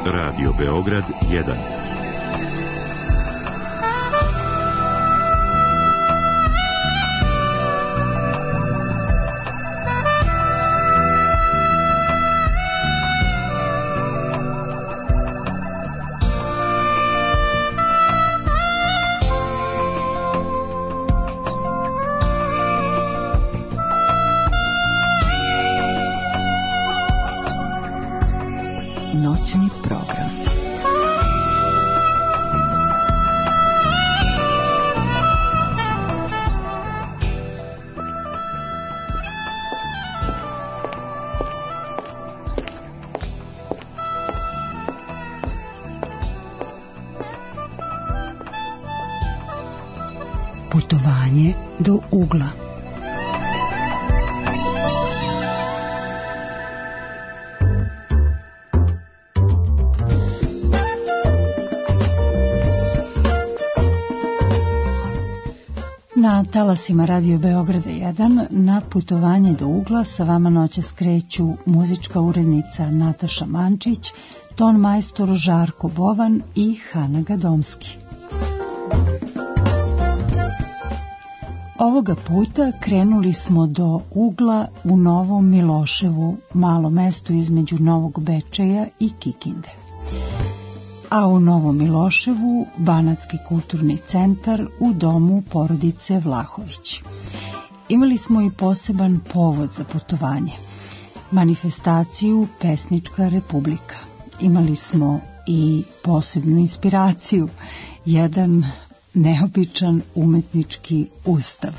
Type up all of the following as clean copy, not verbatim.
Radio Beograd 1. Noćni program. Putovanje do ugla. Na talasima Radio Beograda 1 na putovanje do ugla sa vama noćas kreću muzička urednica Nataša Mančić, ton majstor Žarko Bovan i Hana Gadomski. Ovoga puta krenuli smo do ugla u Novom Miloševu, malo mesto između Novog Bečeja i Kikinde. A u Novom Miloševu Banatski kulturni centar u domu porodice Vlahović. Imali smo i poseban povod za putovanje, manifestaciju Pesnička republika. Imali smo i posebnu inspiraciju, jedan neobičan umetnički ustav.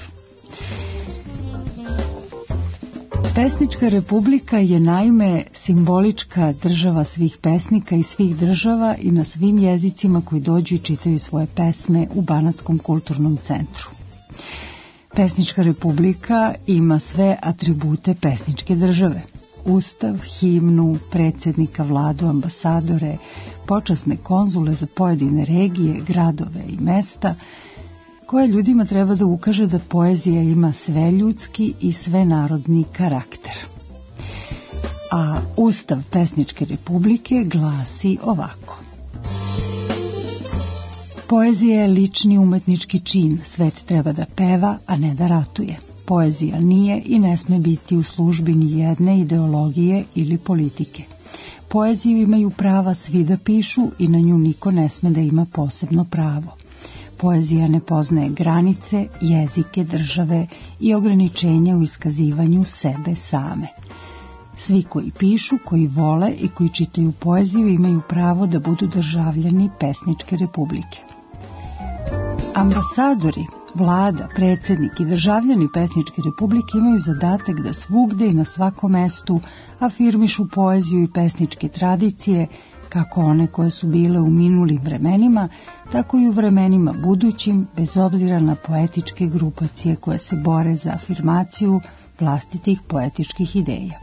Pesnička republika je naime simbolička država svih pesnika i svih država i na svim jezicima koji dođu i čitaju svoje pesme u Banatskom kulturnom centru. Pesnička republika ima sve atribute pesničke države. Ustav, himnu, predsjednika, vladu, ambasadore, počasne konzule za pojedine regije, gradove i mesta, koje ljudima treba da ukaže da poezija ima sve ljudski i sve narodni karakter. A Ustav Pesničke republike glasi ovako. Poezija je lični umetnički čin, svet treba da peva, a ne da ratuje. Poezija nije i ne sme biti u službi ni jedne ideologije ili politike. Poeziju imaju prava svi da pišu i na nju niko ne sme da ima posebno pravo. Poezija ne poznaje granice, jezike, države i ograničenja u iskazivanju sebe same. Svi koji pišu, koji vole i koji čitaju poeziju imaju pravo da budu državljani Pesničke republike. Ambasadori, vlada, predsjednik i državljani Pesničke republike imaju zadatak da svugde i na svakom mestu afirmišu poeziju i pesničke tradicije, kako one koje su bile u minulim vremenima, tako i u vremenima budućim, bez obzira na poetičke grupacije koje se bore za afirmaciju vlastitih poetičkih ideja.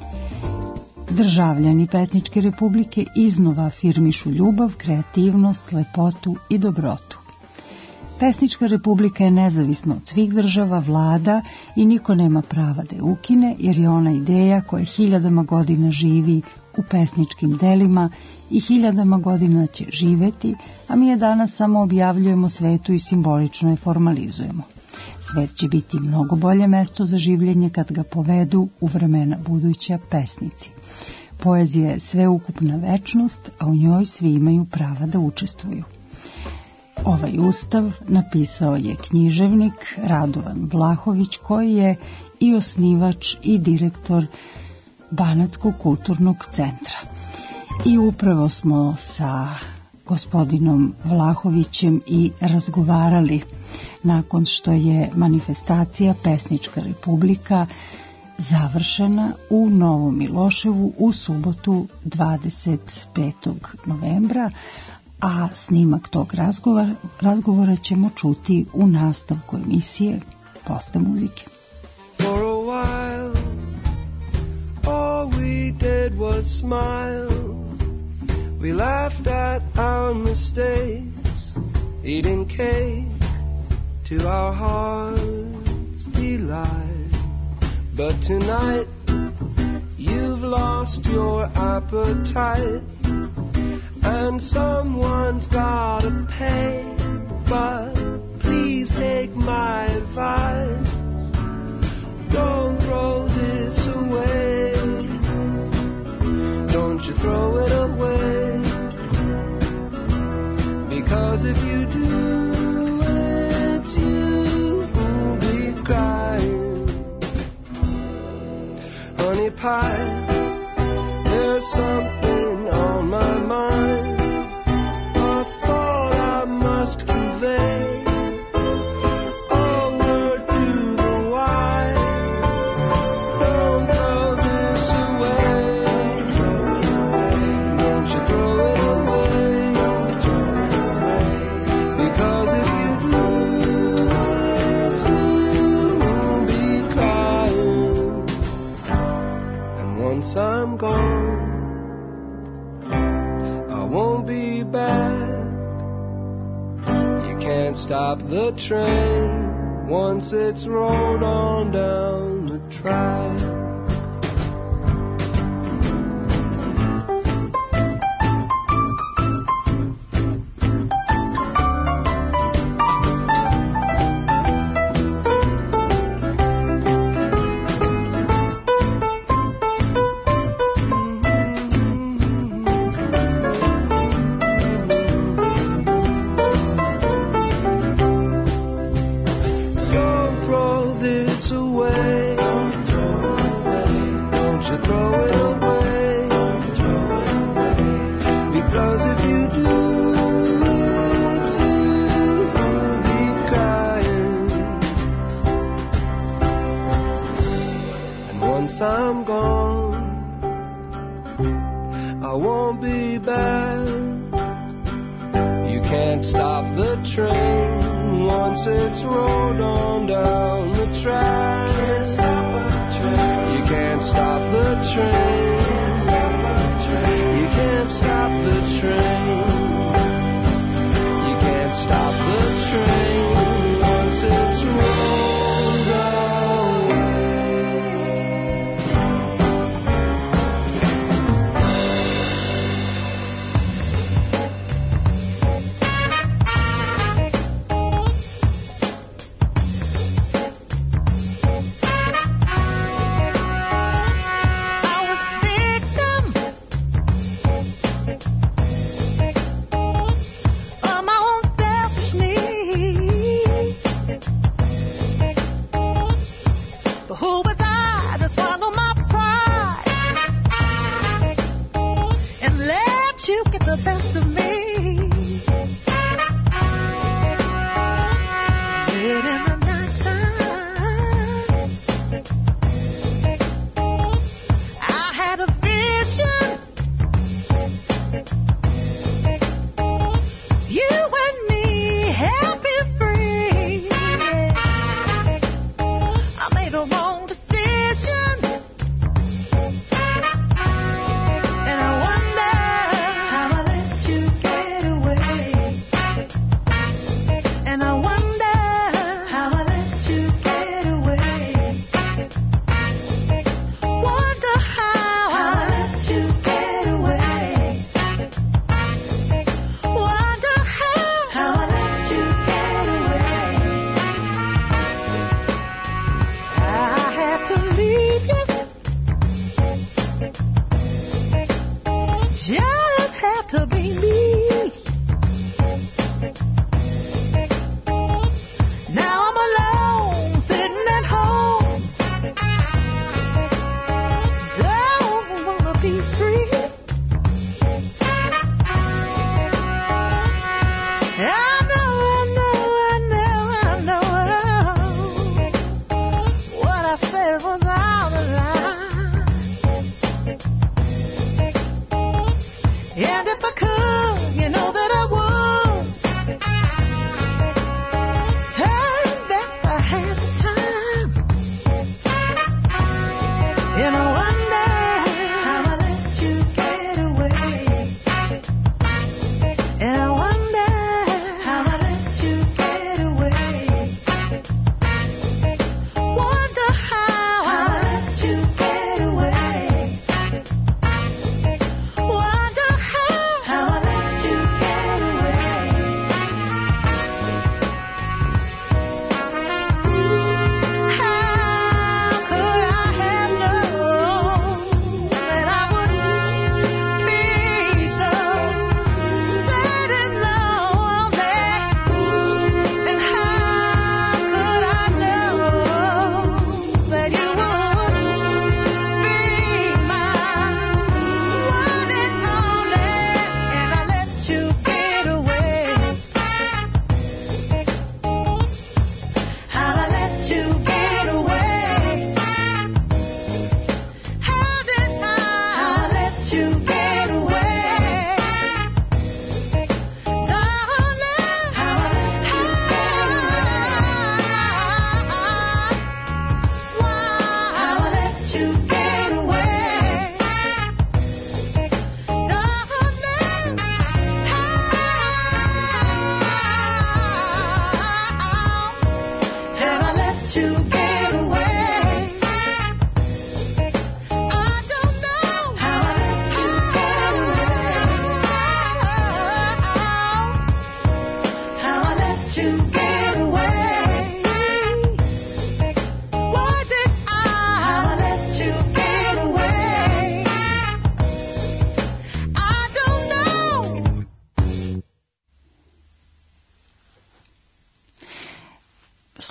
Državljani Pesničke republike iznova afirmišu ljubav, kreativnost, lepotu i dobrotu. Pesnička republika je nezavisna od svih država, vlada i niko nema prava da je ukine, jer je ona ideja koja hiljadama godina živi u pesničkim delima i hiljadama godina će živeti, a mi je danas samo objavljujemo svetu i simbolično je formalizujemo. Svet će biti mnogo bolje mesto za življenje kad ga povedu u vremena buduća pesnici. Poezija je sveukupna večnost, a u njoj svi imaju prava da učestvuju. Ovaj ustav napisao je književnik Radovan Vlahović, koji je i osnivač i direktor Banatskog kulturnog centra. I upravo smo sa gospodinom Vlahovićem i razgovarali nakon što je manifestacija Pesnička republika završena u Novom Miloševu u subotu 25. novembra, a snimak tog razgovora ćemo čuti u nastavku emisije posle muzike. For a while, all we did was smile. We laughed at our mistakes, eating cake to our heart's delight. But tonight, you've lost your appetite. and someone's gotta pay. But please take my advice, don't throw this away. Don't you throw it away, because if you do, it's you who'll be crying. Honey pie, there's something on my mind, a thought I must convey. Once I'm gone, I won't be back. You can't stop the train once it's rolled on down the track. I'm gone, I won't be back. You can't stop the train once it's rolled on down the track. You can't stop the train. You can't stop the train. You can't stop the train once it's rolled down.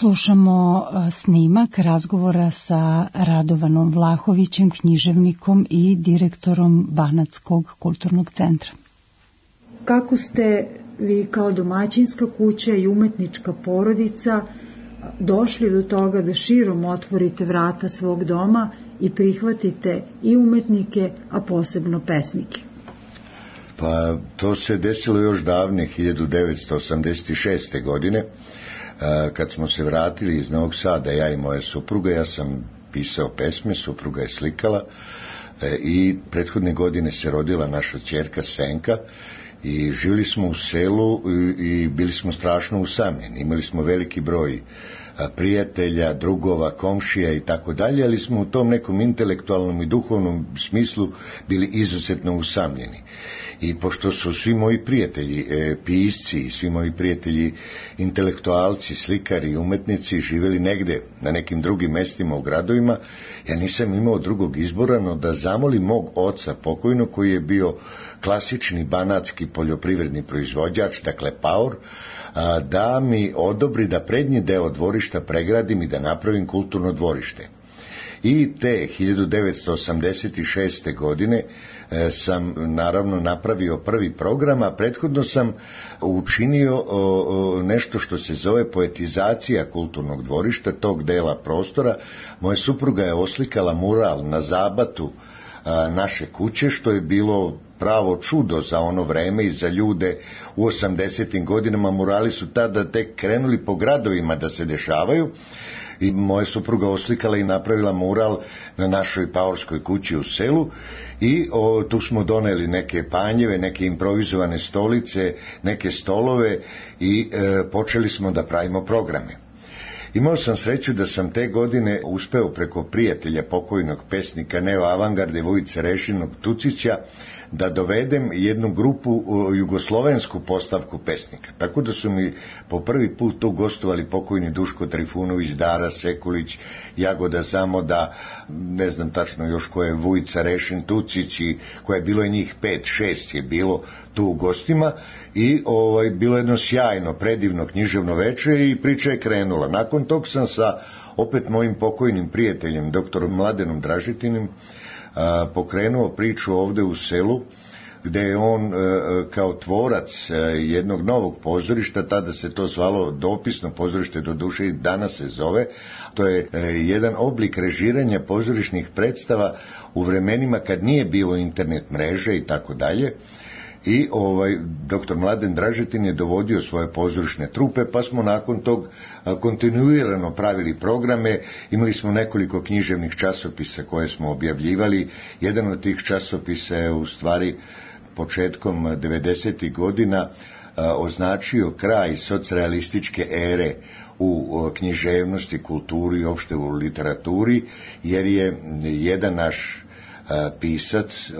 Slušamo snimak razgovora sa Radovanom Vlahovićem, književnikom i direktorom Banatskog kulturnog centra. Kako ste vi kao domaćinska kuća i umetnička porodica došli do toga da širom otvorite vrata svog doma i prihvatite i umetnike, a posebno pesnike? Pa to se desilo još davne, 1986. godine, kad smo se vratili iz Novog Sada, ja i moja supruga. Ja sam pisao pesme, supruga je slikala i prethodne godine se rodila naša ćerka Senka i živjeli smo u selu i bili smo strašno usamljeni. Imali smo veliki broj prijatelja, drugova, komšija i tako dalje, ali smo u tom nekom intelektualnom i duhovnom smislu bili izuzetno usamljeni. I pošto su svi moji prijatelji pisci i svi moji prijatelji intelektualci, slikari i umetnici živjeli negde na nekim drugim mestima u gradovima, ja nisam imao drugog izbora no da zamolim mog oca pokojnog, koji je bio klasični banatski poljoprivredni proizvođač, dakle paor, da mi odobri da prednji deo dvorišta pregradim i da napravim kulturno dvorište. I te 1986. godine sam naravno napravio prvi program, a prethodno sam učinio nešto što se zove poetizacija kulturnog dvorišta, tog dela prostora. Moja supruga je oslikala mural na zabatu naše kuće, što je bilo pravo čudo za ono vreme i za ljude u 80. godinama. Murali su tada tek krenuli po gradovima da se dešavaju. I moja supruga oslikala i napravila mural na našoj paorskoj kući u selu i tu smo doneli neke panjeve, neke improvizovane stolice, neke stolove i počeli smo da pravimo programe. Imao sam sreću da sam te godine uspeo preko prijatelja pokojnog pesnika neo-avangarde Vujice Rešinog Tucića da dovedem jednu grupu jugoslovensku postavku pesnika. Tako da su mi po prvi put tu gostovali pokojni Duško Trifunović, Dara Sekulić, Jagoda Zamoda, ne znam tačno još ko je Vujica Rešin Tucić i koje je bilo, je njih 5-6 je bilo tu u gostima i bilo jedno sjajno, predivno književno veče i priča je krenula. Nakon tog sam sa opet mojim pokojnim prijateljem, doktorom Mladenom Dražetinim, pokrenuo priču ovde u selu, gde je on kao tvorac jednog novog pozorišta, tada se to zvalo dopisno pozorište, do duše i danas se zove, to je jedan oblik režiranja pozorišnih predstava u vremenima kad nije bilo internet mreže i tako dalje. I doktor Mladen Dražetin je dovodio svoje pozorišne trupe, pa smo nakon tog kontinuirano pravili programe. Imali smo nekoliko književnih časopisa koje smo objavljivali. Jedan od tih časopisa je u stvari početkom 90. godina označio kraj socrealističke ere u književnosti, kulturi i opšte u literaturi, jer je jedan naš pisac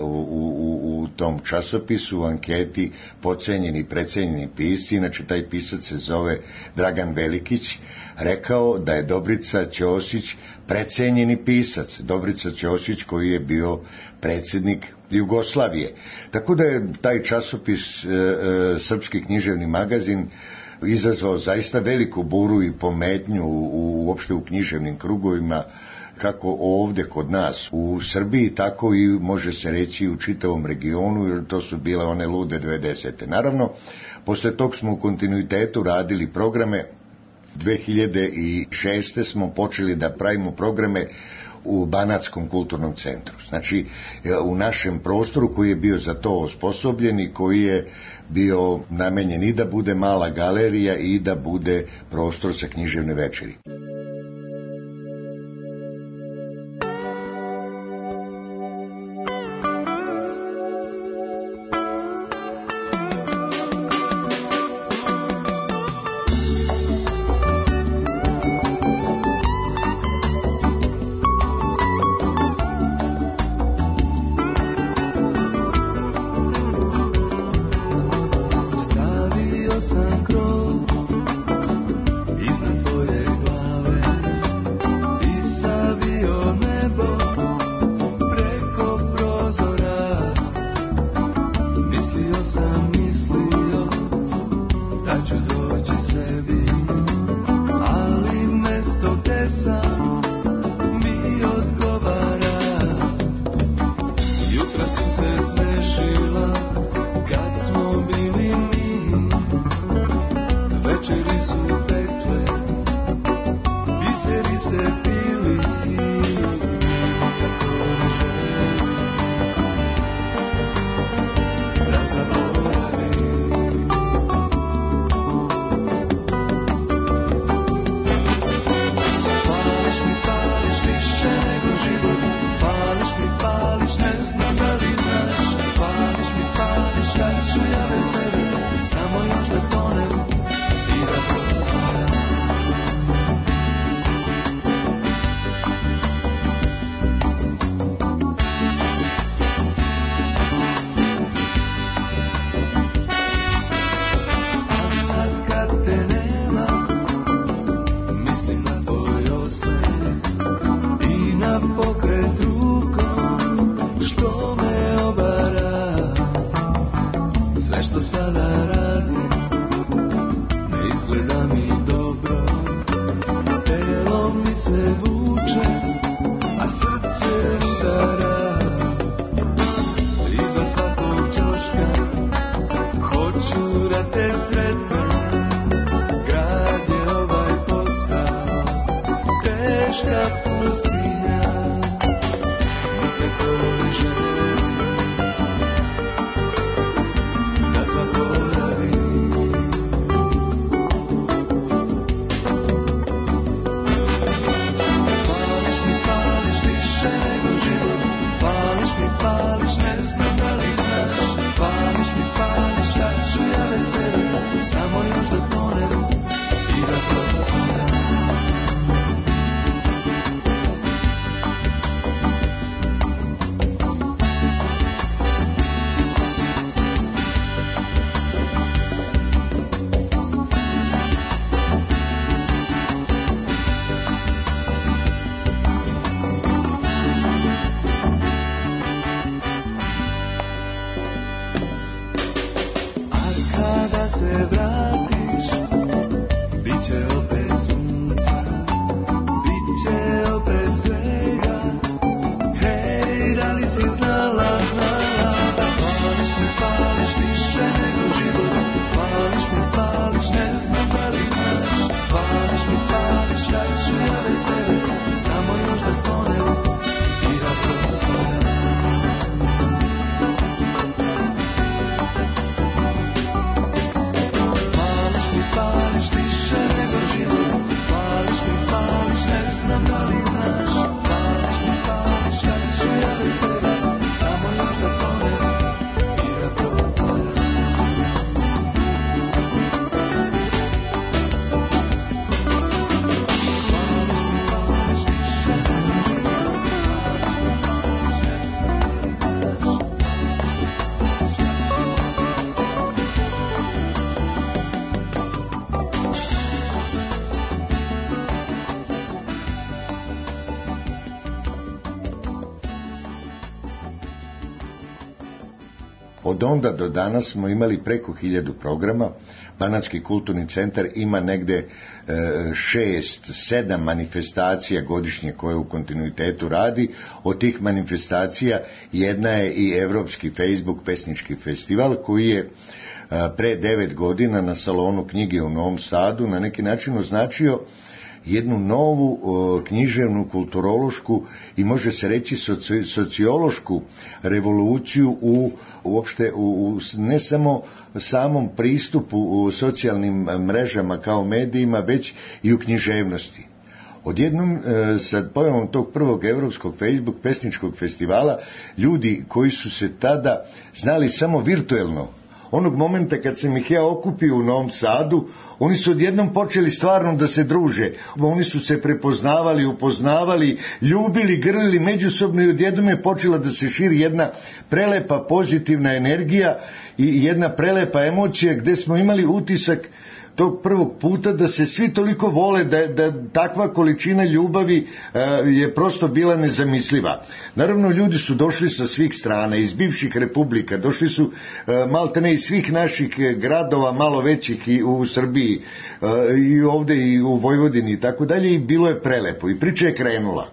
u tom časopisu u anketi Pocenjeni i precenjeni pisci, inače taj pisac se zove Dragan Velikić, rekao da je Dobrica Ćosić precenjeni pisac. Dobrica Ćosić koji je bio predsjednik Jugoslavije. Tako da je taj časopis, Srpski književni magazin, izazvao zaista veliku buru i pometnju uopšte u književnim krugovima, kako ovdje kod nas u Srbiji, tako i može se reći u čitavom regionu, jer to su bile one lude 2010. Naravno, posle tog smo u kontinuitetu radili programe. 2006. smo počeli da pravimo programe u Banatskom kulturnom centru. Znači, u našem prostoru koji je bio za to osposobljen i koji je bio namenjen i da bude mala galerija i da bude prostor za književne večeri. Stavio sam krov iznad tvoje glave. Od onda do danas smo imali preko 1000 programa. Banatski kulturni centar ima negde 6-7 manifestacija godišnje koje u kontinuitetu radi. Od tih manifestacija jedna je i Evropski Facebook pesnički festival koji je pre 9 godina na Salonu knjige u Novom Sadu na neki način označio jednu novu književnu, kulturološku i može se reći sociološku revoluciju uopšte u ne samo samom pristupu u socijalnim mrežama kao medijima, već i u književnosti. Odjednom, sa pojavom tog prvog Evropskog Facebook pesničkog festivala, ljudi koji su se tada znali samo virtuelno, onog momenta kad sam ih ja okupio u Novom Sadu, oni su odjednom počeli stvarno da se druže. Oni su se prepoznavali, upoznavali, ljubili, grlili međusobno i odjednom je počela da se širi jedna prelepa pozitivna energija i jedna prelepa emocija gde smo imali utisak tog prvog puta da se svi toliko vole, da takva količina ljubavi je prosto bila nezamisliva. Naravno, ljudi su došli sa svih strana, iz bivših republika, došli su maltene iz svih naših gradova, malo većih i u Srbiji, i ovde i u Vojvodini i tako dalje, i bilo je prelepo i priča je krenula.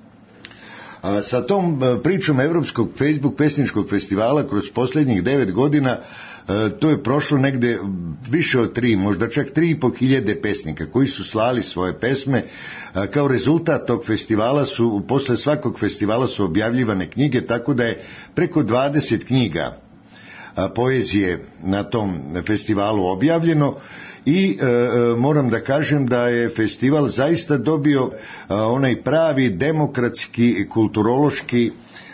Sa tom pričom Evropskog Facebook pesničkog festivala kroz posljednjih 9 godina to je prošlo negde više od 3, možda čak 3.500 pesnika koji su slali svoje pesme. Kao rezultat tog festivala su, posle svakog festivala su objavljivane knjige, tako da je preko 20 knjiga poezije na tom festivalu objavljeno i moram da kažem da je festival zaista dobio onaj pravi demokratski, kulturološki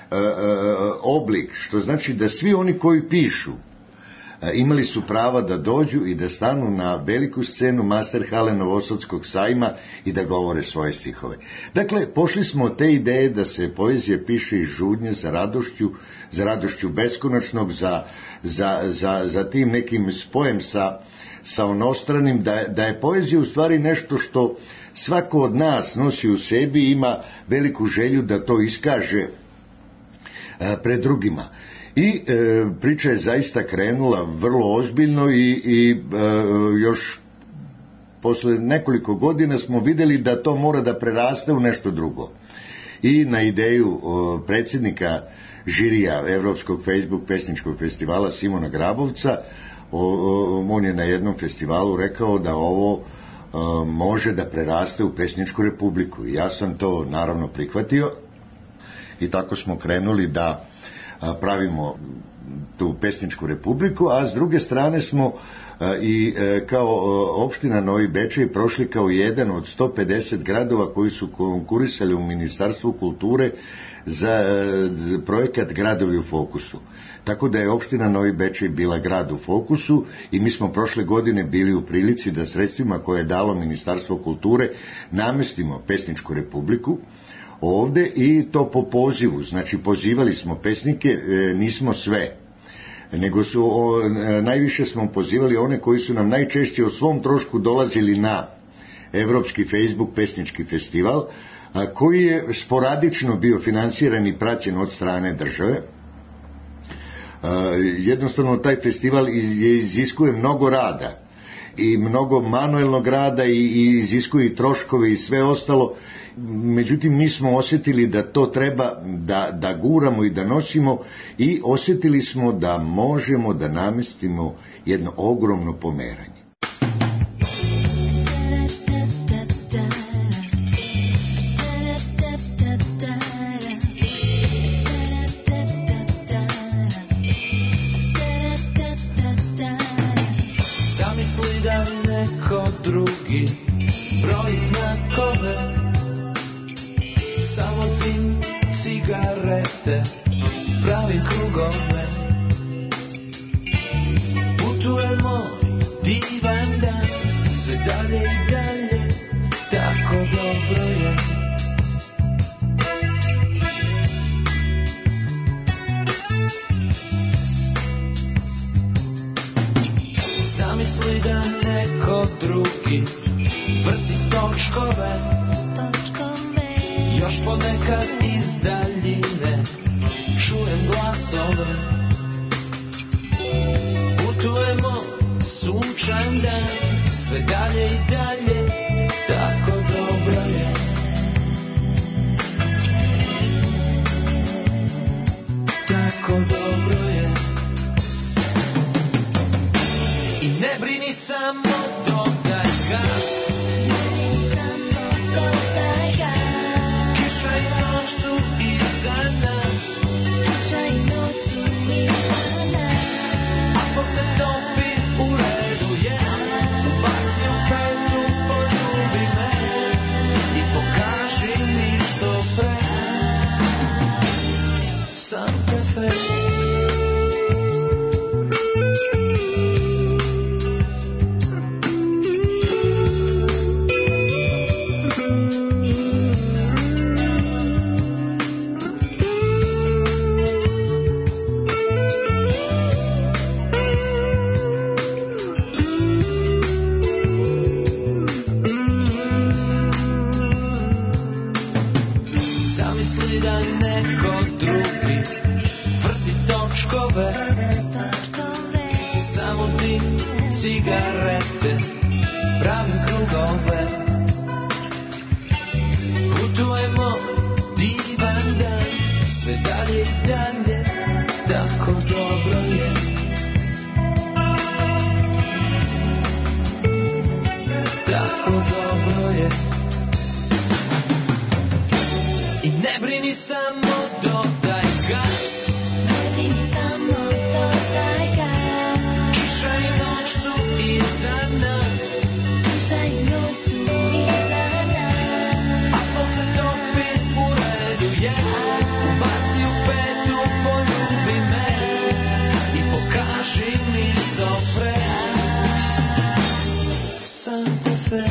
oblik, što znači da svi oni koji pišu imali su prava da dođu i da stanu na veliku scenu Masterhale Novosadskog sajma i da govore svoje stihove. Dakle, pošli smo od te ideje da se poezija piše iz žudnje za radošću beskonačnog, za tim nekim spojem sa onostranim, da je poezija u stvari nešto što svako od nas nosi u sebi i ima veliku želju da to iskaže pred drugima. I priča je zaista krenula vrlo ozbiljno i još posle nekoliko godina smo videli da to mora da preraste u nešto drugo. I na ideju predsjednika žirija Evropskog Facebook pesničkog festivala Simona Grabovca, on je na jednom festivalu rekao da ovo može da preraste u pesničku republiku. I ja sam to naravno prihvatio i tako smo krenuli da pravimo tu pesničku republiku, a s druge strane smo i kao opština Novi Bečej prošli kao jedan od 150 gradova koji su konkurisali u Ministarstvu kulture za projekat Gradovi u fokusu. Tako da je opština Novi Bečej bila grad u fokusu i mi smo prošle godine bili u prilici da sredstvima koje je dalo Ministarstvo kulture namestimo pesničku republiku ovde i to po pozivu, znači pozivali smo pesnike, nismo sve, nego najviše smo pozivali one koji su nam najčešće o svom trošku dolazili na Evropski Facebook pesnički festival, koji je sporadično bio finansiran i praćen od strane države. Jednostavno taj festival iziskuje mnogo rada i mnogo manuelnog rada i iziskuje i troškove i sve ostalo. Međutim, mi smo osjetili da to treba da guramo i da nosimo i osjetili smo da možemo da namestimo jedno ogromno pomeranje. Zamisli da neko drugi broji znakove, samo dim cigarete pravi krugove. Putujemo divan dan, sve dalje i dalje, tako dobro je. Zamisli da neko drugi vrti točkove, još ponekad iz daljine čujem glasove. kišan dan, sve dalje i dalje, tako dobro je. Tako dobro je. I ne brini samo dodaj gas. Kiša i noć su iza nas. Ako se topi u redu je, ubaci u petu, poljubi me i pokaži mi što pre. Santa Fe. Zamisli da neko drugi vrti točkove, samo ti cigarete pravim krugove. Putujemo divan dan, sve dalje i dalje, tako dobro je. Tako dobro je. I ne brini samo dodaj gas. Kiša i noć su iza nas. Asfalt se topi u redu je, ubaci u petu, poljubi me i pokaži mi što pre. Santa Fe.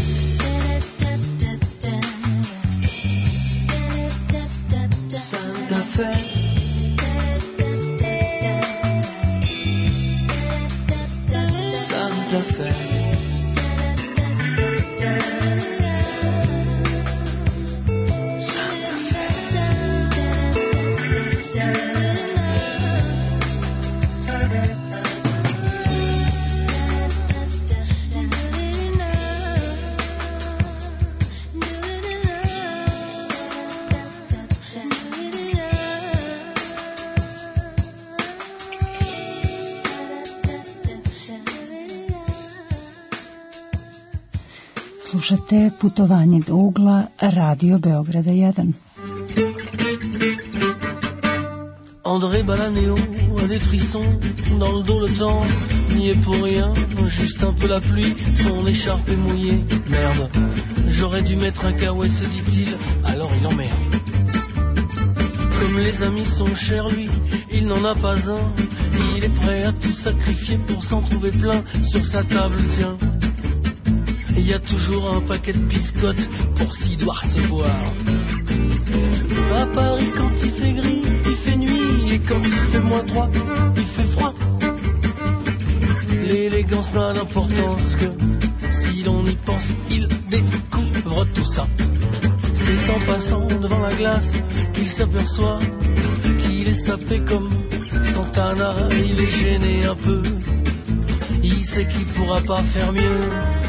Santa Fe. Santa Fe. Santa Fe. Slušate Putovanje do ugla, Radio Beograda 1. André Balanéo a des frissons dans le dos, le temps n'y est pour rien, juste un peu la pluie, son écharpe est mouillée. Merde, j'aurais dû mettre un caouet, se dit-il, alors il emmerde. Comme les amis sont chers, lui, il n'en a pas un. Il est prêt à tout sacrifier pour s'en trouver plein sur sa table, tiens. Il y a toujours un paquet de biscottes pour s'y devoir se boire. À Paris, quand il fait gris, il fait nuit, et quand il fait -3, il fait froid. L'élégance n'a d'importance que si l'on y pense, il découvre tout ça. C'est en passant devant la glace qu'il s'aperçoit qu'il est sapé comme Santana. Il est gêné un peu, il sait qu'il pourra pas faire mieux.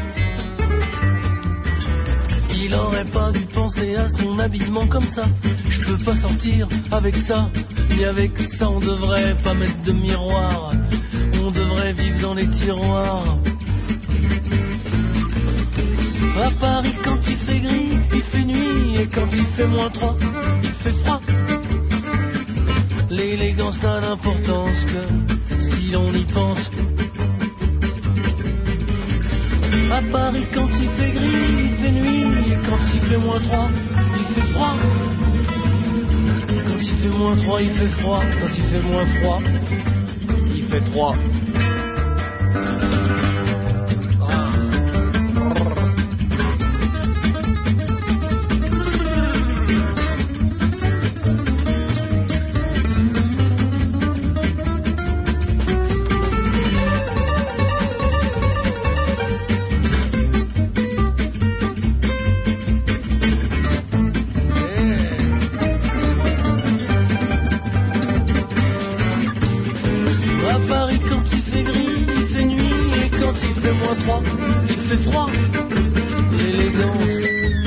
Il aurait pas dû penser à son habillement comme ça. Je peux pas sortir avec ça, ni avec ça. On devrait pas mettre de miroir, on devrait vivre dans les tiroirs. À Paris, quand il fait gris, il fait nuit, et quand il fait -3, il fait froid. L'élégance n'a d'importance que si l'on y pense. À Paris, quand il fait gris, il fait nuit, et quand il fait -3, il fait froid. Quand il fait -3, il fait froid. Quand il fait -froid, il fait 3. froid, il fait froid. L'élégance.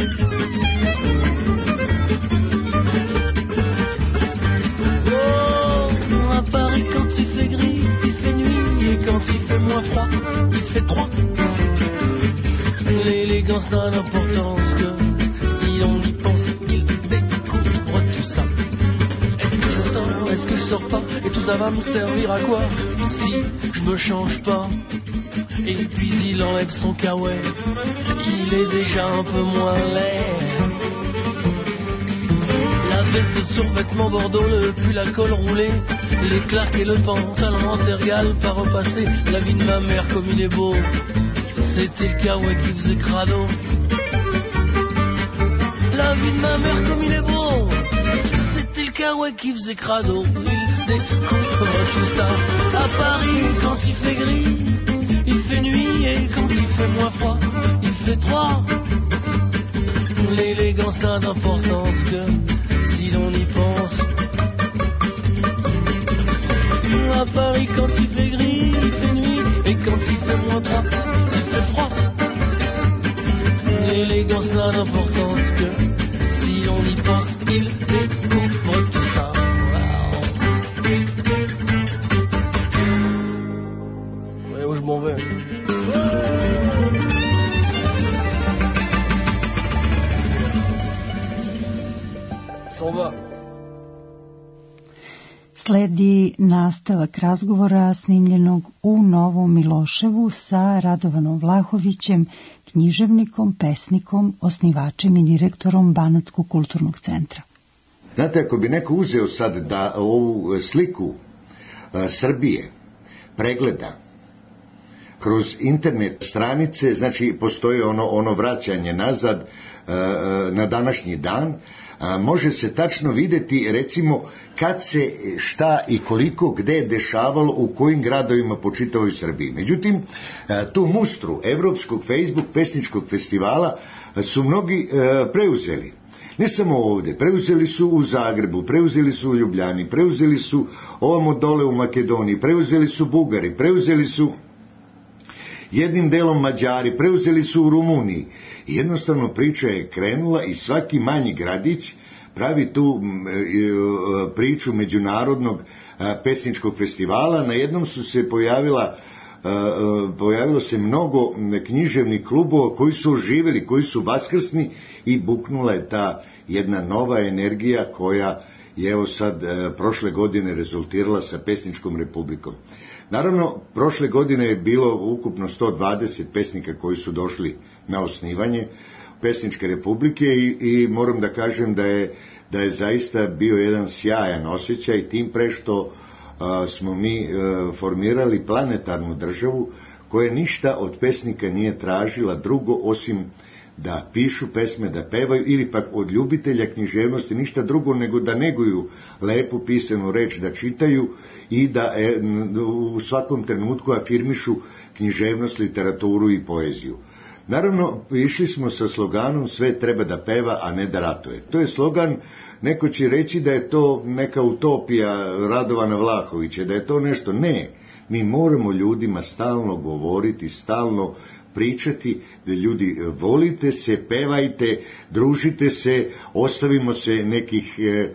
Oh, à Paris quand il fait gris, il fait nuit, et quand il fait moins froid, il fait 3. L'élégance n'a d'importance que si l'on y pense, il découvre tout ça. Est-ce que je sors, est-ce que je sors pas, et tout ça va me servir à quoi si je me change pas? Et puis il enlève son kawaii, il est déjà un peu moins laid. La veste de survêtement bordeaux, le pull à col roulé, les clarks et le pantalon en tergale pas repassé. La vie de ma mère comme il est beau, c'était le kawaii qui faisait crado. La vie de ma mère comme il est beau, c'était le kawaii qui faisait crado. Il découvre tout ça. À Paris quand il fait gris, il fait nuit, et quand il fait moins froid, il fait 3. L'élégance n'a d'importance que si l'on y pense. À Paris quand il fait gris, il fait nuit, et quand il fait moins 3, il fait froid. L'élégance n'a d'importance que si l'on y pense. Il découvre tout ça. Ouais, où je m'en vais? S'en va. Sledi nastavak razgovora snimljenog u Novom Miloševu sa Radovanom Vlahovićem, književnikom, pesnikom, osnivačem i direktorom Banatskog kulturnog centra. Znate, ako bi neko uzeo sad da ovu sliku Srbije pregleda kroz internet stranice, znači postoji ono vraćanje nazad na današnji dan, može se tačno vidjeti recimo kad se šta i koliko gde dešavalo u kojim gradovima po čitavoj Srbiji. Međutim, tu mustru Evropskog Facebook pesničkog festivala su mnogi preuzeli. Ne samo ovdje, preuzeli su u Zagrebu, preuzeli su u Ljubljani, preuzeli su ovamo dole u Makedoniji, preuzeli su Bugari, preuzeli su jednim delom Mađari, preuzeli su u Rumuniji. I jednostavno priča je krenula i svaki manji gradić pravi tu priču međunarodnog pesničkog festivala. Na jednom su se pojavilo se mnogo književnih klubova koji su oživjeli, koji su vaskrsni i buknula je ta jedna nova energija koja je evo sad prošle godine rezultirala sa Pesničkom republikom. Naravno, prošle godine je bilo ukupno 120 pesnika koji su došli na osnivanje Pesničke republike i moram da kažem da je zaista bio jedan sjajan osjećaj, tim pre što smo mi formirali planetarnu državu koja ništa od pesnika nije tražila drugo osim da pišu pesme, da pevaju, ili pak od ljubitelja književnosti ništa drugo nego da neguju lepu pisanu reč, da čitaju i da u svakom trenutku afirmišu književnost, literaturu i poeziju. Naravno, išli smo sa sloganom sve treba da peva, a ne da ratuje. To je slogan, neko će reći da je to neka utopija Radovana Vlahovića, da je to nešto. Ne, mi moramo ljudima stalno govoriti, stalno pričati da ljudi volite se, pevajte, družite se, ostavimo se nekih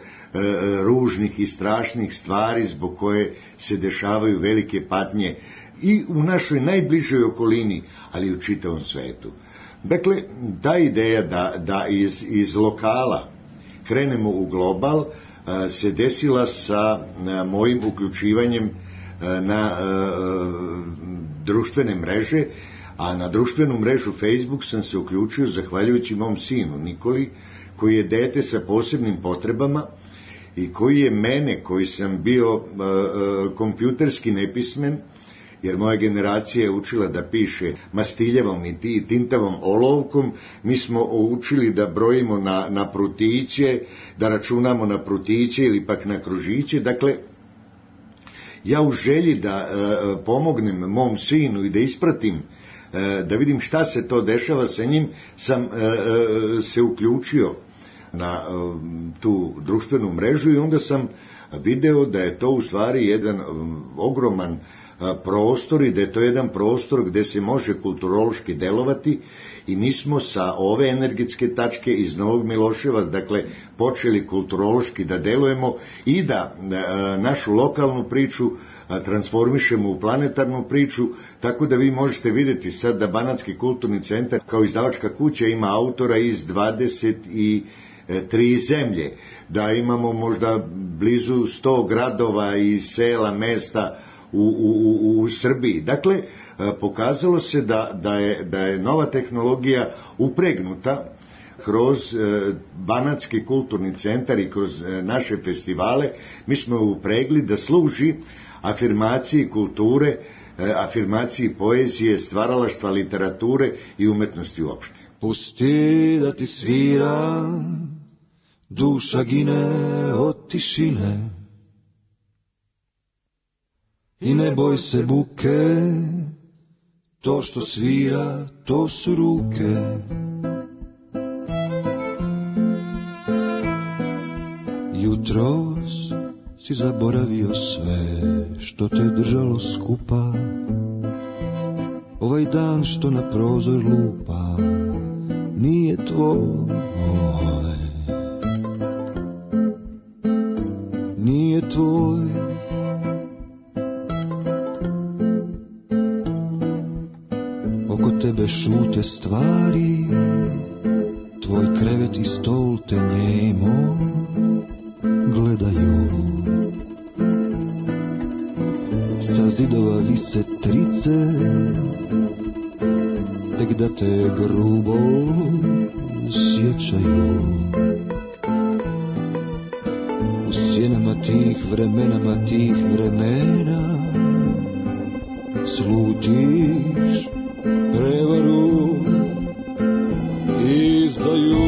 ružnih i strašnih stvari zbog koje se dešavaju velike patnje i u našoj najbližoj okolini, ali i u čitavom svetu. Dakle, ta ideja da iz lokala krenemo u global se desila sa mojim uključivanjem na društvene mreže, a na društvenu mrežu Facebook sam se uključio zahvaljujući mom sinu Nikoli, koji je dete sa posebnim potrebama i koji je mene, koji sam bio kompjuterski nepismen, jer moja generacija je učila da piše mastiljevom i tintavom olovkom, mi smo učili da brojimo na prutiće, da računamo na prutiće ili pak na kružiće. Dakle, ja u želji da pomognem mom sinu i da ispratim, da vidim šta se to dešava sa njim, sam se uključio na tu društvenu mrežu i onda sam video da je to u stvari jedan ogroman prostor i da je to jedan prostor gde se može kulturološki delovati i mi smo sa ove energetske tačke iz Novog Miloševac, dakle, počeli kulturološki da delujemo i da našu lokalnu priču transformišemo u planetarnu priču, tako da vi možete vidjeti sad da Banatski kulturni centar kao izdavačka kuća ima autora iz 23 zemlje, da imamo možda blizu 100 gradova i sela, mesta u Srbiji. Dakle, pokazalo se da je nova tehnologija upregnuta kroz Banatski kulturni centar i kroz naše festivale. Mi smo upregli da služi afirmaciji kulture, afirmaciji poezije, stvaralaštva, literature i umetnosti uopšte. Pusti da ti svira, duša gine od tišine i ne boj se buke, to što svira, to su ruke. Jutros si zaboravio sve što te držalo skupa, ovaj dan što na prozor lupa nije tvoj, nije tvoj. Oko tebe šute stvari, tvoj krevet i stol te njemo gledaju. Sa zidova vise trice, tek da te grubo sjećaju. U sjenama tih vremena slutiš prevaru, izdaju.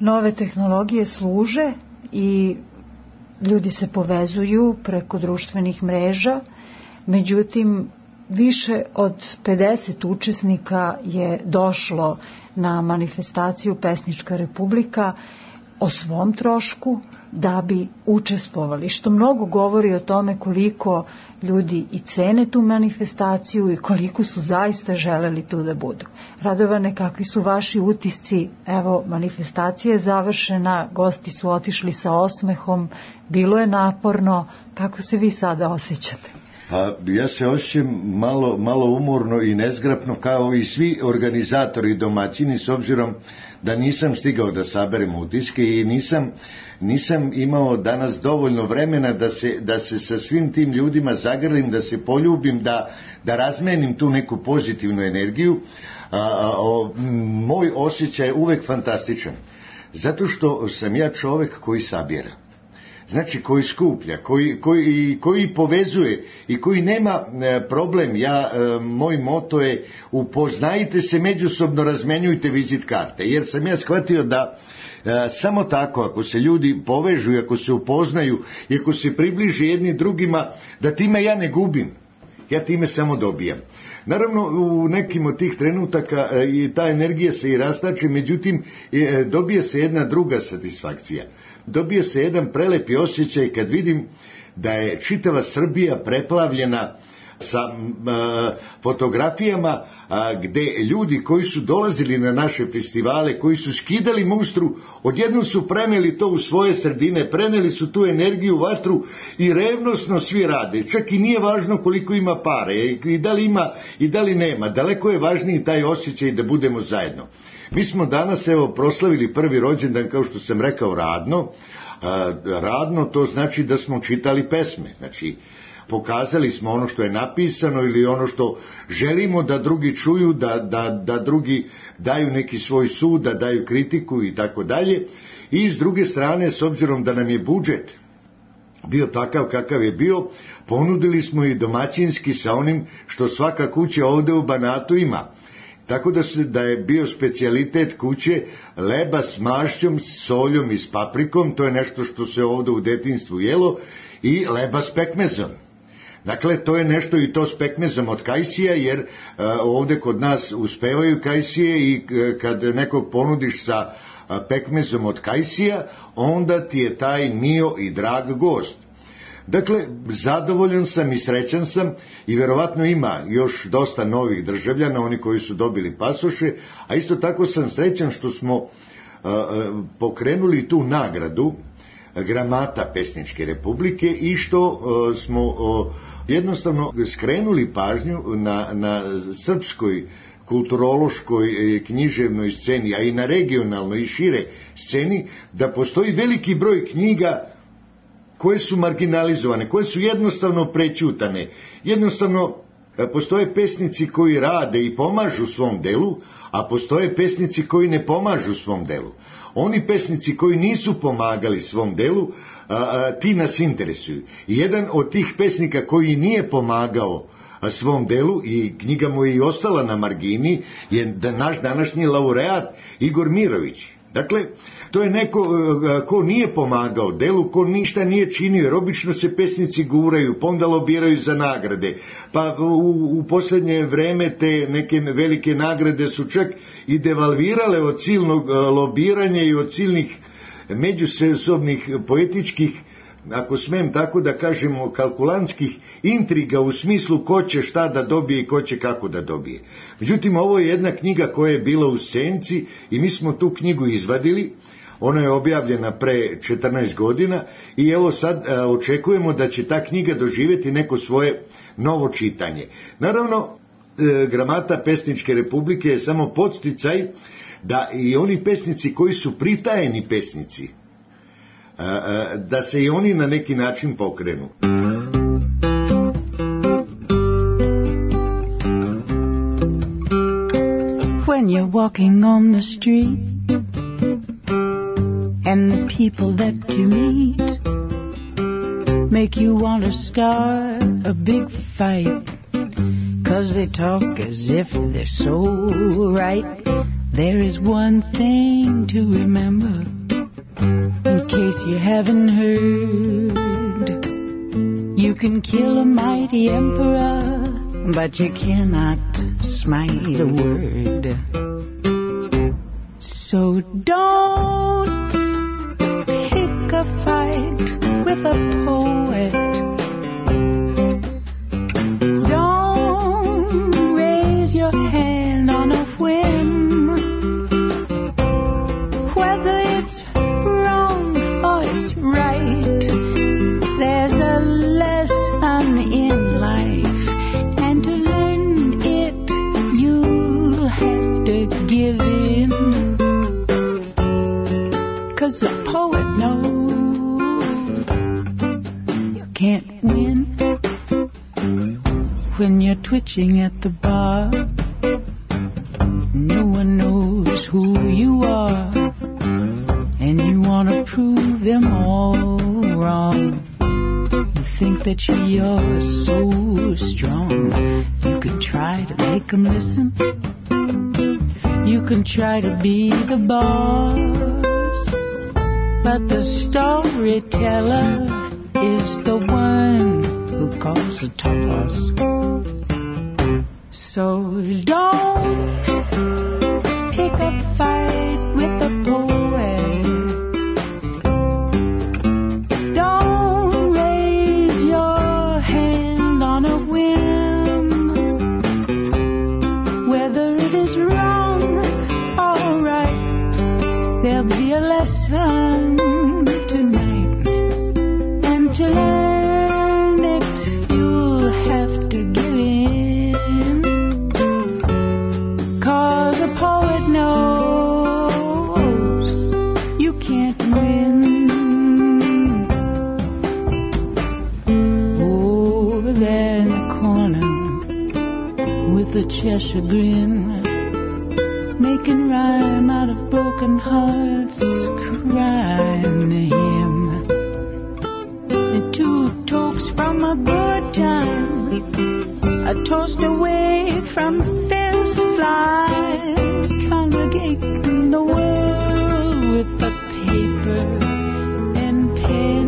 Nove tehnologije služe i ljudi se povezuju preko društvenih mreža, međutim više od 50 učesnika je došlo na manifestaciju Pesnička republika o svom trošku da bi učestvovali, što mnogo govori o tome koliko ljudi i cene tu manifestaciju i koliko su zaista želeli tu da budu. Radovane, kakvi su vaši utisci? Evo, manifestacija je završena, gosti su otišli sa osmehom, bilo je naporno, kako se vi sada osjećate? Pa ja se osjećam malo umorno i nezgrapno kao i svi organizatori i domaćini, s obzirom da nisam stigao da saberem utiske i nisam imao danas dovoljno vremena da se sa svim tim ljudima zagrlim, da se poljubim, da razmenim tu neku pozitivnu energiju. Moj osjećaj je uvek fantastičan, zato što sam ja čovek koji sabira. Znači koji skuplja, koji povezuje i koji nema problem. Moj moto je upoznajte se međusobno, razmenjujte vizit karte, jer sam ja shvatio da samo tako, ako se ljudi povežu, ako se upoznaju i ako se približe jedni drugima, da time ja ne gubim, ja time samo dobijam. Naravno, u nekim od tih trenutaka i ta energija se i rastače, međutim dobije se jedna druga satisfakcija. Dobije se jedan prelepi osjećaj kad vidim da je čitava Srbija preplavljena sa fotografijama gde ljudi koji su dolazili na naše festivale, koji su skidali mustru, odjednom su preneli to u svoje sredine, preneli su tu energiju, vatru i revnosno svi rade. Čak i nije važno koliko ima pare i da li ima i da li nema. Daleko je važniji taj osjećaj da budemo zajedno. Mi smo danas proslavili prvi rođendan, kao što sam rekao, radno. Radno to znači da smo čitali pesme, znači pokazali smo ono što je napisano ili ono što želimo da drugi čuju, da drugi daju neki svoj sud, da daju kritiku i tako dalje. I s druge strane, s obzirom da nam je budžet bio takav kakav je bio, ponudili smo i domaćinski sa onim što svaka kuća ovde u Banatu ima. Tako da je bio specijalitet kuće leba s mašćom, s soljom i s paprikom, to je nešto što se ovde u detinjstvu jelo, i leba s pekmezom. Dakle, to je nešto i to s pekmezom od kajsija, jer ovde kod nas uspevaju kajsije i kad nekog ponudiš sa pekmezom od kajsija, onda ti je taj mio i drag gost. Dakle, zadovoljan sam i srećan sam i verovatno ima još dosta novih državljana, oni koji su dobili pasoše, a isto tako sam srećan što smo pokrenuli tu nagradu Gramata Pesničke republike i što smo jednostavno skrenuli pažnju na srpskoj kulturološkoj, književnoj sceni, a i na regionalnoj i šire sceni, da postoji veliki broj knjiga koje su marginalizovane, koje su jednostavno prećutane. Jednostavno postoje pesnici koji rade i pomažu svom delu, a postoje pesnici koji ne pomažu svom delu. Oni pesnici koji nisu pomagali svom delu, ti nas interesuju. I jedan od tih pesnika koji nije pomagao svom delu i knjiga mu je i ostala na margini je naš današnji laureat Igor Mirović. Dakle, to je neko ko nije pomagao delu, ko ništa nije činio, jer obično se pesnici guraju, pa onda lobiraju za nagrade. Pa u posljednje vreme te neke velike nagrade su čak i devalvirale od silnog lobiranja i od silnih međusobnih poetičkih, ako smem tako da kažemo, kalkulantskih intriga u smislu ko će šta da dobije i ko će kako da dobije. Međutim, ovo je jedna knjiga koja je bila u senci i mi smo tu knjigu izvadili. Ona je objavljena pre 14 godina i evo sad očekujemo da će ta knjiga doživjeti neko svoje novo čitanje. Naravno, Gramata Pesničke republike je samo podsticaj da i oni pesnici koji su pritajeni pesnici, da se i oni na neki način pokrenu. When you're walking on the street and the people that you meet make you want to start a big fight 'cause they talk as if they're so right. there is one thing to remember, in case you haven't heard. You can kill a mighty emperor, but you cannot smite a word. So don't pick a fight with a poet. Don't raise your hand on a whim. Whether it's wrong or it's right, there's a lesson in life, and to learn it, you'll have to give in. 'Cause the poet knows you can't win when you're twitching at the bar. No one knows who you are, and you want to prove them all wrong. You think that you're so strong. You can try to make them listen. You can try to be the boss, but the storyteller is the one who calls the toss. So don't pick a fight with a poet. Don't raise your hand on a whim. Whether it is wrong or right, there'll be a lesson tonight, and to learn it, you'll have to give in. 'Cause a poet knows you can't win. Over there in the corner with a Cheshire grin, making rhyme out of broken hearts, crying to him. And 2 tokes from a good time, a toast away from fierce fly, congregating the world with a paper and pen.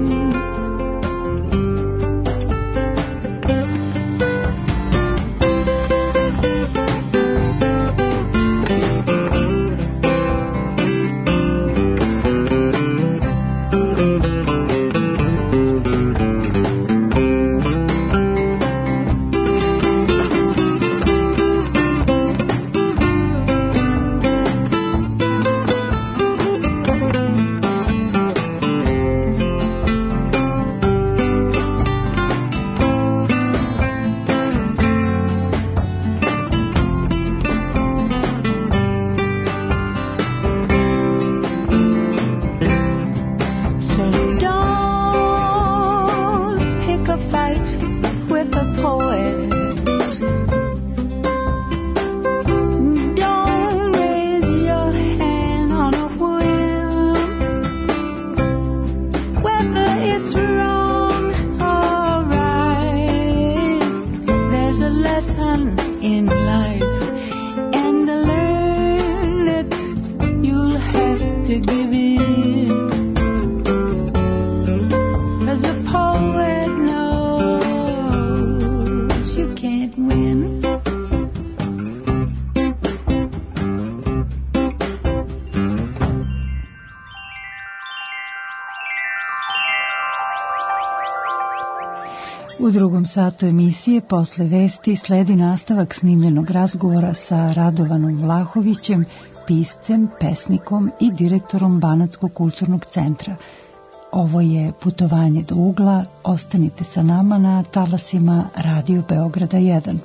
U drugom satu emisije posle vesti sledi nastavak snimljenog razgovora sa Radovanom Vlahovićem, piscem, pesnikom i direktorom Banatskog kulturnog centra. Ovo je Putovanje do ugla, ostanite sa nama na talasima Radio Beograda 1.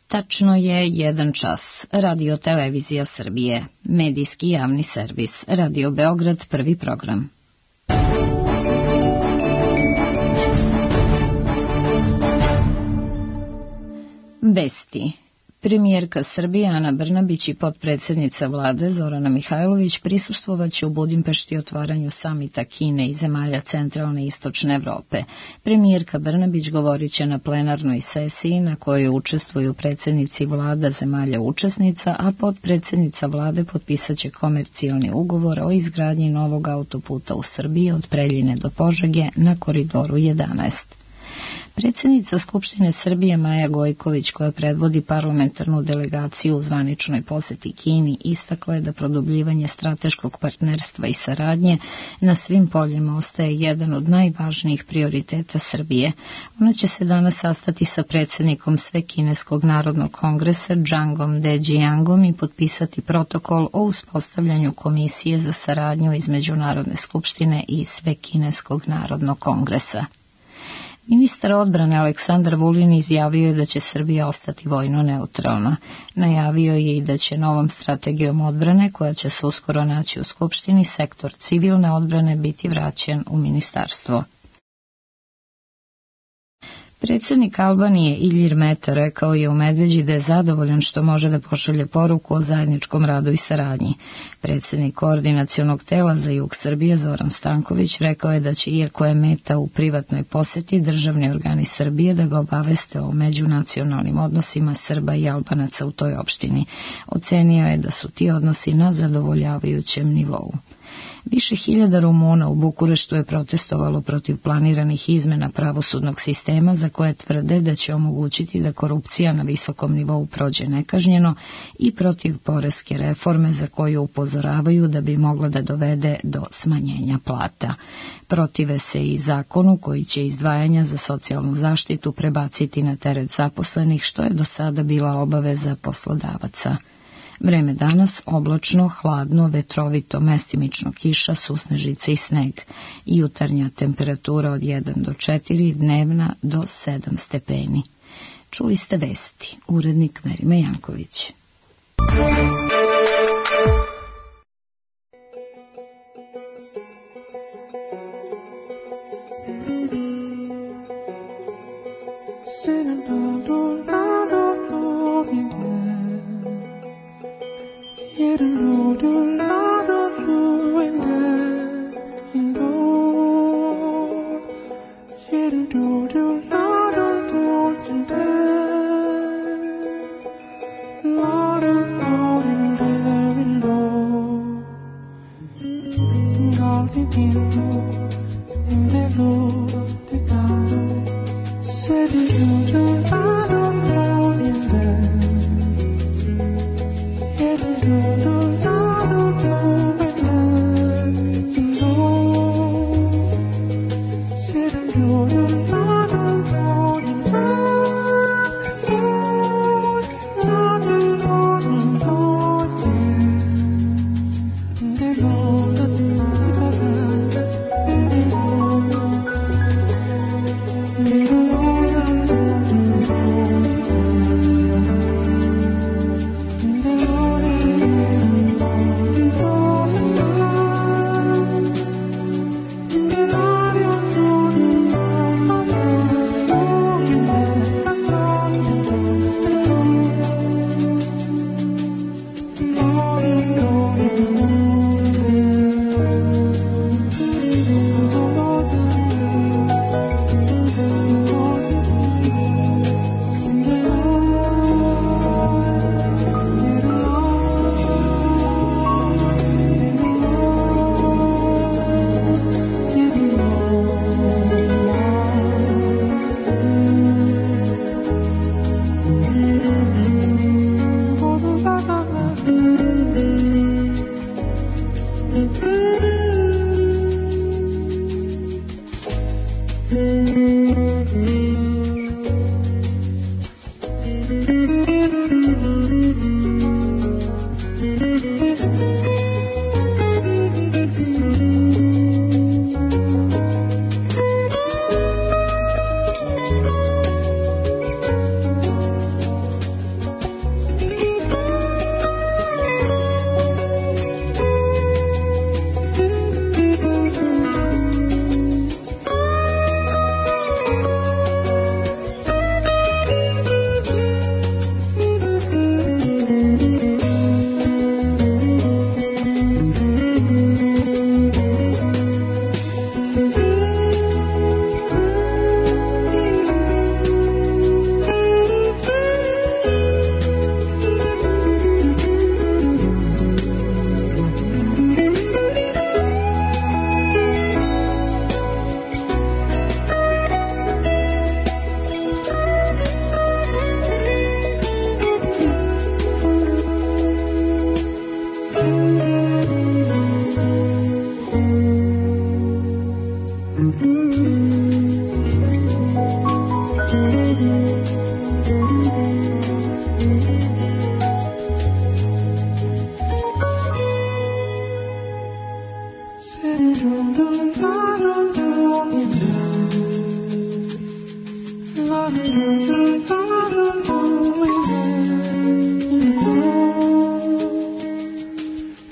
Tačno je 1 čas. Radio Televizija Srbije. Medijski javni servis. Radio Beograd, prvi program. Vesti. Premijerka Srbije Ana Brnabić i potpredsjednica vlade Zorana Mihajlović prisustvovaće u Budimpešti otvaranju samita Kine i zemalja centralne i istočne Evrope. Premijerka Brnabić govorit će na plenarnoj sesiji na kojoj učestvuju predsjednici vlada zemalja učesnica, a potpredsjednica vlade potpisat će komercijalni ugovor o izgradnji novog autoputa u Srbiji od Preljine do Požege na koridoru 11. Predsjednica Skupštine Srbije Maja Gojković, koja predvodi parlamentarnu delegaciju u zvaničnoj poseti Kini, istakla je da produbljivanje strateškog partnerstva i saradnje na svim poljima ostaje jedan od najvažnijih prioriteta Srbije. Ona će se danas sastati sa predsjednikom Svekineskog narodnog kongresa Džangom Deđijangom i potpisati protokol o uspostavljanju komisije za saradnju između Narodne skupštine i Svekineskog narodnog kongresa. Ministar odbrane Aleksandar Vulin izjavio je da će Srbija ostati vojno neutralna. Najavio je i da će novom strategijom odbrane, koja će se uskoro naći u Skupštini, sektor civilne odbrane biti vraćen u ministarstvo. Predsjednik Albanije Ilir Meta rekao je u Medveđi da je zadovoljan što može da pošalje poruku o zajedničkom radu i saradnji. Predsjednik koordinacionog tela za jug Srbije Zoran Stanković rekao je da će, iako je Meta u privatnoj posjeti, državni organi Srbije da ga obaveste o međunacionalnim odnosima Srba i Albanaca u toj opštini. Ocenio je da su ti odnosi na zadovoljavajućem nivou. Više hiljada Rumuna u Bukureštu je protestovalo protiv planiranih izmena pravosudnog sistema za koje tvrde da će omogućiti da korupcija na visokom nivou prođe nekažnjeno i protiv poreske reforme za koju upozoravaju da bi mogla da dovede do smanjenja plata. Protive se i zakonu koji će izdvajanja za socijalnu zaštitu prebaciti na teret zaposlenih, što je do sada bila obaveza poslodavaca. Vreme danas oblačno, hladno, vetrovito, mestimično kiša, susnežice i sneg. Jutarnja temperatura od 1 do 4, dnevna do 7 stepeni. Čuli ste vesti. Urednik Merime Janković.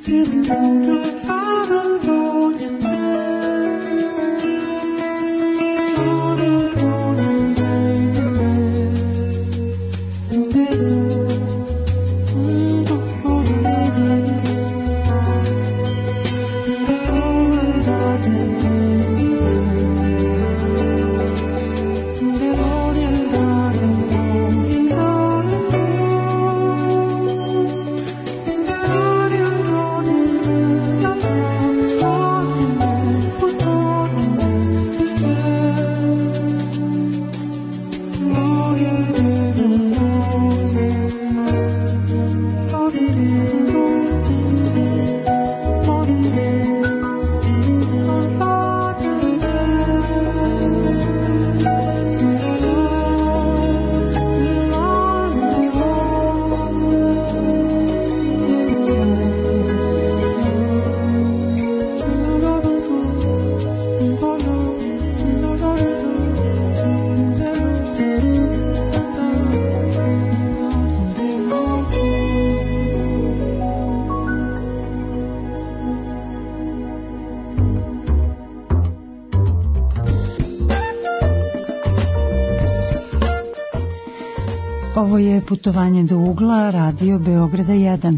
Ovo je Putovanje do ugla, Radio Beograda 1.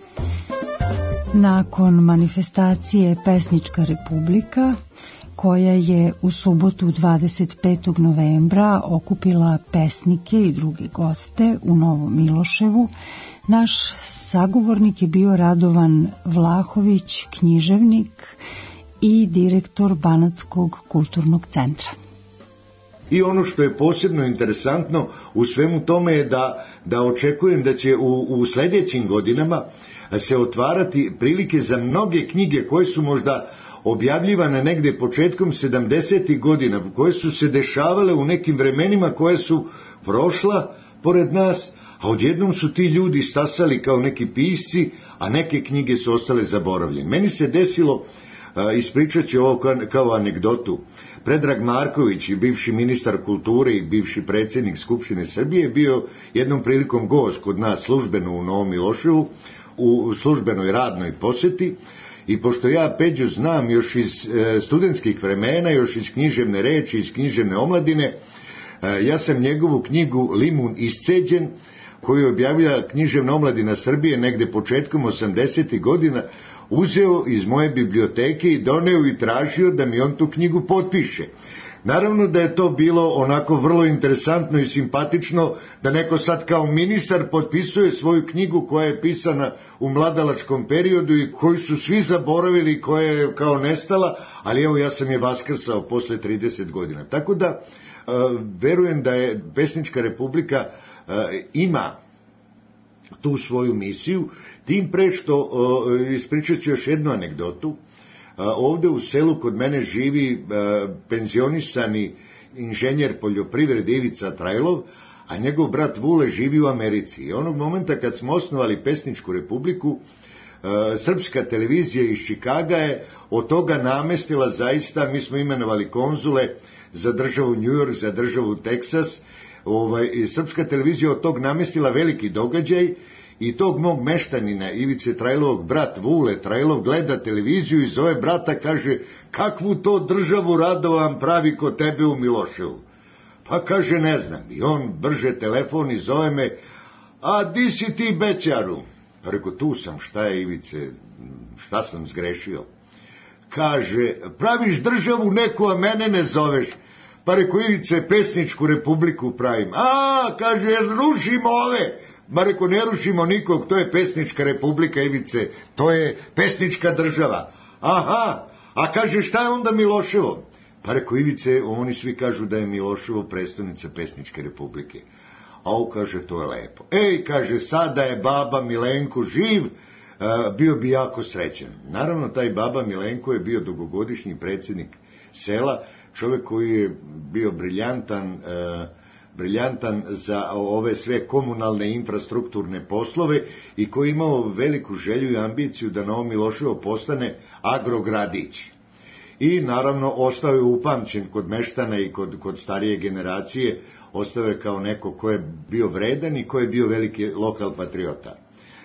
Nakon manifestacije Pesnička republika, koja je u subotu 25. novembra okupila pesnike i druge goste u Novom Miloševu, naš sagovornik je bio Radovan Vlahović, književnik i direktor Banatskog kulturnog centra. I ono što je posebno interesantno u svemu tome je da očekujem da će u sljedećim godinama se otvarati prilike za mnoge knjige koje su možda objavljivane negde početkom 70. godina, koje su se dešavale u nekim vremenima koje su prošla pored nas, a odjednom su ti ljudi stasali kao neki pisci, a neke knjige su ostale zaboravljene. Meni se desilo, ispričat ću ovo kao anegdotu, Predrag Marković, bivši ministar kulture i bivši predsjednik Skupštine Srbije, bio jednom prilikom gost kod nas službeno u Novom Miloševu, u službenoj radnoj posjeti, i pošto ja Peđu znam još iz studentskih vremena, još iz književne reči, iz književne omladine, ja sam njegovu knjigu Limun isceđen, koju je objavila književna omladina Srbije negde početkom 80. godina, uzeo iz moje biblioteke i doneo i tražio da mi on tu knjigu potpiše. Naravno da je to bilo onako vrlo interesantno i simpatično da neko sad kao ministar potpisuje svoju knjigu koja je pisana u mladalačkom periodu i koju su svi zaboravili i koja je kao nestala, ali evo ja sam je vaskrsao posle 30 godina. Tako da verujem da je Pesnička republika ima tu svoju misiju, tim pre što, ispričat ću još jednu anegdotu, ovde u selu kod mene živi penzionisani inženjer poljoprivrede Ivica Trajlov, a njegov brat Vule živi u Americi. I onog momenta kad smo osnovali Pesničku republiku, srpska televizija iz Čikaga je od toga namestila zaista, mi smo imenovali konzule za državu New York, za državu Teksas, i srpska televizija od tog namestila veliki događaj i tog mog meštanina Ivice Trajlovog brat Vule Trajlov gleda televiziju i zove brata, kaže, kakvu to državu Radovan pravi kod tebe u Miloševu? Pa kaže, ne znam. I on brže telefon i zove me, a di si ti bećaru? Pa reko, tu sam. Šta je, Ivice, šta sam zgrešio? Kaže, praviš državu neku, a mene ne zoveš. Pa reko, Ivice, Pesničku republiku pravim. A, kaže, rušimo ove. Ma reko, ne rušimo nikog, to je Pesnička republika, Ivice, to je pesnička država. Aha, a kaže, šta je onda Miloševo? Pa reko, Ivice, oni svi kažu da je Miloševo prestonica Pesničke republike. A on kaže, to je lepo. Ej, kaže, sada je baba Milenko živ, bio bi jako srećan. Naravno, taj baba Milenko je bio dugogodišnji predsjednik sela, čovjek koji je bio briljantan za ove sve komunalne infrastrukturne poslove i koji je imao veliku želju i ambiciju da Novo Miloševo postane agrogradić. I naravno ostao je upamćen kod meštana i kod starije generacije, ostao je kao neko ko je bio vredan i ko je bio veliki lokal patriota.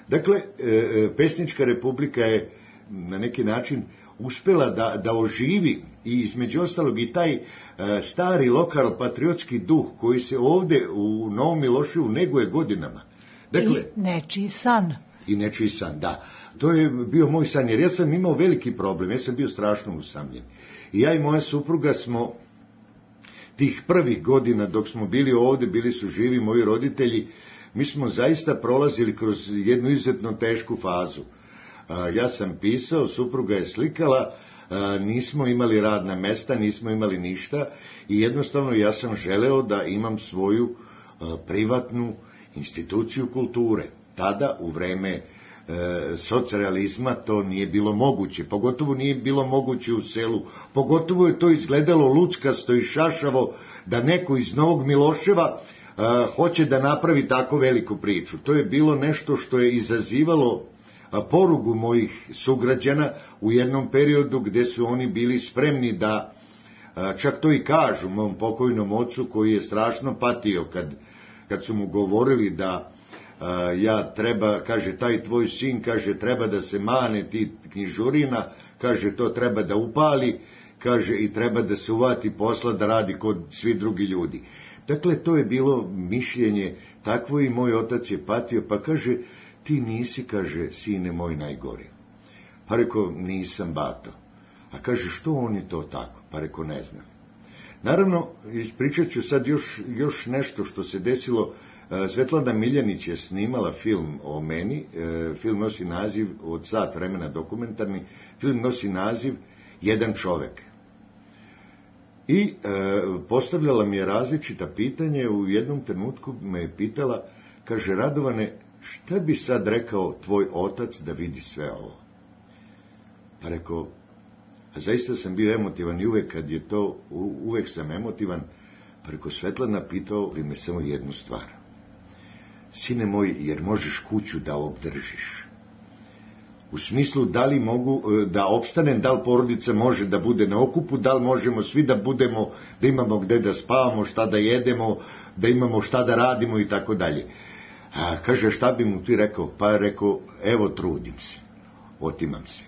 Dakle, Pesnička republika je na neki način uspjela da oživi i između ostalog i taj stari lokal patriotski duh koji se ovdje u Novom Miloševu neguje godinama. Dakle, I nečiji san. I nečiji san, da. To je bio moj san, jer ja sam imao veliki problem, ja sam bio strašno usamljen. I ja i moja supruga smo tih prvih godina dok smo bili ovdje, bili su živi moji roditelji, mi smo zaista prolazili kroz jednu izuzetno tešku fazu. Ja sam pisao, supruga je slikala, nismo imali radna mesta, nismo imali ništa i jednostavno ja sam želeo da imam svoju privatnu instituciju kulture. Tada, u vreme socrealizma, to nije bilo moguće, pogotovo nije bilo moguće u selu, pogotovo je to izgledalo luckasto i šašavo da neko iz Novog Miloševa hoće da napravi tako veliku priču. To je bilo nešto što je izazivalo porugu mojih sugrađana u jednom periodu gdje su oni bili spremni da, čak to i kažu mom pokojnom ocu koji je strašno patio kad su mu govorili da ja treba, kaže, taj tvoj sin, kaže, treba da se mane ti knjižurina, kaže, to treba da upali, kaže, i treba da se uvati posla da radi kod svi drugi ljudi. Dakle, to je bilo mišljenje takvo i moj otac je patio, pa kaže, ti nisi, kaže, sine moj najgori. Pa reko, nisam, bato. A kaže, što on je to tako? Pa reko, ne znam. Naravno, ispričat ću sad još nešto što se desilo. Svetlana Miljanić je snimala film o meni, film nosi naziv, od sat vremena dokumentarni, film nosi naziv Jedan čovek. I postavljala mi je različita pitanje, u jednom trenutku me je pitala, kaže, Radovane, šta bi sad rekao tvoj otac da vidi sve ovo? Pa rekao, a zaista sam bio emotivan i uvek kad je to, uvek sam emotivan, pa rekao, Svetlana, pitao bi me samo jednu stvar. Sine moj, jer možeš kuću da obdržiš? U smislu, da li mogu da opstanem, da li porodica može da bude na okupu, da li možemo svi da budemo, da imamo gde da spavamo, šta da jedemo, da imamo šta da radimo i tako dalje. A kaže, šta bi mu ti rekao? Pa je rekao, evo, trudim se, otimam se.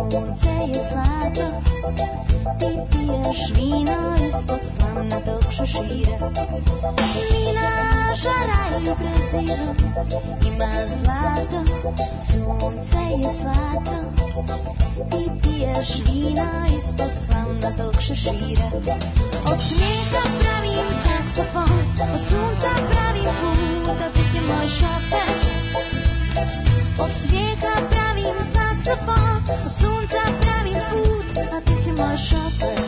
sunce je zlato, ti piješ vino ispod slamnatog šešira. Vina žaraju Brazilu, ima zlato, sunce je zlato, ti piješ vino ispod slamnatog šešira. Od smijeha pravim saksofon, od sunca pravim put, a ti si moj šofer. Od smijeha pravim saksofon, od sunca pravim put, a ti si moj šofer.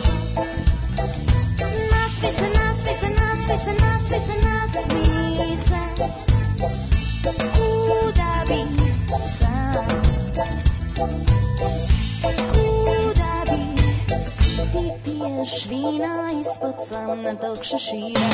Nasmi se, nasmi se, nasmi se, nasmi se, nasmi se. Kuda bi sam, kuda bi ti piješ vino ispod slamnatog šešira.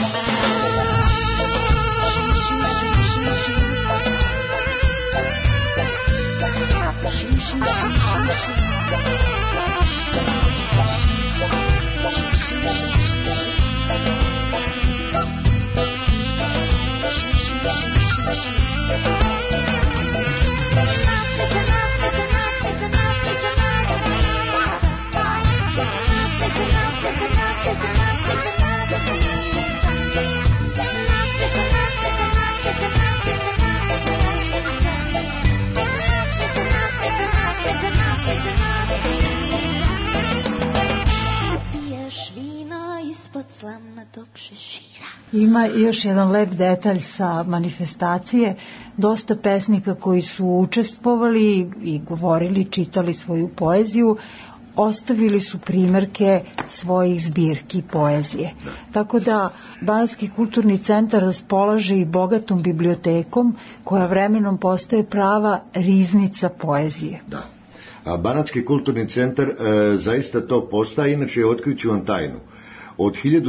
Ima još jedan lep detalj sa manifestacije. Dosta pesnika koji su učestvovali i govorili, čitali svoju poeziju, ostavili su primerke svojih zbirki poezije. Tako da Banatski kulturni centar raspolaže i bogatom bibliotekom koja vremenom postaje prava riznica poezije. Da. A Banatski kulturni centar zaista to postaje, inače otkriću vam tajnu. Od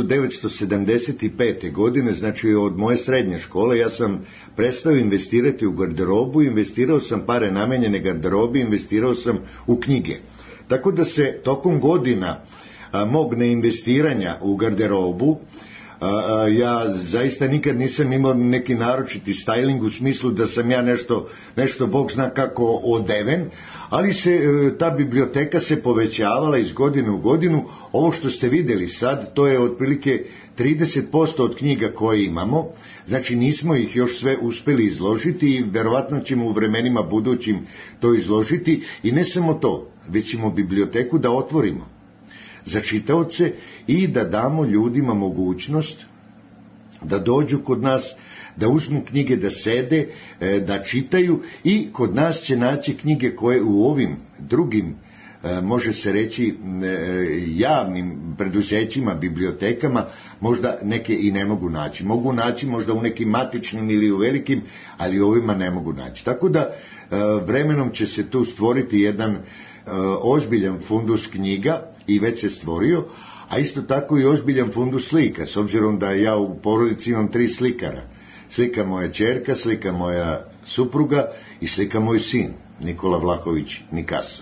1975. godine, znači od moje srednje škole, ja sam prestao investirati u garderobu, investirao sam pare namenjene garderobi, investirao sam u knjige. Tako da se tokom godina mog neinvestiranja u garderobu, ja zaista nikad nisam imao neki naročiti styling u smislu da sam ja nešto Bog zna kako odeven, ali se ta biblioteka se povećavala iz godine u godinu. Ovo što ste vidjeli sad, to je otprilike 30% od knjiga koje imamo, znači nismo ih još sve uspjeli izložiti i verovatno ćemo u vremenima budućim to izložiti. I ne samo to, već ćemo biblioteku da otvorimo za čitaoce i da damo ljudima mogućnost da dođu kod nas, da uzmu knjige, da sede, da čitaju i kod nas će naći knjige koje u ovim drugim, može se reći, javnim preduzećima, bibliotekama, možda neke i ne mogu naći. Mogu naći možda u nekim matičnim ili u velikim, ali ovima ne mogu naći. Tako da vremenom će se tu stvoriti jedan ozbiljan fundus knjiga i već se stvorio, a isto tako i ozbiljan fundus slika, s obzirom da ja u porodici imam 3 slikara. Slika moja ćerka, slika moja supruga i slika moj sin, Nikola Vlahović Nikaso.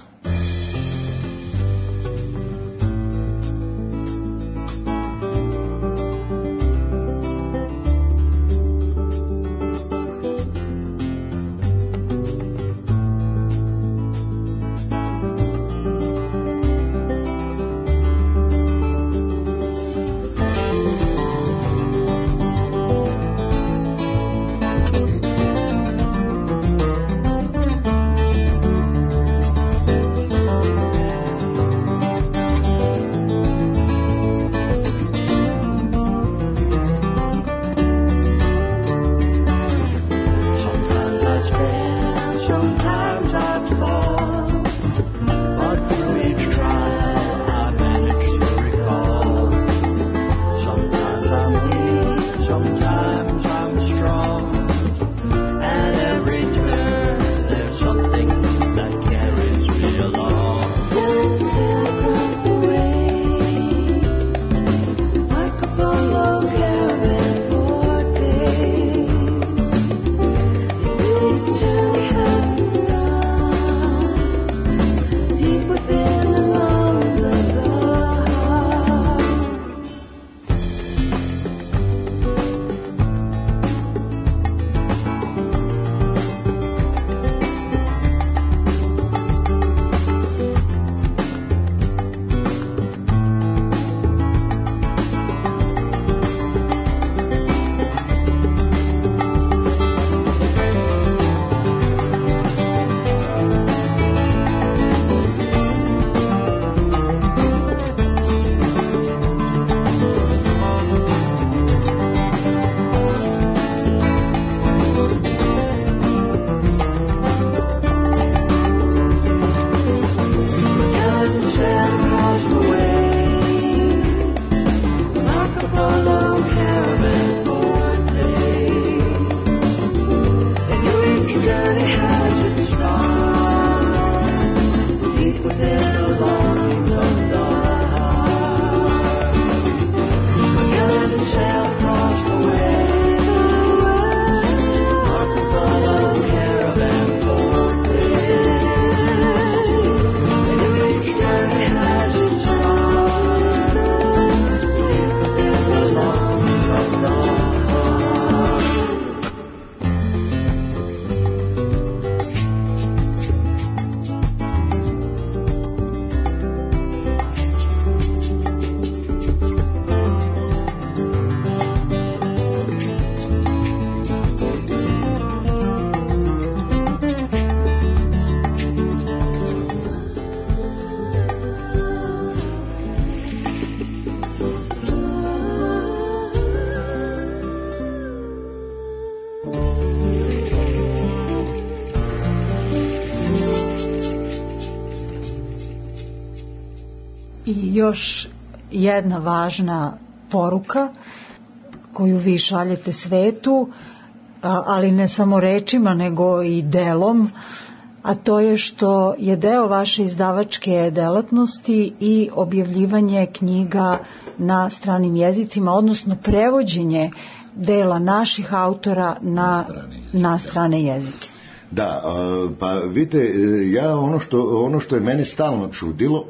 I još jedna važna poruka koju vi šaljete svetu, ali ne samo rečima nego i delom, a to je što je deo vaše izdavačke delatnosti i objavljivanje knjiga na stranim jezicima, odnosno prevođenje dela naših autora na strane jezike. Da, pa vidite, ja ono što je mene stalno čudilo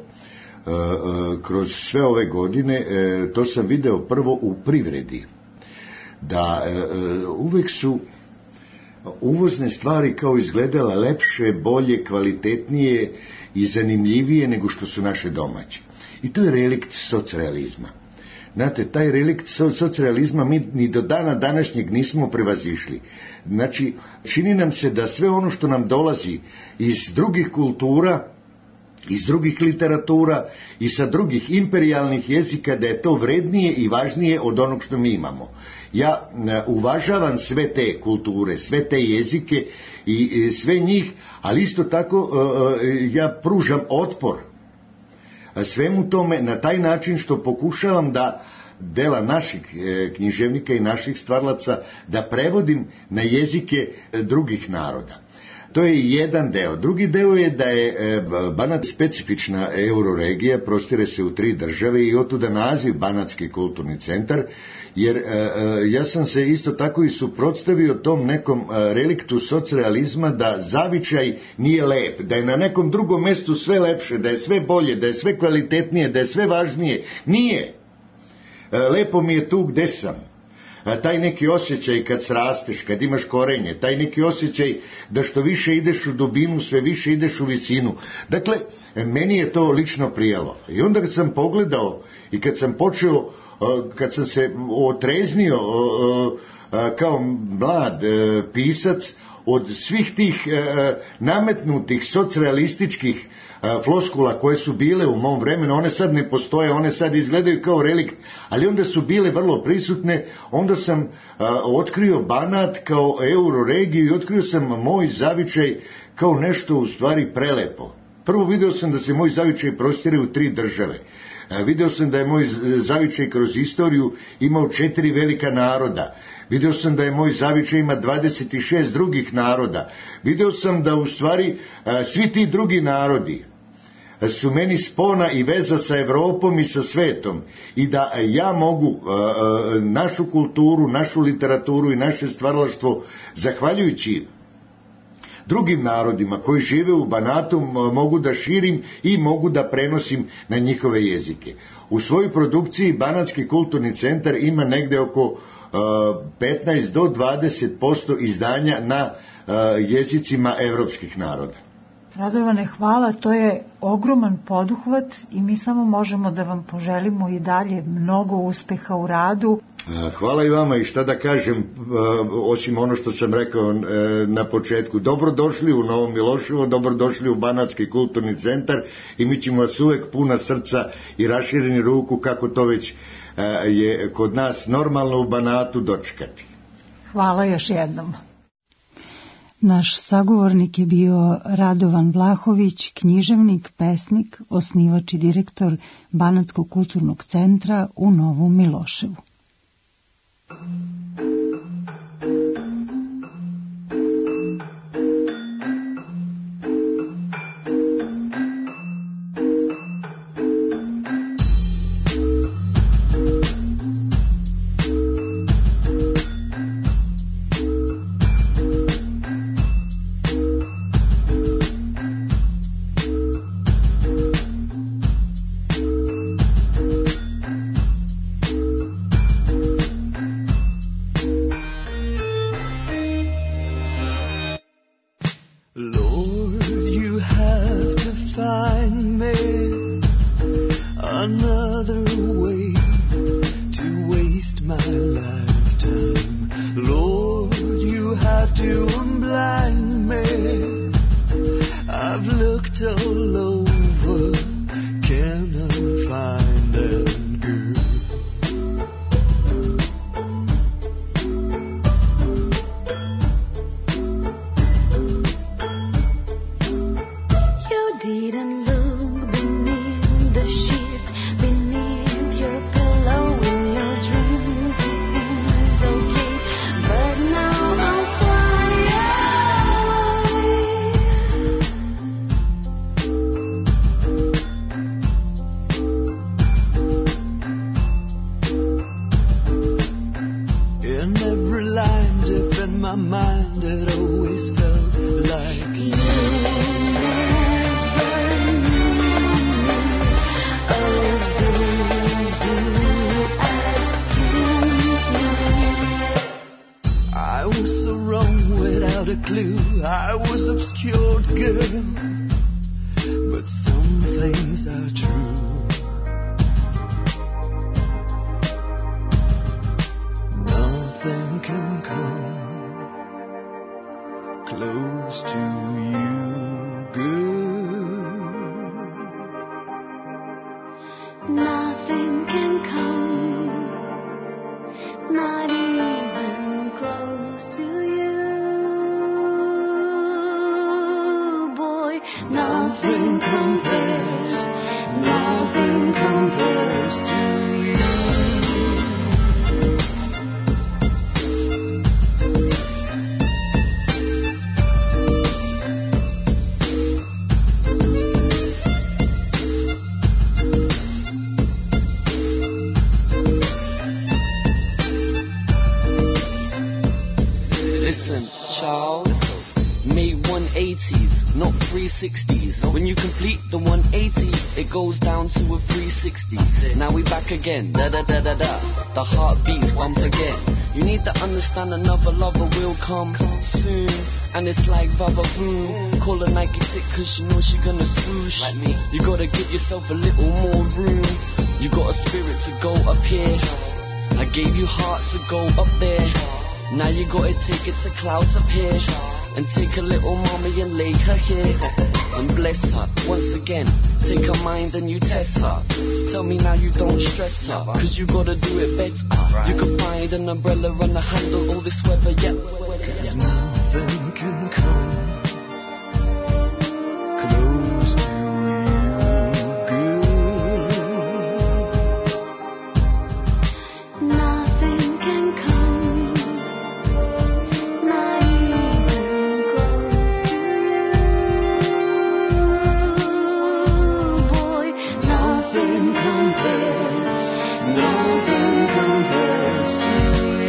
kroz sve ove godine, to sam video prvo u privredi, da uvek su uvozne stvari kao izgledale lepše, bolje, kvalitetnije i zanimljivije nego što su naše domaće. I to je relikt socrealizma. Znate, taj relikt socrealizma mi ni do dana današnjeg nismo prevazišli. Znači, čini nam se da sve ono što nam dolazi iz drugih kultura, iz drugih literatura i sa drugih imperijalnih jezika, da je to vrednije i važnije od onog što mi imamo. Ja uvažavam sve te kulture, sve te jezike i sve njih, ali isto tako ja pružam otpor svemu tome na taj način što pokušavam da dela naših književnika i naših stvaralaca da prevodim na jezike drugih naroda. To je jedan deo. Drugi deo je da je Banat specifična euroregija, prostire se u 3 države i otuda naziv Banatski kulturni centar, jer ja sam se isto tako i suprotstavio tom nekom reliktu socrealizma da zavičaj nije lep, da je na nekom drugom mestu sve lepše, da je sve bolje, da je sve kvalitetnije, da je sve važnije. Nije. Lepo mi je tu gde sam. Taj neki osjećaj kad srasteš, kad imaš korenje, taj neki osjećaj da što više ideš u dubinu, sve više ideš u visinu. Dakle, meni je to lično prijelo. I onda kad sam pogledao i kad sam počeo, kad sam se otreznio kao mlad pisac od svih tih nametnutih socrealističkih floskula koje su bile u mom vremenu, one sad ne postoje, one sad izgledaju kao relikt, ali onda su bile vrlo prisutne. Onda sam otkrio Banat kao euroregiju i otkrio sam moj zavičaj kao nešto u stvari prelepo. Prvo video sam da se moj zavičaj prostire u 3 države. Video sam da je moj zavičaj kroz istoriju imao 4 velika naroda. Video sam da je moj zavičaj ima 26 drugih naroda. Video sam da u stvari svi ti drugi narodi su meni spona i veza sa Evropom i sa svetom i da ja mogu našu kulturu, našu literaturu i naše stvaralaštvo, zahvaljujući drugim narodima koji žive u Banatu, mogu da širim i mogu da prenosim na njihove jezike. U svojoj produkciji Banatski kulturni centar ima negde oko 15 do 20% izdanja na jezicima evropskih naroda. Radovane, hvala, to je ogroman poduhvat i mi samo možemo da vam poželimo i dalje mnogo uspeha u radu. Hvala i vama i šta da kažem, osim ono što sam rekao na početku. Dobrodošli u Novo Miloševo, dobrodošli u Banatski kulturni centar i mi ćemo vas uvek puna srca i rašireni ruku, kako to već je kod nas normalno u Banatu, dočekati. Hvala još jednom. Naš sagovornik je bio Radovan Vlahović, književnik, pesnik, osnivač i direktor Banatskog kulturnog centra u Novom Miloševu. Didn't look beneath the sheet nothing compares to you. Listen, Charles, made 180s, not 360s. When you complete the 180, it goes down to a 360. Now we back again, da da da da da. The heart beats once again. You need to understand another lover will come soon. And it's like Baba Boom. Call a Nike tick cause you know she gonna swoosh. Like me. You gotta give yourself a little more room. You got a spirit to go up here. I gave you heart to go up there. Now you gotta take it to clouds up here. And take a little mommy and lay her here. And bless her once again. Take her mind and you test her. Tell me now you don't stress her. Cause you gotta do it better. You can find an umbrella and a handle all this weather, yeah. Cause nothing can come close to you, good. Nothing can come, not even close to you, boy. Nothing compares to you.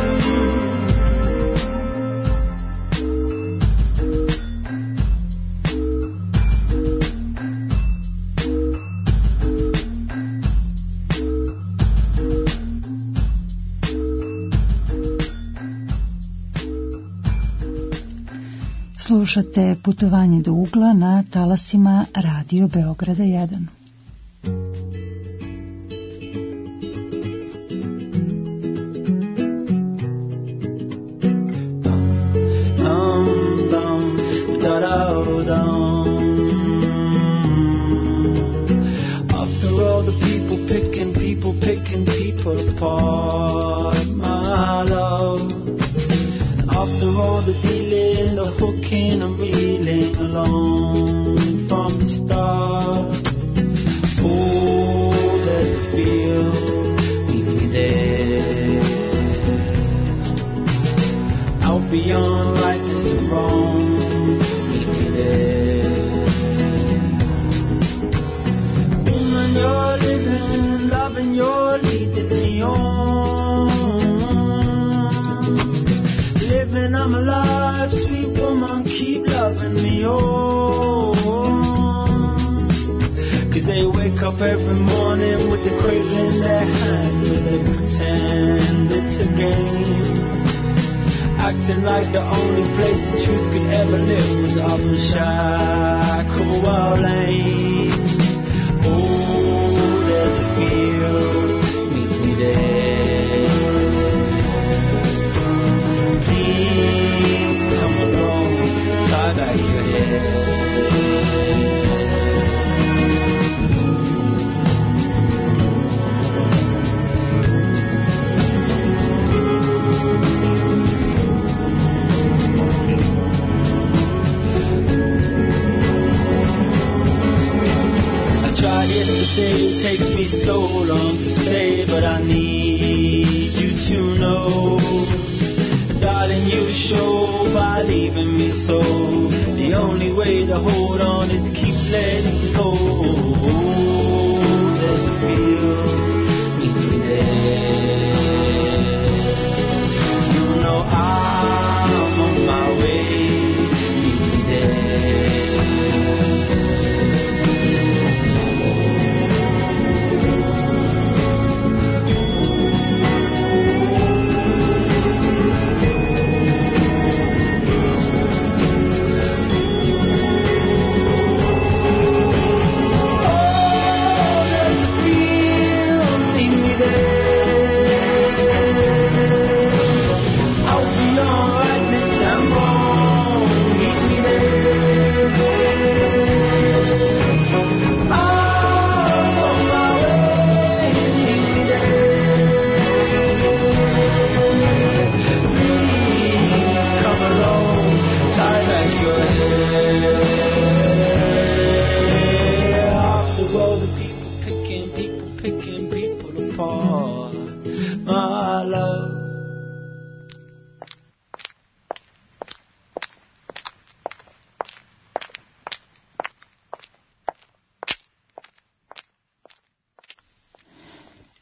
Slušate Putovanje do ugla na talasima Radio Beograda 1. After all the people picking people apart, my love. After all the dealing, the hooking and reeling along from the start. Oh, there's a feel, meet me there. Out beyond rightness and wrong, meet me there. Woman, you're living, loving, you're leading me on. Living, I'm alive, sweet woman, keep loving me on. Cause they wake up every morning with the cradle in their hands and they pretend it's a game. Acting like the only place the truth could ever live was up in Shacklewood Lane. Oh, there's a field, meet me there. Please come along, tie back your hair. It takes me so long to say, but I need you to know, darling, you show by leaving me so. The only way to hold on is keep letting go. There's a field, meet me there. You know I'm on my way, meet me there. Oh,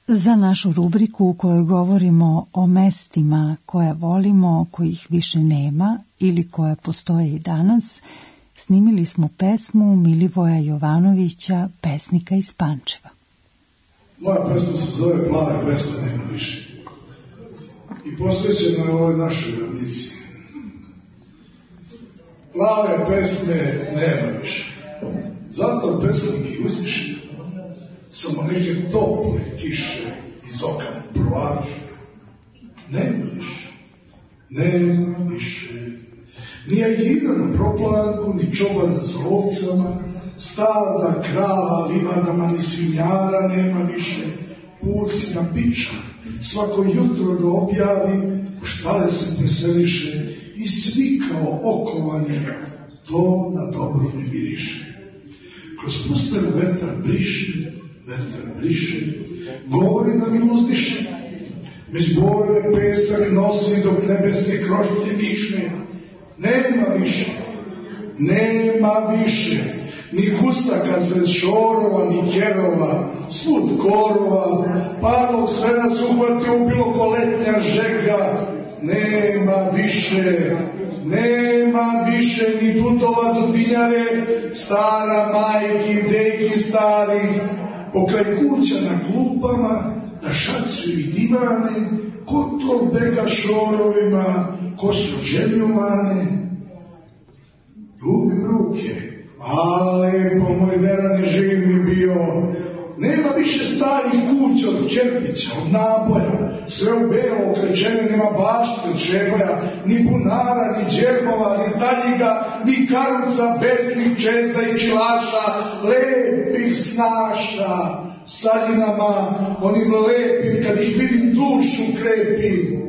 Za našu rubriku u kojoj govorimo o mestima koja volimo, kojih više nema ili koja postoje i danas, snimili smo pesmu Milivoja Jovanovića, pesnika iz Pančeva. Moja pesma se zove Plave pesme nema više i posvećena je ovoj našoj ravnici. Plave pesme nema više, zato pesnik i uzviše samo neke tople kiše iz okana provlače. Nema više, nema više. Ni ajgina na proplanku, ni čobana za ovcama, stada, krava, livadama, ni svinjara nema više. Purci na piča, svako jutro da objavi, u štale se preseliše i svi kao okovani to na dobro ne miriše. Kroz puster vetar briše, govori nam i uzdiše, već borbe pesak nosi dok nebeske krošnje diše. Nema više, ni gusaka se šorova, ni kerova, svud korova, parlog sve nas uhvatio u bilo koletnja žega. Nema više ni putova do dinjare, stara majki, dejki stari, pokraj kuća na klupama, da šacuju i divane, ko to bega šorovima, ko su džemljumane. Ljubim ruke, ale po moj vera ne živim mi bio. Nema više starih kuća od Čerpića, od naboja, sve u belo okrečene, nema bašte od šegoja, ni bunara, ni džermova, ni taljiga, ni karuca, besnih čeza i čilaša, lepih snaša, saljinama, onim lepim, kad ih vidim dušu krepi.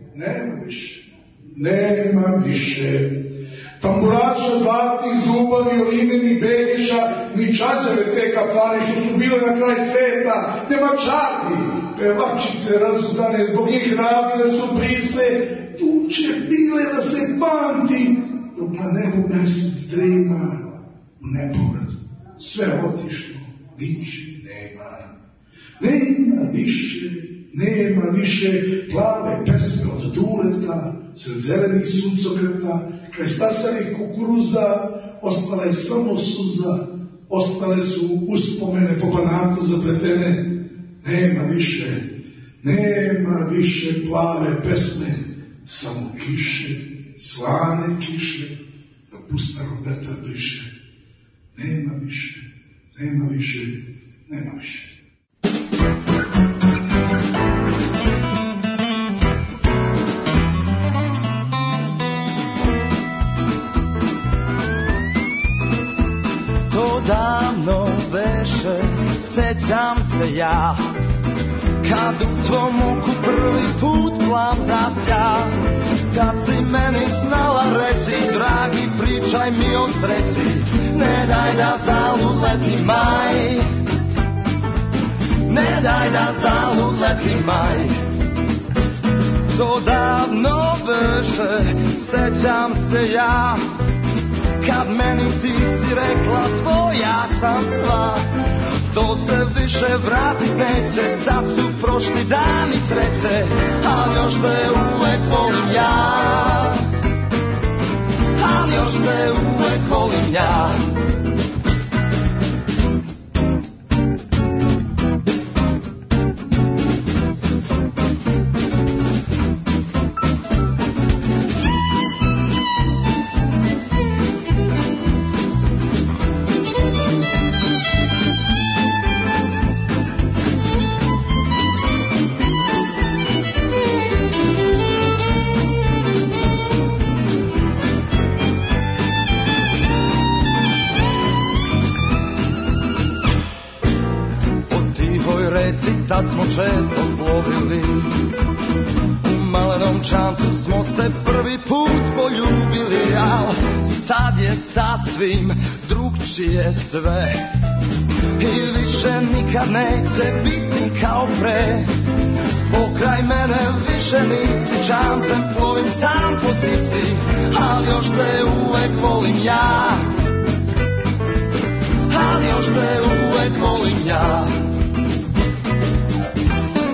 Nema više. Tamburača, zlatnih zuba, violine, begeša, ni čađave te kafane što su bile na kraj sveta, nema čarni, pevačice razuzdane, zbog njih radile su brise, tuče bile da se pamti, dok na nebu mesec drima, u nepogled, sve otišlo, više nema. Nema više plave pesme od duleta, sred zelenih suncokreta, kraj stasarih kukuruza, ostala je samo suza, ostale su uspomene po Banatu zapletene. Nema više plave pesme, samo kiše, slane kiše, da pustaro vetar briše. Nema više. Davno veše, sećam se ja, kad u tvom oku prvi put plav zasja, kad si meni znala reći, dragi pričaj mi o sreći, ne daj da zaluleti maj, ne daj da zaluleti maj. To davno veše, sećam se ja, kad meni ti si rekla tvoja sam stvar, to se više vratit neće, sad su prošli dani sreće, ali još te uvek volim ja, ali još te uvek volim ja. Tad smo često plovili, u malenom čamcu smo se prvi put poljubili, al sad je sasvim drugčije sve i više nikad neće biti kao pre. Pokraj mene više nisi, čamcem plovim sam po tisi, ali još te uvek volim ja, ali još te uvek volim ja.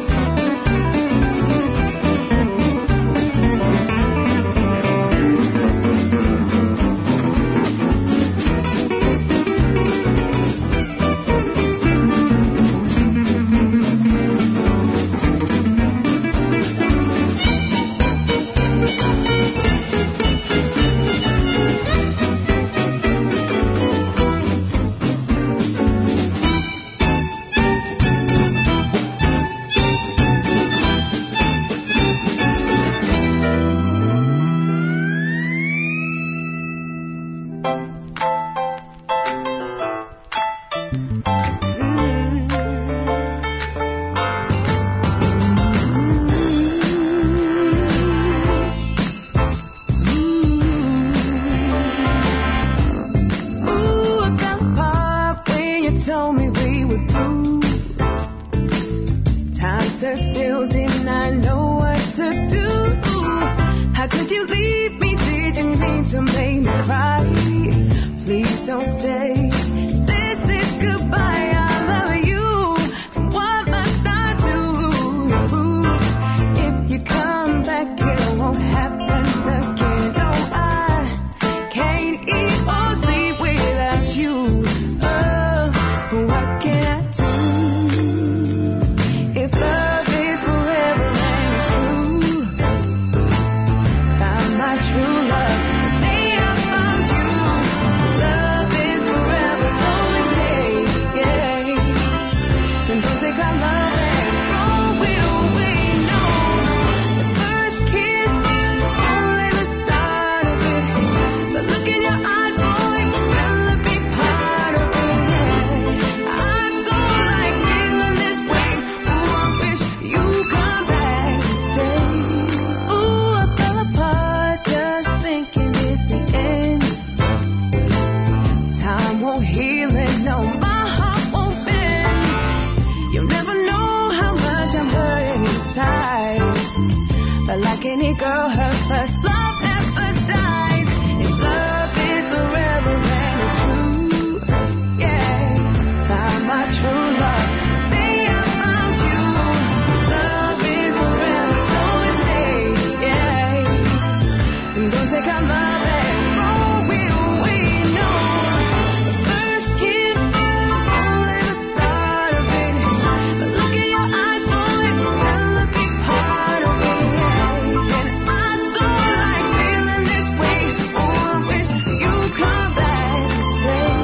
girl, her first love never dies. If love is forever, then it's true. Yeah, found my true love. Day I found you. Love is forever, so it stays. Yeah, don't take our love and roll with we know. The first kiss is only the start of it. But look in your eyes, boy, still a big part of it. And I don't like feeling this way. Oh, I wish you come back and stay.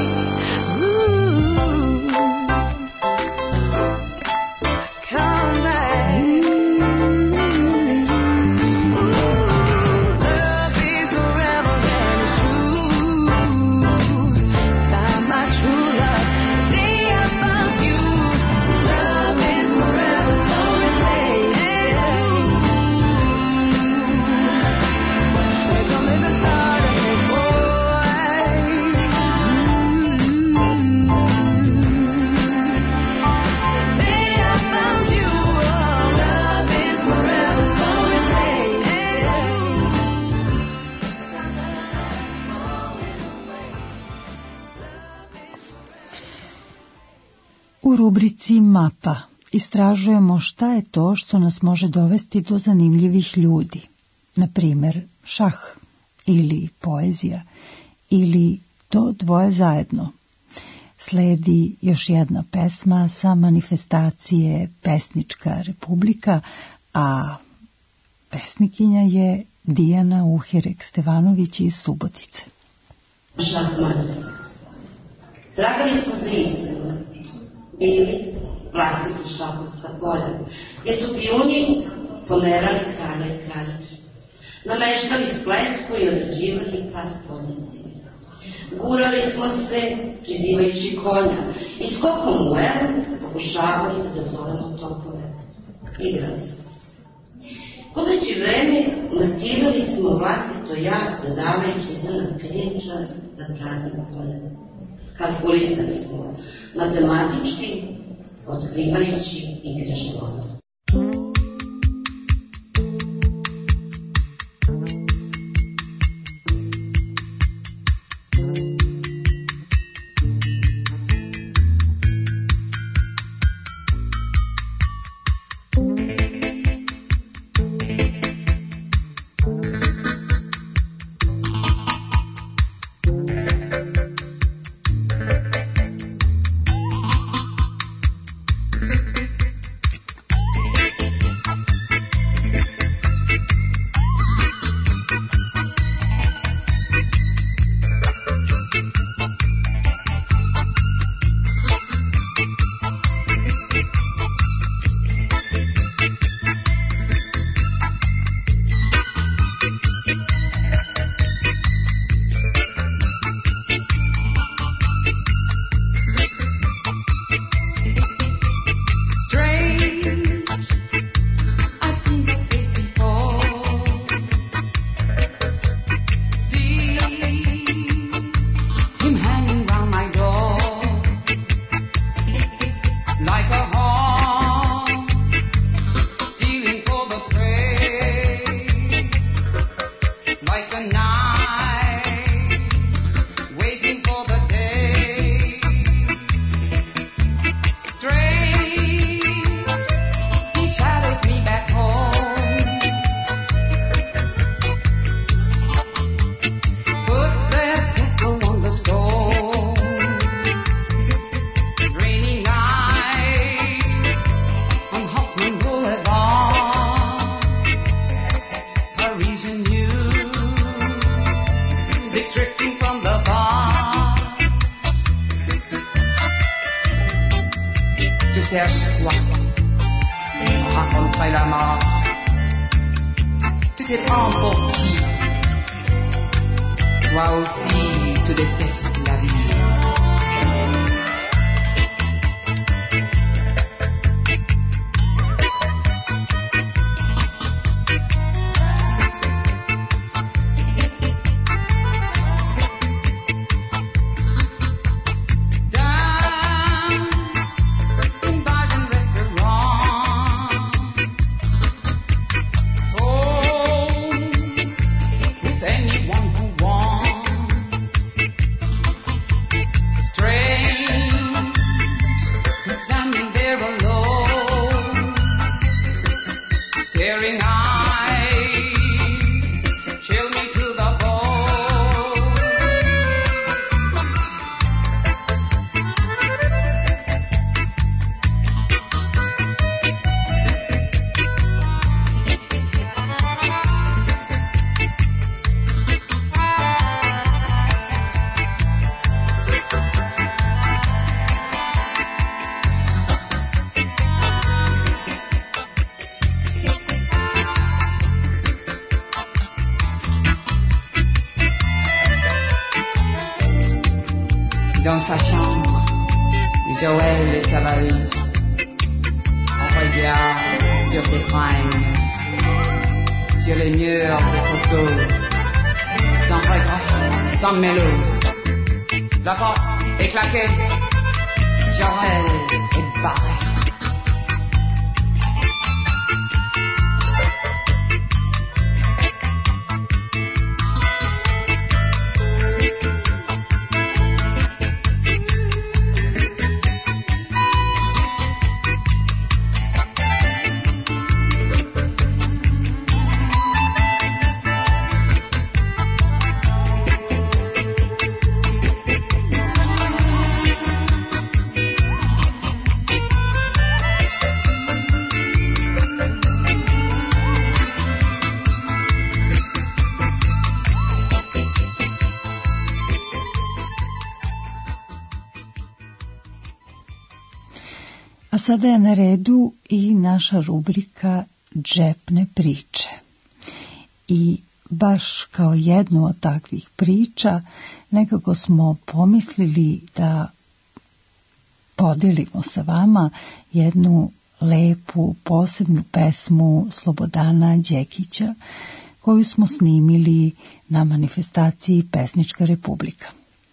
Ooh, come back. Love is forever, then it's true. Found my true love. Day I found you. Love is forever, so it stays. It's only the start of it, boy. Day I found you. Love is forever, so it stays. U rubrici Mapa istražujemo šta je to što nas može dovesti do zanimljivih ljudi. Na primjer, šah ili poezija ili to dvoje zajedno. Sledi još jedna pesma sa manifestacije Pesnička republika, a pesnikinja je Dijana Uhirek-Stevanović iz Subotice. Šahmat. Tragali smo za istinom. Bili plastik šahovska polja, gdje su pijuni pomerali kralja i kraljicu. Nameštali spletku i određivali par pozicije. Gurali smo se, prizivajući konja, i skokom u el pokušavali da dozvolimo topove. Igrali smo se. Gubeći vreme, matirali smo vlastito ja, dodavajući zrna priča za prazne polje. Kalkulisali smo matematički, otkrivajući igre života. cherches quoi? On raconterait la mort. Tu te prends pour qui? Toi aussi, tu détestes la vie. Oh Dans sa chambre, Joël et sa valise. On regarde sur tes fringues, sur les murs des photos, sans regret, sans mélo. La porte est claquée, Joël est barré. A sada je na redu i naša rubrika Džepne priče. I baš kao jednu od takvih priča nekako smo pomislili da podelimo sa vama jednu lepu, posebnu pesmu Slobodana Đekića koju smo snimili na manifestaciji Pesnička republika.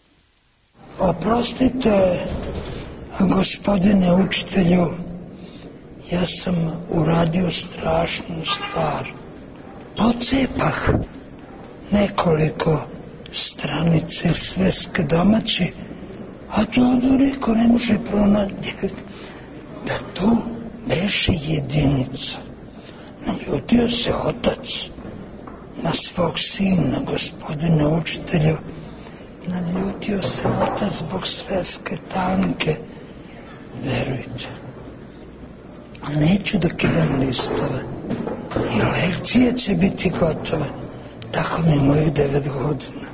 Oprostite, gospodine učitelju, ja sam uradio strašnu stvar. Pocepah nekoliko stranice sveske domaći, a to niko ne može pronaći da tu beše jedinica. Naljutio se otac na svog sina, gospodine učitelju. Naljutio se otac zbog sveske tanke. Verujte, neću da kidam listove i lekcije će biti gotove. Tako mi mojih 9 godina.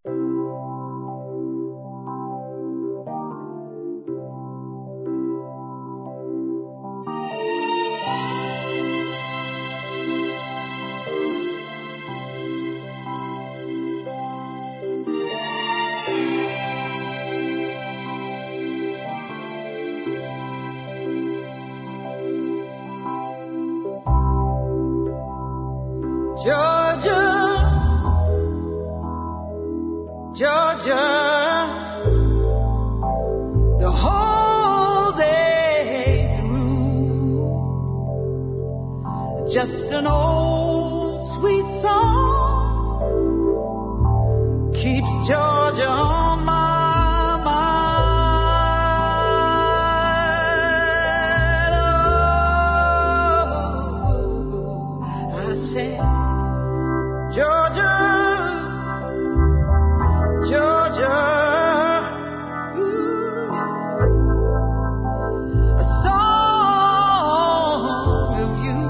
Georgia, the whole day through. Just an old sweet song keeps Georgia on my mind. Oh, I said, Georgia, Georgia, ooh, a song of you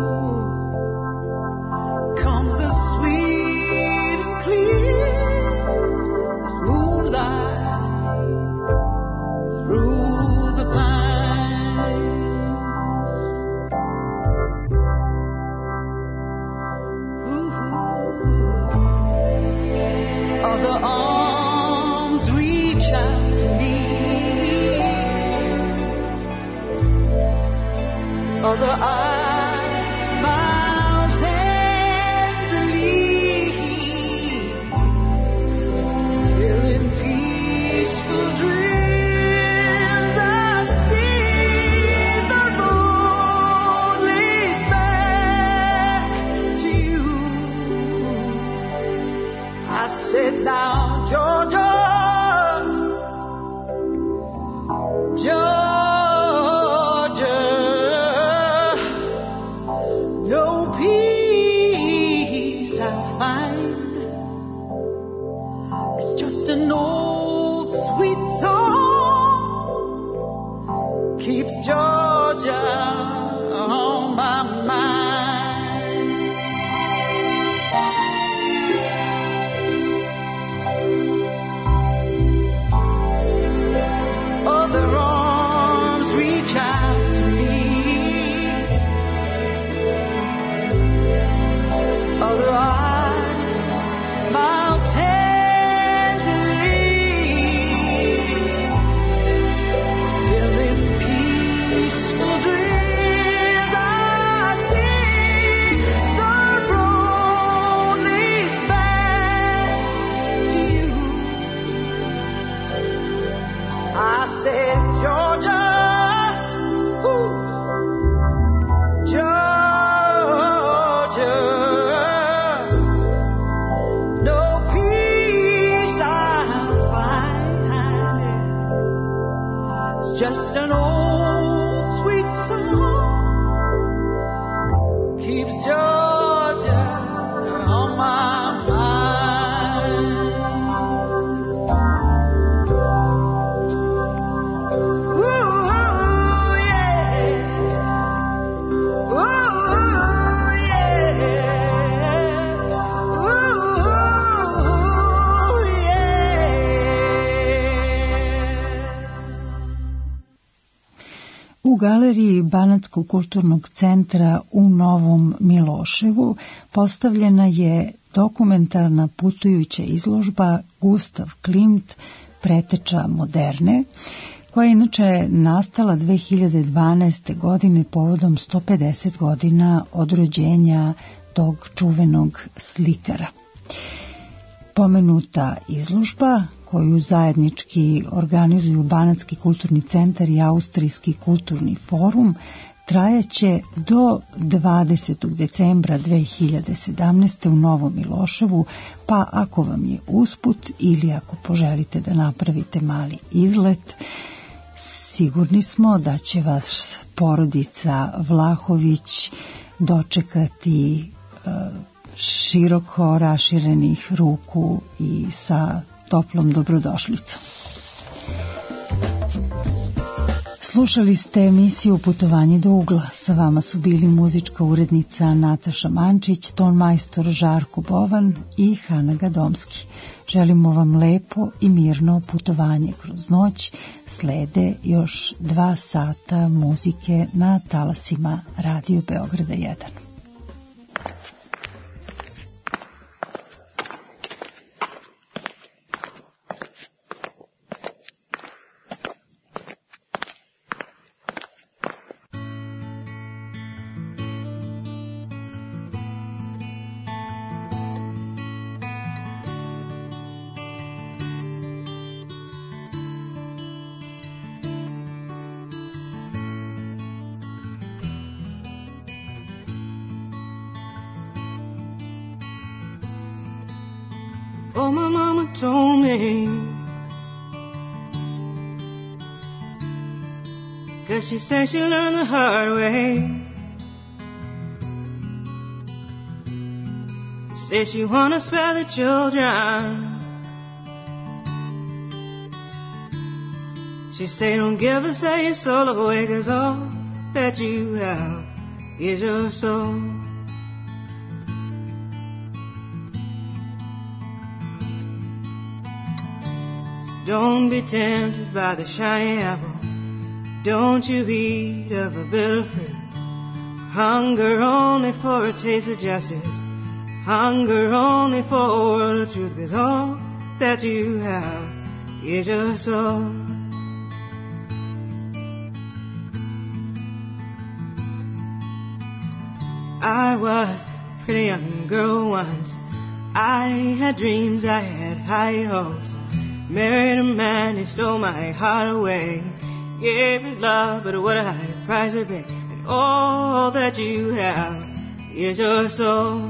comes as sweet and clear as moonlight through the pines. Ooh, other arms reach out to me, other eyes smile tenderly, still in peaceful dreams I see the road leads back to you. I said, now, Georgia, Georgia, just an old sweet song keeps Georgia on my mind. Ooh, yeah. Ooh, yeah. Ooh, yeah. U galeriji Banatskog kulturnog centra u Novom Miloševu postavljena je dokumentarna putujuća izložba Gustav Klimt, preteča moderne, koja je inače nastala 2012. godine povodom 150 godina od rođenja tog čuvenog slikara. Pomenuta izložba, koju zajednički organizuju Banatski kulturni centar i Austrijski kulturni forum, trajaće do 20. decembra 2017. u Novom Miloševu, pa ako vam je usput ili ako poželite da napravite mali izlet, sigurni smo da će vas porodica Vlahović dočekati široko raširenih ruku i sa toplom dobrodošlicom. Slušali ste emisiju Putovanje do ugla. Sa vama su bili muzička urednica Nataša Mančić, tonmajstor Žarko Bovan i Hana Gadomski. Želimo vam lepo i mirno putovanje kroz noć. Slede još 2 sata muzike na talasima Radio Beograda 1. Oh, my mama told me, 'cause she said she learned the hard way. Say she wanna spare the children. She say don't give us your soul away, 'cause all that you have is your soul. Don't be tempted by the shiny apple. Don't you eat of a bitter fruit. Hunger only for a taste of justice. Hunger only for a world of truth. 'Cause all that you have is your soul. I was a pretty young girl once. I had dreams, I had high hopes. Married a man who stole my heart away. Gave his love, but what a high price to pay. And all that you have is your soul.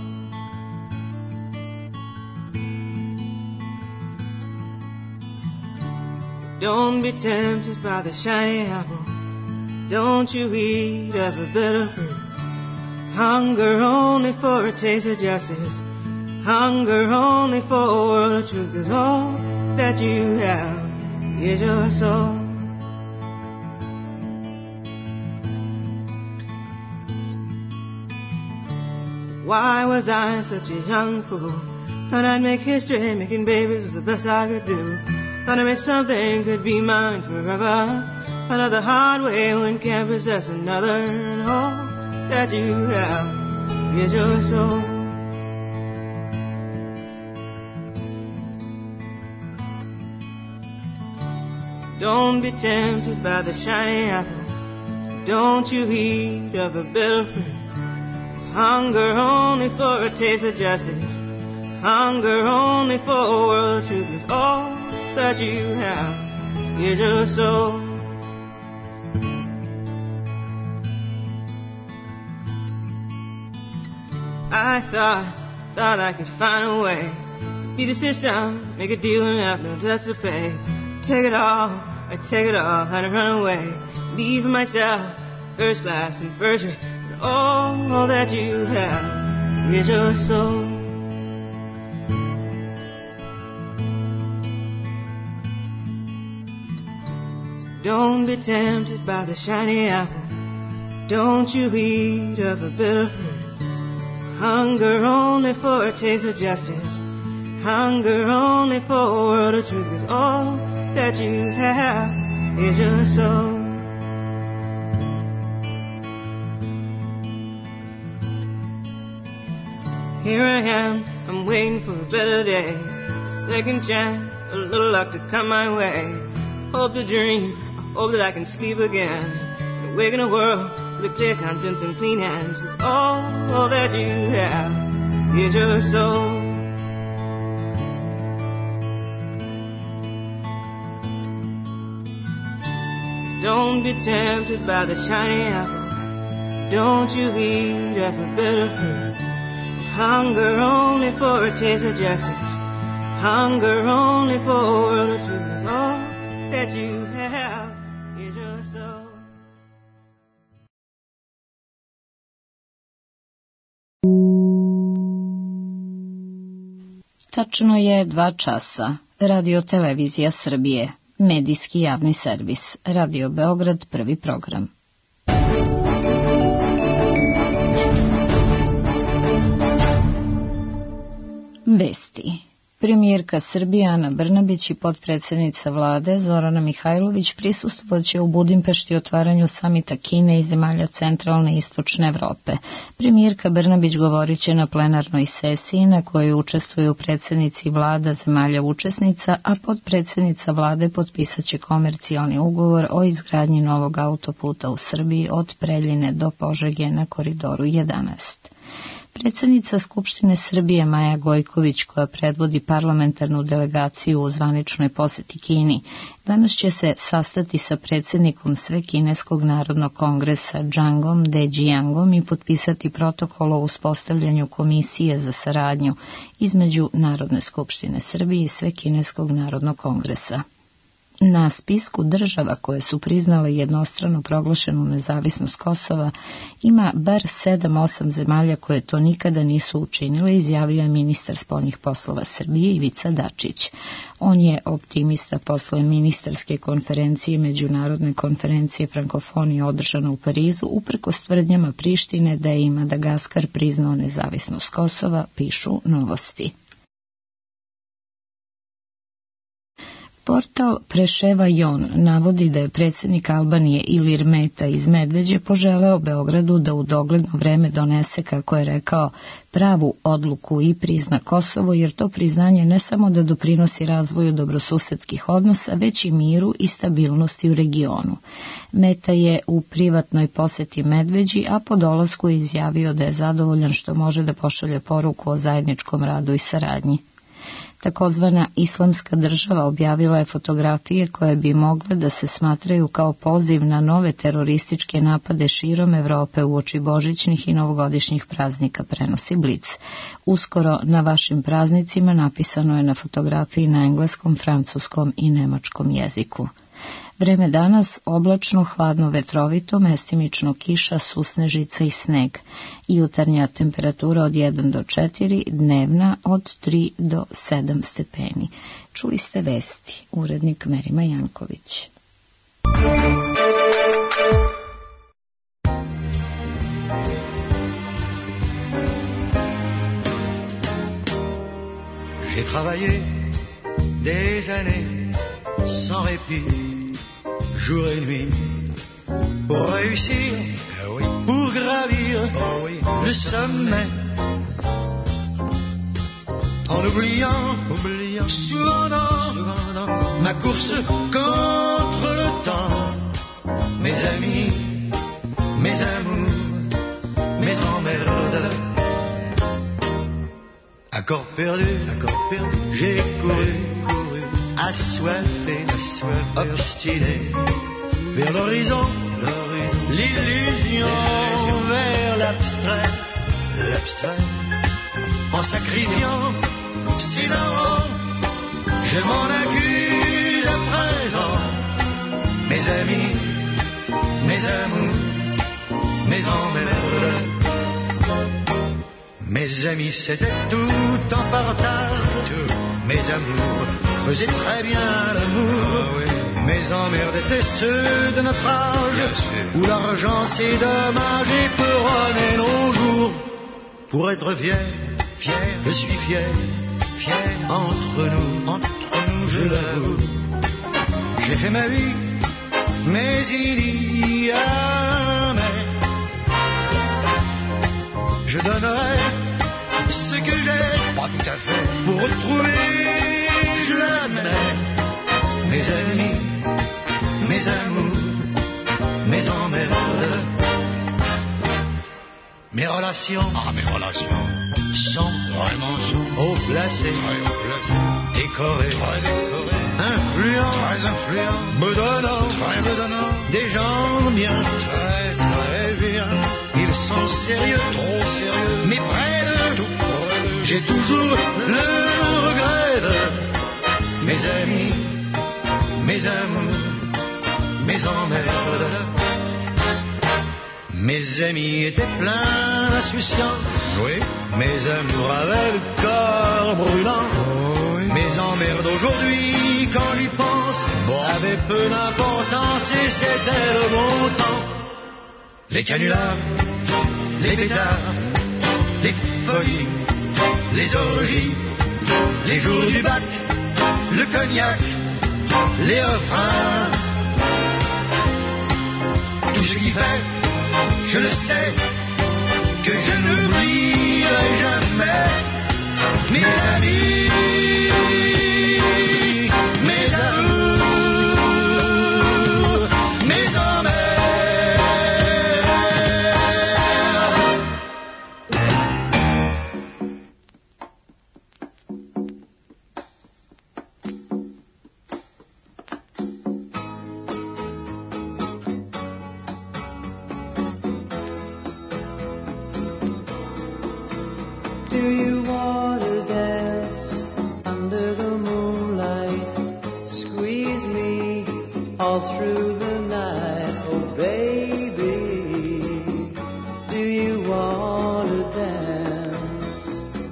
Don't be tempted by the shiny apple. Don't you eat of a bitter fruit. Hunger only for a taste of justice. Hunger only for a world of truth. 'Cause all that you have is your soul. Why was I such a young fool? Thought I'd make history, making babies was the best I could do. Thought I made something could be mine forever. Another hard way, one can't possess another. And all that you have is your soul. Don't be tempted by the shiny apple. Don't you eat of a bitter fruit. Hunger only for a taste of justice. Hunger only for a world of truth. 'Cause all that you have is your soul. I thought I could find a way. Be the system, make a deal and have no debts to pay. Take it all I take it all and run away, leave myself first class and first rate. All that you have is your soul. Don't be tempted by the shiny apple. Don't you eat of a bitter fruit. Hunger only for a taste of justice. Hunger only for a world of truth. 'Cause all that you have is your soul. Here I am, I'm waiting for a better day. Second chance, a little luck to come my way. Hope to dream, I hope that I can sleep again. And wake in a world with a clear conscience and clean hands. 'Cause all that you have is your soul. Don't be tempted by the shiny apple. Don't you eat of a bitter fruit. Hunger only for a taste of justice. Hunger only for a world of truth. 'Cause all that you have is your soul. Tačno je 2 časa. Radio Televizija Srbije. Medijski javni servis. Radio Beograd, prvi program. Vesti. Premijerka Srbije Ana Brnabić i potpredsjednica vlade Zorana Mihajlović prisustvovaće u Budimpešti otvaranju samita Kine i zemalja centralne i istočne Evrope. Premijerka Brnabić govorit će na plenarnoj sesiji na kojoj učestvuju predsjednici vlada zemalja učesnica, a potpredsjednica vlade potpisat će komercijalni ugovor o izgradnji novog autoputa u Srbiji od Preljine do Požege na koridoru 11. Predsjednica Skupštine Srbije Maja Gojković, koja predvodi parlamentarnu delegaciju u zvaničnoj poseti Kini, danas će se sastati sa predsjednikom Svekineskog narodnog kongresa Džangom Deđijangom i potpisati protokol o uspostavljanju komisije za saradnju između Narodne skupštine Srbije i Svekineskog narodnog kongresa. Na spisku država koje su priznale jednostrano proglašenu nezavisnost Kosova ima bar 7-8 zemalja koje to nikada nisu učinile, izjavio je ministar spoljnih poslova Srbije Ivica Dačić. On je optimista posle ministarske konferencije Međunarodne konferencije frankofonije održane u Parizu, uprkos tvrdnjama Prištine da je i Madagaskar priznao nezavisnost Kosova, pišu Novosti. Portal Preševa Jon navodi da je predsjednik Albanije Ilir Meta iz Medveđe poželeo Beogradu da u dogledno vreme donese, kako je rekao, pravu odluku i prizna Kosovo, jer to priznanje ne samo da doprinosi razvoju dobrosusedskih odnosa, već i miru i stabilnosti u regionu. Meta je u privatnoj posjeti Medveđi, a po dolasku je izjavio da je zadovoljan što može da pošalje poruku o zajedničkom radu i saradnji. Takozvana Islamska država objavila je fotografije koje bi mogle da se smatraju kao poziv na nove terorističke napade širom Evrope uoči božićnih i novogodišnjih praznika, prenosi Blic. Uskoro na vašim praznicima napisano je na fotografiji na engleskom, francuskom i nemačkom jeziku. Vreme danas oblačno, hladno, vetrovito, mestimično kiša, susnežica i sneg. Jutarnja temperatura od 1 do 4, dnevna od 3 do 7 stepeni. Čuli ste vesti, urednik Merima Janković. J'ai travaillé des années sans répit, jour et nuit, pour réussir, pour gravir le sommet, en oubliant souvent dans ma course contre le temps, mes amis, mes amours, mes emmerdes. Accord perdu, j'ai couru, assoiffé, obstiné, vers l'horizon, l'illusion, vers l'abstrait, en sacrifiant si d'avant, je m'en accuse à présent, amis c'était tout en partage. Mes amours faisaient très bien l'amour. Mes emmerdes étaient ceux de notre âge, où l'argent c'est dommage et couronner nos jours. Pour être fier, je suis fier, entre nous, je l'avoue. J'ai fait ma vie, mais il y a mais je donnerai ce que j'ai, pas tout à fait, pour retrouver, je l'admets, mes amis, mes amours, mes emmerdes, mes relations sont vraiment haut placées, décorées, influents, me donnant des gens bien, très bien. Ils sont sérieux, trop sérieux, mais près de tout. J'ai toujours le regret de mes amis, mes amours, mes emmerdes. Mes amis étaient pleins d'insouciance, mes amours avaient le corps brûlant. Mes emmerdes aujourd'hui, quand j'y pense, avaient peu d'importance et c'était le bon temps. Les canulars, les pétards, les folies, les orgies, les jours du bac, le cognac, les refrains. Tout ce qui fait, je le sais, que je n'oublierai jamais mes amis, mes amours, mes emmerdes. Do you want to dance under the moonlight? Squeeze me all through the night, oh baby. Do you want to dance?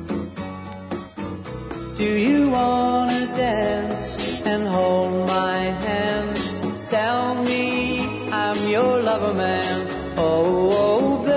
Do you want to dance and hold my hand? Tell me I'm your lover man, oh, oh baby.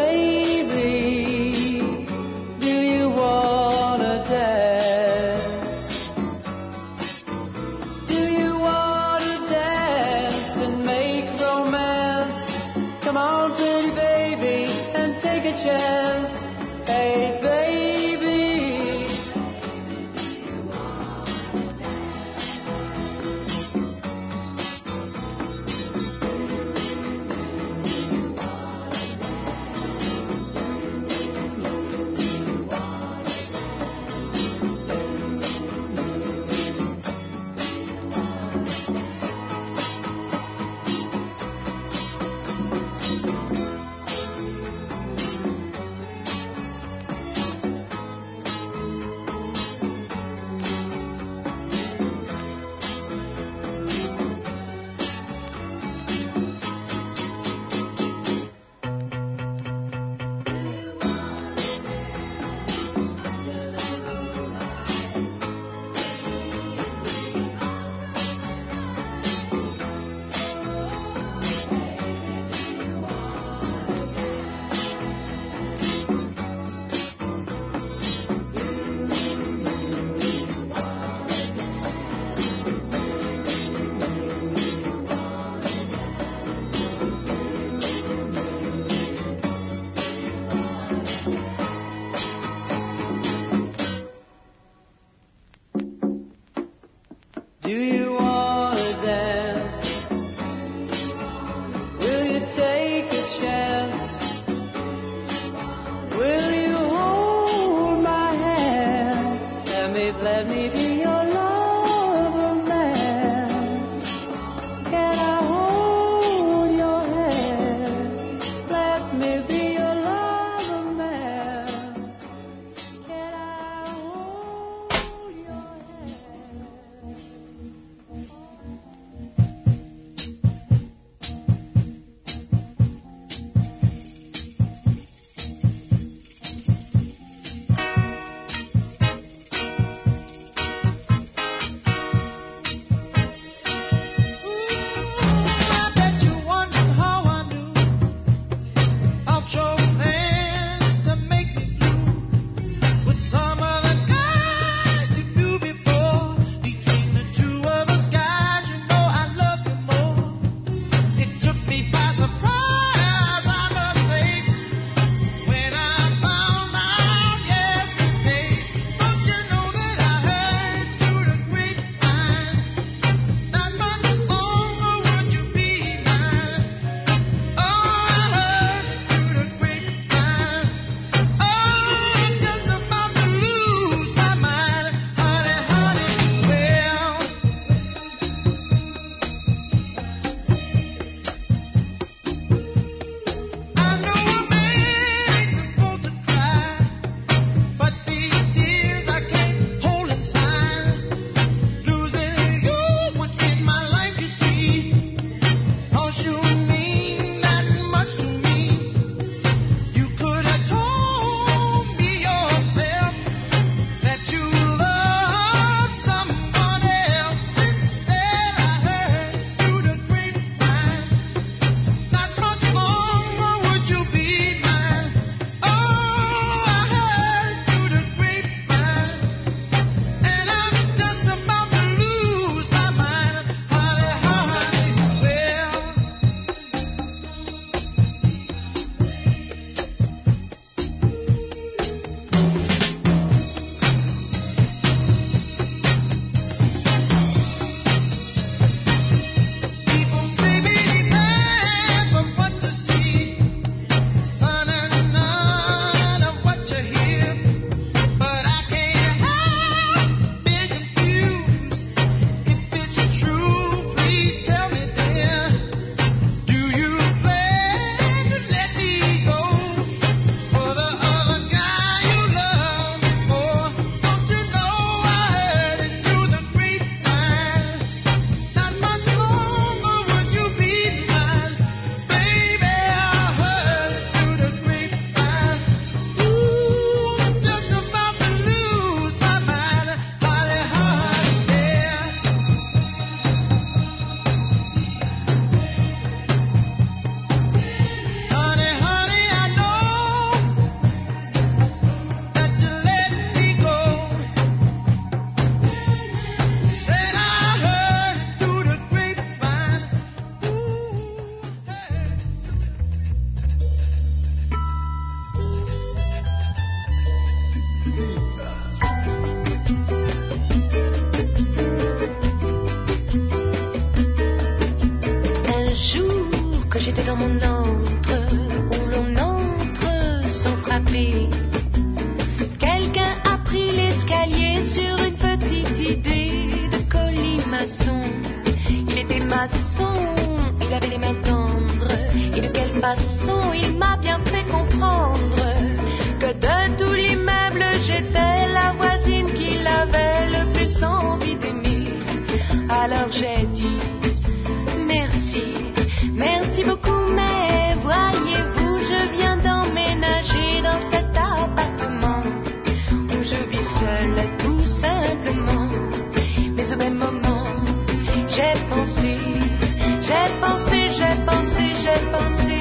j'étais dans mon antre, où l'on entre sans frapper. Quelqu'un a pris l'escalier sur une petite idée de colimaçon. Il était maçon, il avait les mains tendres, et de quelle façon il m'a bien fait comprendre que de tout l'immeuble j'étais la voisine qu'il avait le plus envie d'aimer. Alors j'ai dit merci, merci beaucoup, mais voyez-vous, je viens d'emménager dans cet appartement où je vis seule tout simplement. Mais au même moment, j'ai pensé, j'ai pensé, j'ai pensé, j'ai pensé.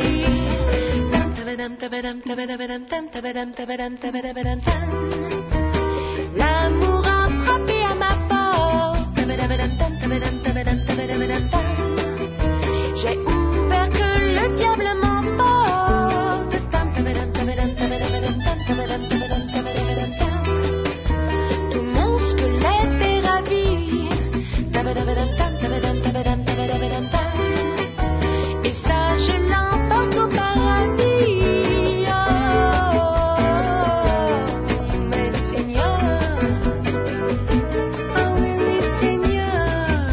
L'amour a frappé à ma porte. J'ai ouvert que le diable m'emporte. Tout mon squelette est ravi. Et ça je l'emporte au paradis. Oh, mais Seigneur, oh oui Seigneur,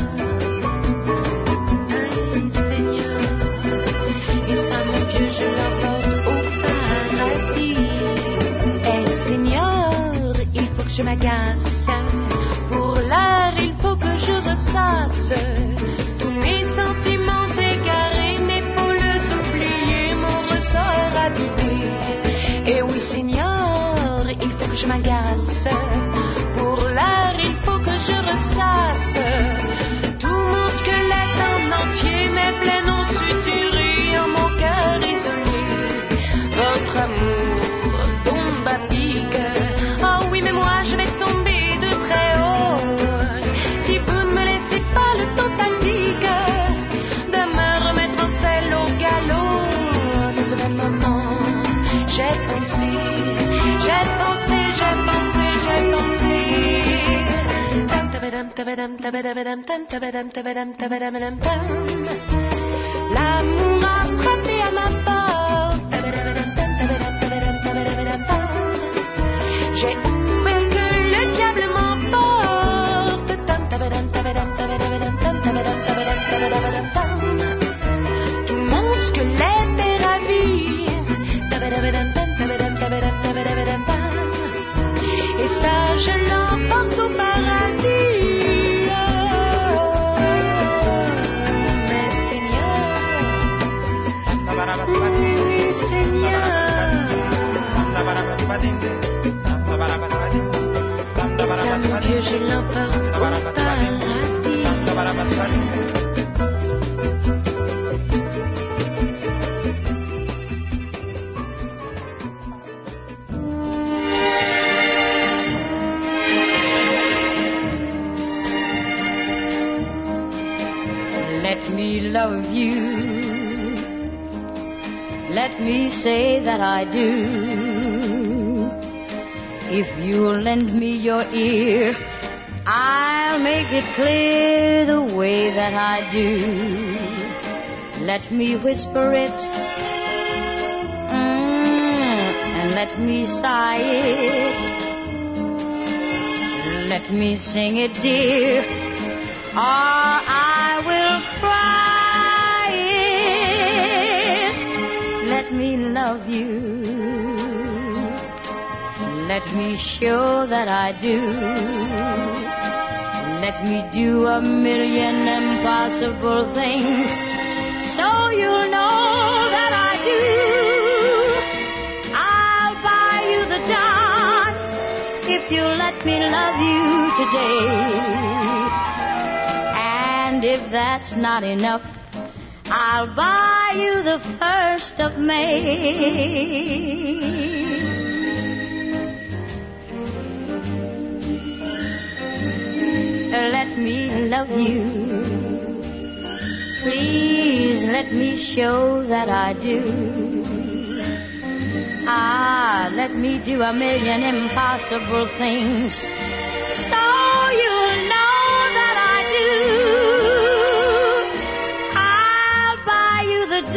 oui Seigneur. Et ça mon Dieu je l'emporte au paradis. Eh Seigneur, il faut que je m'agace. Pour l'heure il faut que je ressasse tous mes sentiments égarés, mes pôles oubliés, mon ressort abîmé. Et oui Seigneur, il faut que je m'agace. Pour l'heure il faut que je ressasse tout mon squelette en entier, mes plaies non suturées, en mon cœur isolé. Votre amour tombe à pic. Oh oui mais moi je vais tomber de très haut si vous ne me laissez pas le temps tactique de me remettre en selle au galop. Mais au même moment, j'ai pensé, j'ai pensé, j'ai pensé, j'ai pensé. L'amour a frappé à ma porte. J'ai ouvert que le diable m'emporte. Tout mon squelette est ravi. Et ça je l'emporte au paradis. Oh, mais Seigneur, oui Seigneur. Et ça mon Dieu je l'emporte au paradis. Let me love you. Let me say that I do. If you'll lend me your ear, I'll make it clear the way that I do. Let me whisper it, and let me sigh it. Let me sing it, dear, or I will cry it. Let me love you. Let me show that I do. Let me do a million impossible things, so you'll know that I do. I'll buy you the dawn if you let me love you today. And if that's not enough, I'll buy you the 1st of May. Let me love you. Please let me show that I do. Let me do a million impossible things, so you'll know that I do. I'll buy you the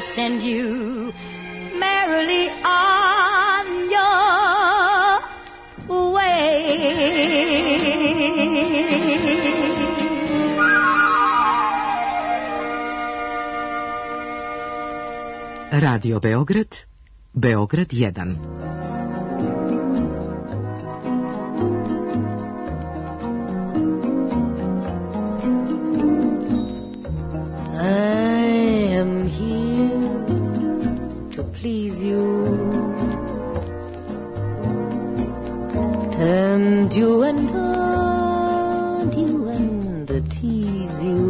send you merrily on your way. Radio Beograd, Beograd 1. You and tease you.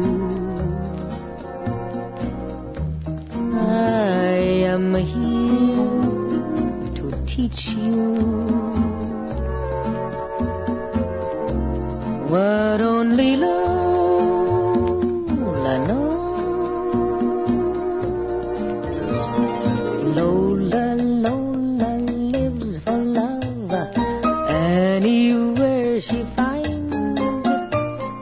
I am here to teach you what only Lola knows. Lola lives for love. Anywhere she finds it,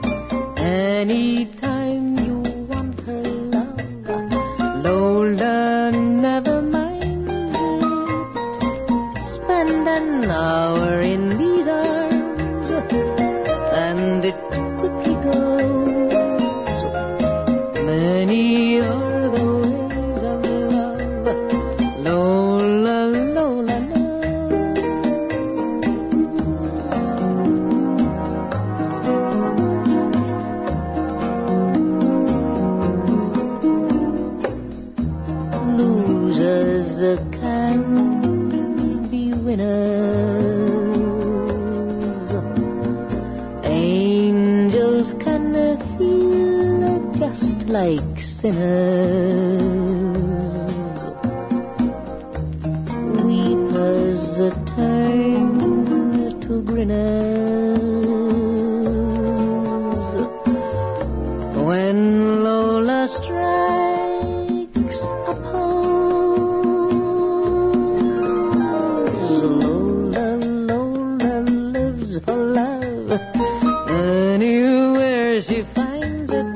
anytime you want her love, Lola never minds it. Spend an hour in these arms, and it quickly goes. Many are the ways of love, Lola knows. Can be winners. Angels can feel just like sinners. Weepers turn to grinners. When Lola strikes a anywhere she finds it,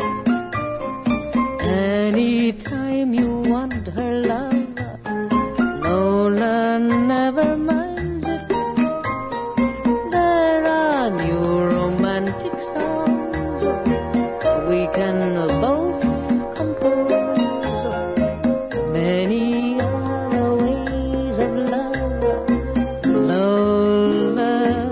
anytime you want her love, Lola never minds it. There are new romantic songs we can both compose. Many are the ways of love, Lola.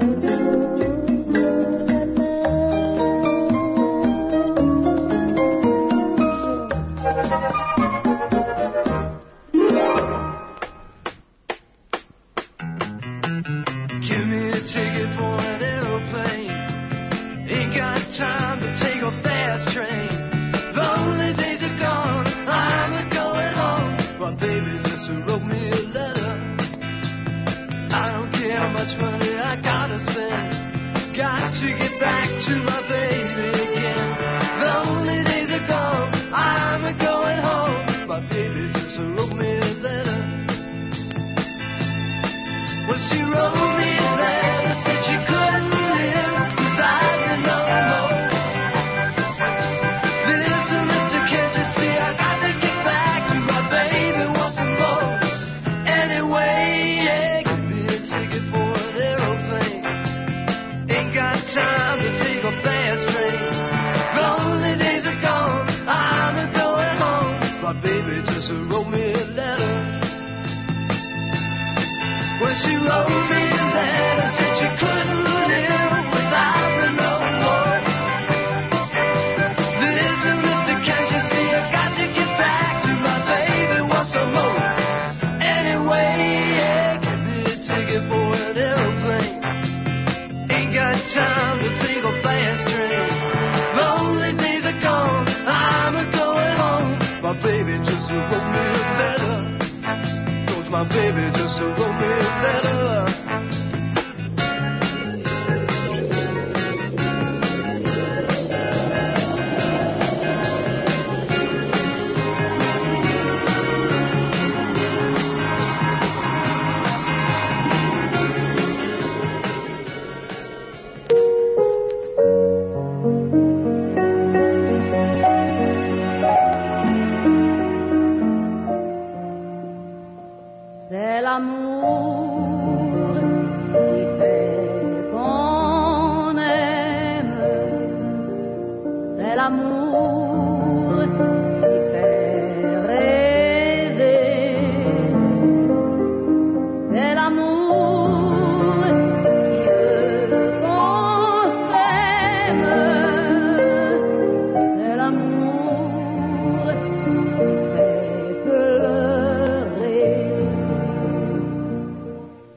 Give me a ticket for an aeroplane. Ain't got time to take a fast train. Lonely days are gone, I'm a going home. My baby just wrote me a letter. I don't care how much money I gotta spend. Got to get back to my baby again. Lonely days are gone, I'm a going home. My baby just wrote me a letter. Well, she wrote me a letter, said she couldn't live without me no more. Listen, mister, can't you see I got to get back to my baby once more. Anyway, yeah, give me a ticket for an aeroplane. Ain't got time to take a fast train. Lonely days are gone, I'm a going home. My baby just wrote me a letter. Well, she wrote me a letter, said she couldn't live without me no more. Listen, mister, can't you see I got to get back to my baby once more. Anyway, yeah, give me a ticket for an aeroplane. Ain't got time to take a fast train. Lonely days are gone, I'm a going home. My baby just wrote me a letter. 'Cause my baby just wrote me a letter.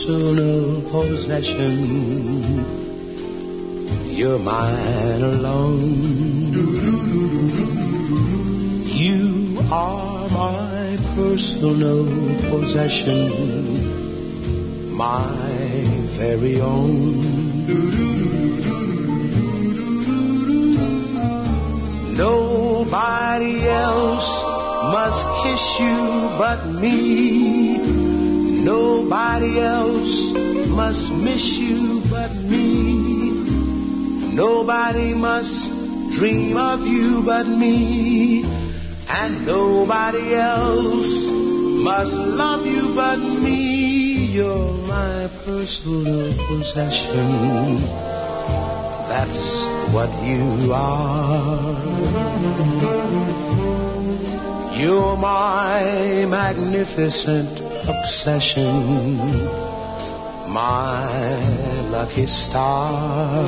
personal possession. You're mine alone. You are my personal possession, my very own. Nobody else must kiss you but me. Nobody else must miss you but me. Nobody must dream of you but me. And nobody else must love you but me. You're my personal possession. That's what you are. You're my magnificent obsession, my lucky star.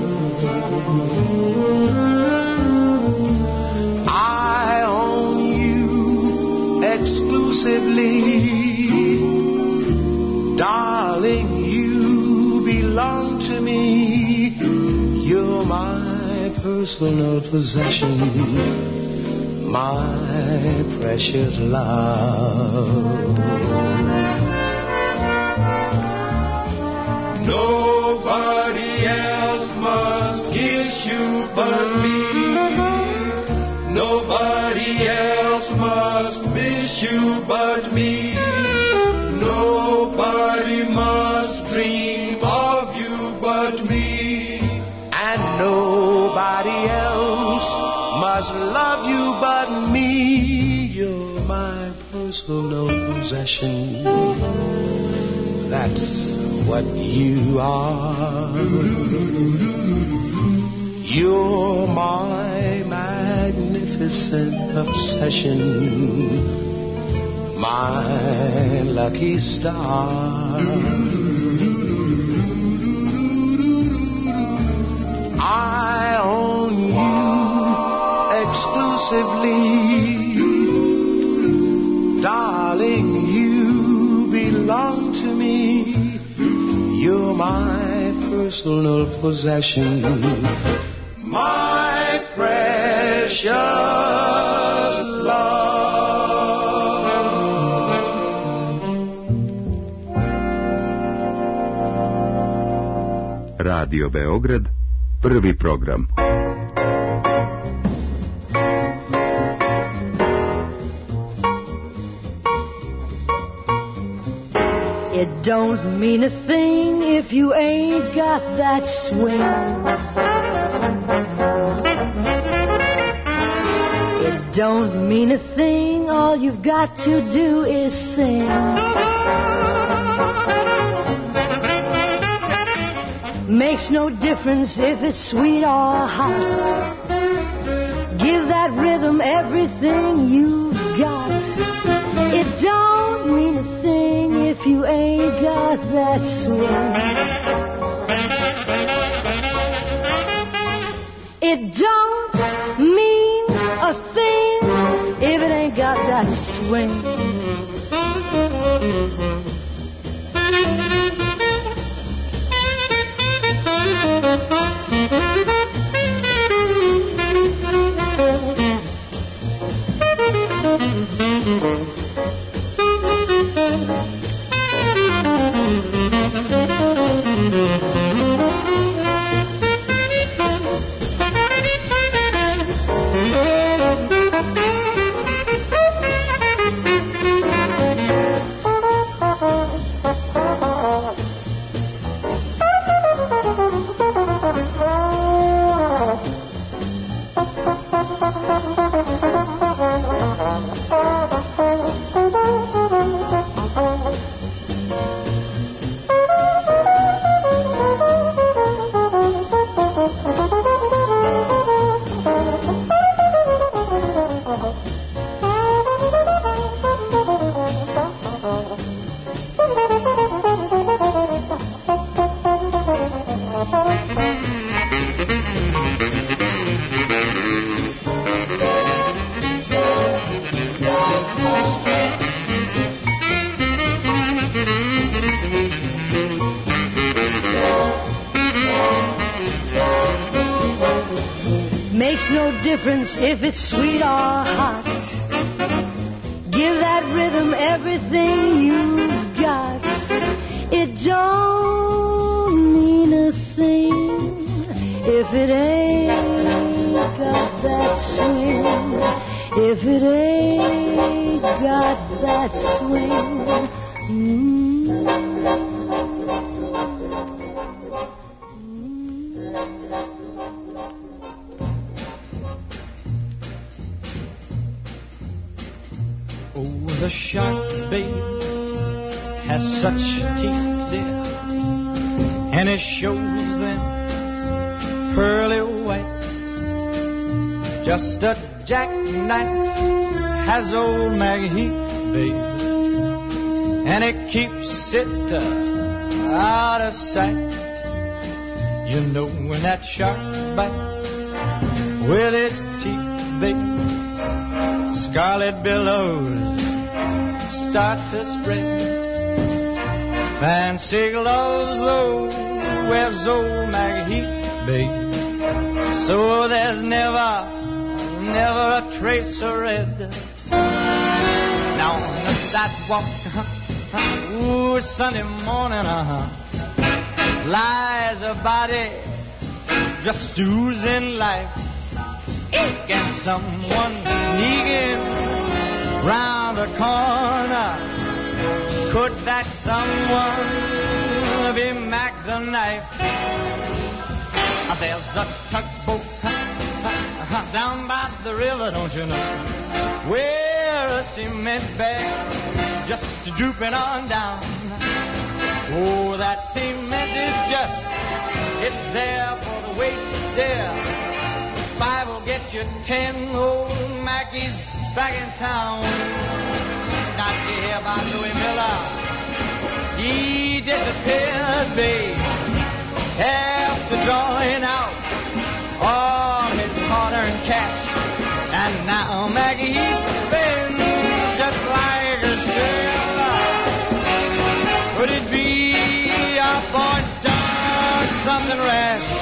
I own you exclusively, darling, you belong to me. You're my personal possession, my precious love. Nobody else must kiss you but me. Nobody else must miss you but me. Nobody must dream of you but me. And nobody else must love you but me. You're my personal possession. That's what you are. You're my magnificent obsession, my lucky star. I own you exclusively, darling, you belong to me. You're my personal possession, my precious love. Radio Beograd, prvi program. It don't mean a thing if you ain't got that swing. It don't mean a thing, all you've got to do is sing. Makes no difference if it's sweet or hot. Give that rhythm everything you've got. It don't mean a thing if you ain't got that swing. It don't mean a thing if it ain't got that swing. difference if it's sweet or hot. Give that rhythm everything you've got. It don't mean a thing if it ain't got that swing. If it ain't got that swing. Oh, the shark, babe, has such teeth, dear, and it shows them pearly white. Just a jackknife has old Maggie Heath, babe, and it keeps it out of sight. You know when that shark bites with its teeth, babe, scarlet billows start to spread. Fancy gloves, though, wears old Maggie Heath, babe, so there's never a trace of red. Now on the sidewalk, ooh, Sunday morning, lies a body just oozing life. Can someone sneaking round the corner? Could that someone be Mac the Knife? There's a tugboat down by the river, don't you know, where a cement bag just drooping on down. Oh, that cement is just, it's there for the weight, dear. 5 will get you 10. Old Mackie's back in town. Not to hear about Louis Miller. He disappeared, babe, after drawing out all his hard-earned cash. And now Maggie spends just like a sailor. Could it be our boy's done something rash?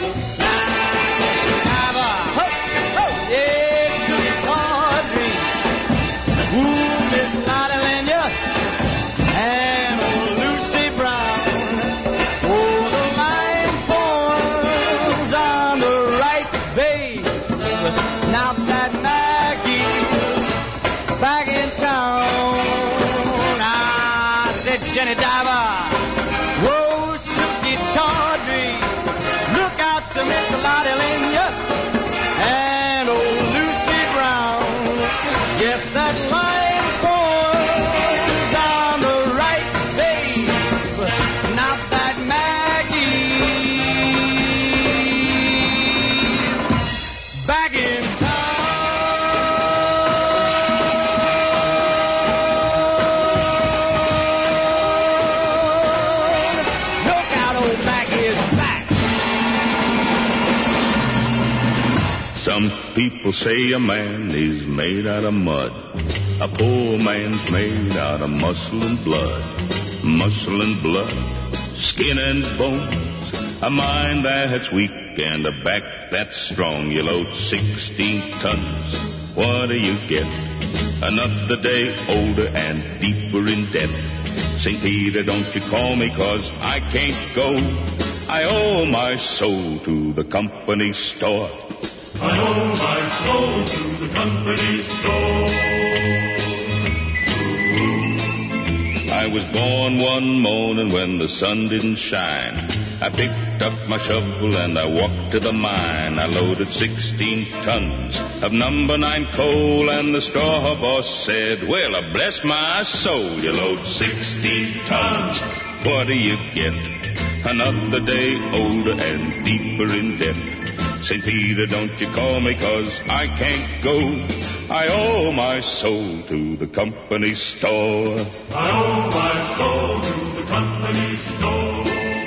Jenny Diver, Rose, Suki, Tawdry, look out to Miss Lottie Lenya and old Lucy Brown. Yes, that line forms on the right, babe, not that Maggie's back in town. Some people say a man is made out of mud. A poor man's made out of muscle and blood. Muscle and blood, skin and bones. A mind that's weak and a back that's strong. You load 16 tons. What do you get? Another day older and deeper in debt. St. Peter, don't you call me 'cause I can't go. I owe my soul to the company store. I owe my soul to the company store. I was born one morning when the sun didn't shine. I picked up my shovel and I walked to the mine. I loaded 16 tons of number 9 coal, and the straw boss said, well, bless my soul, you load 16 tons. What do you get? Another day older and deeper in debt. St. Peter, don't you call me 'cause I can't go. I owe my soul to the company store. I owe my soul to the company store.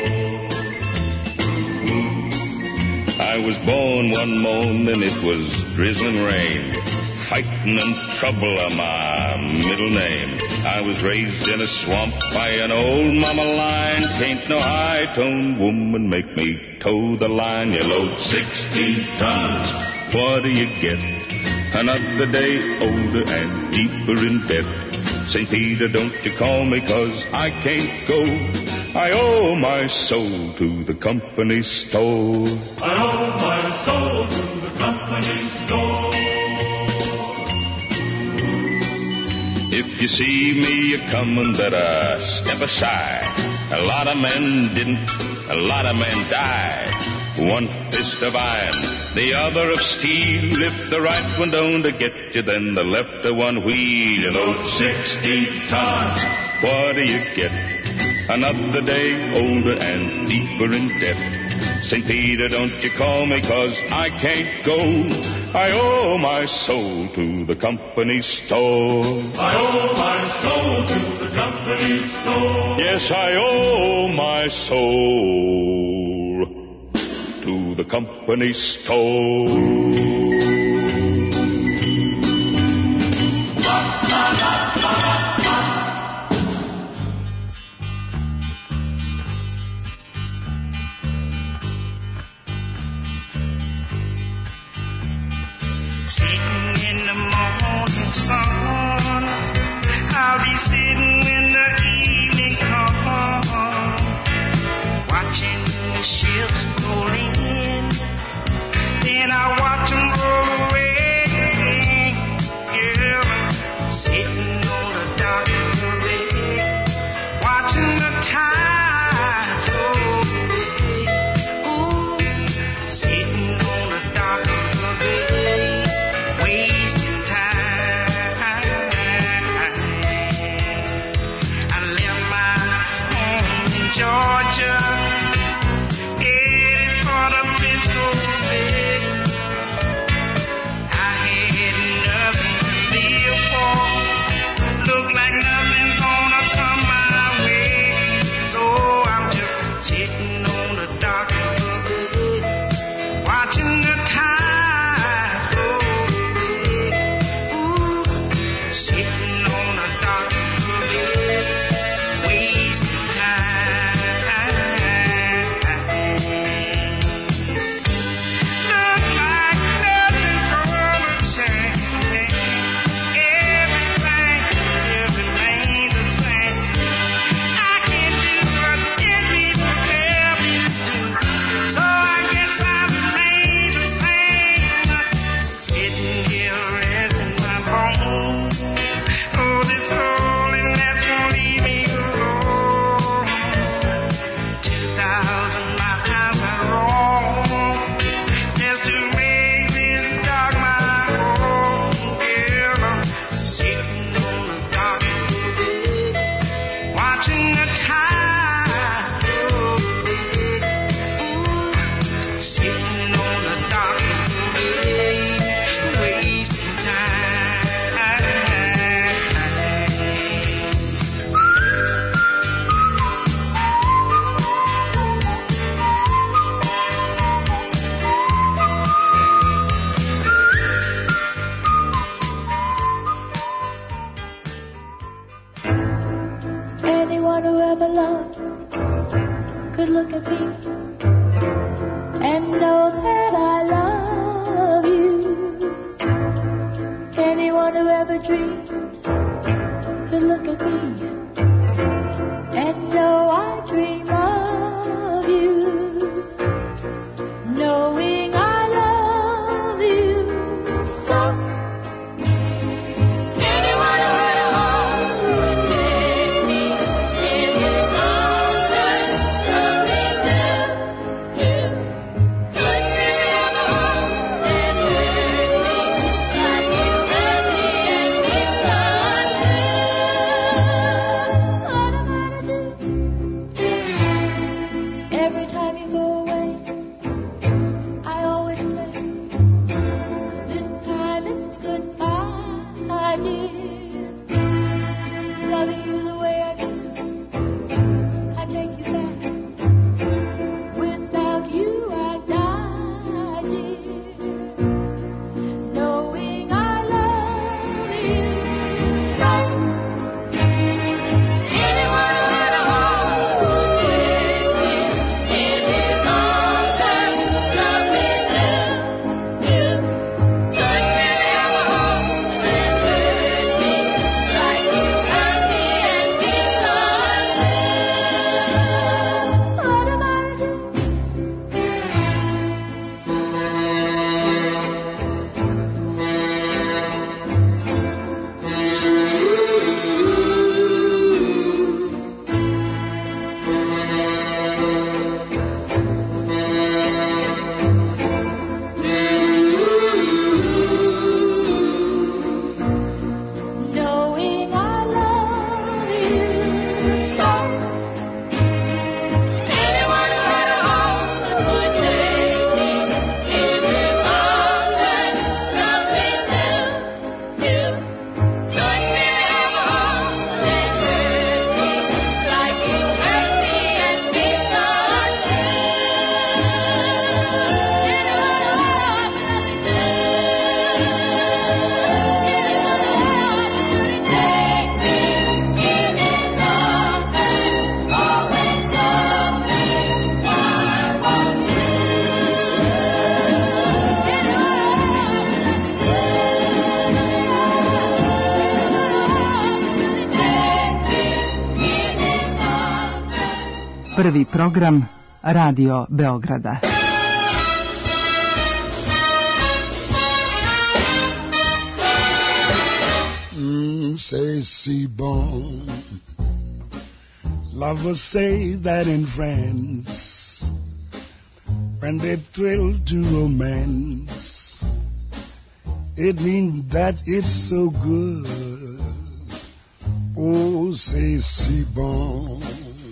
I was born one morning, it was drizzling rain. Fighting and trouble are my middle name. I was raised in a swamp by an old mama line. Tain't no high-toned woman make me toe the line. You load 16 tons. what do you get? Another day older and deeper in debt. St. Peter, don't you call me, 'cause I can't go. I owe my soul to the company store. I owe my soul to the company store. If you see me a-comin', better step aside. A lot of men didn't, a lot of men died. One fist of iron, the other of steel. If the right one don't get you, then the left one wheel. You load 60 tons, what do you get? Another day older and deeper in debt. St. Peter, don't you call me, 'cause I can't go. I owe my soul to the company store. I owe my soul to the company store. Yes, I owe my soul to the company store. Sun, I'll be sitting when the evening comes, watching the ships roll in, then I watch them roll away, yeah, sitting on the dock of the bay, watching the tide roll away, ooh, sitting on the dock of the bay, wasting time. Georgia, headed for the Frisco Bay. I had nothing to live for. Look like nothing's gonna come my way. So I'm just sitting on the dock of the bay, watching the tide roll away. Ooh, sitting on the dock of the bay, wasting time. Anyone who ever loved could look at me and know that I love you. Anyone who ever dreamed could look at me and know I dream of you. Knowing I love you so. Prvi program Radio Beograda. Say, see, bon. Lovers say that in France, when they thrill to romance, it means that it's so good. Oh, say, si bon.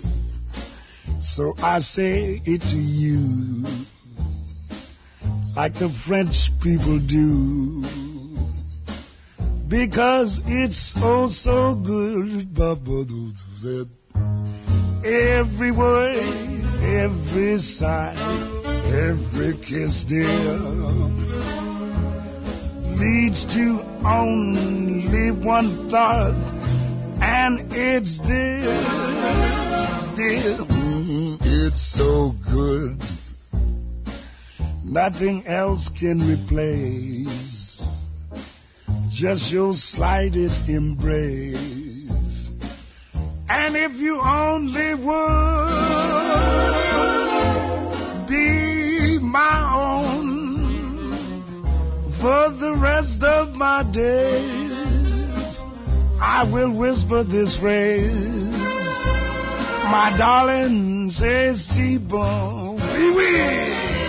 So I say it to you, like the French people do, because it's oh so good. Every word, every sigh, every kiss, dear, leads to only one thought, and it's this, dear. It's so good, nothing else can replace just your slightest embrace. And if you only would be my own for the rest of my days, I will whisper this phrase, my darling, say si bon, oui, oui.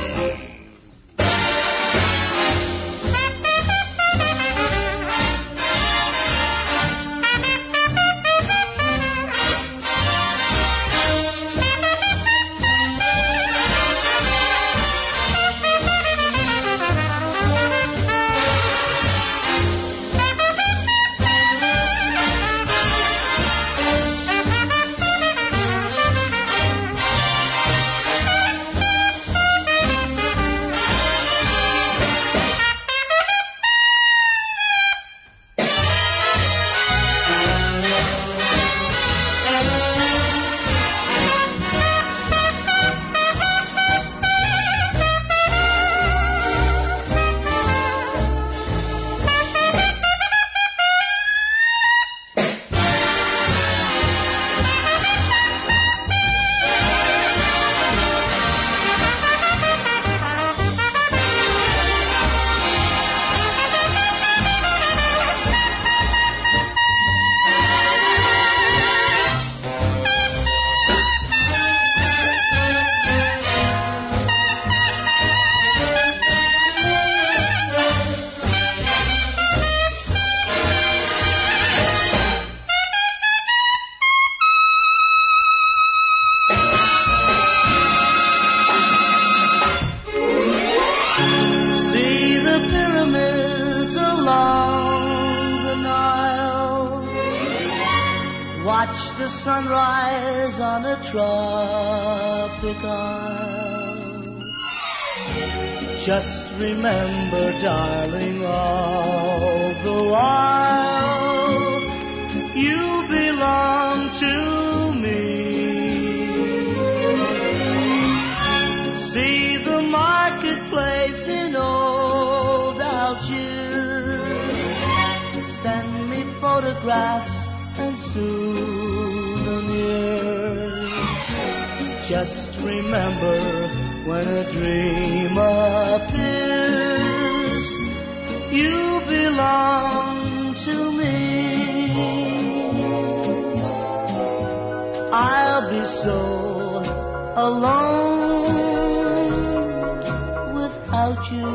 Sunrise on a tropic isle. Just remember, darling, all the while you belong to me. See the marketplace in old Algiers. Send me photographs and souvenirs. Just remember, when a dream appears, you belong to me. I'll be so alone without you.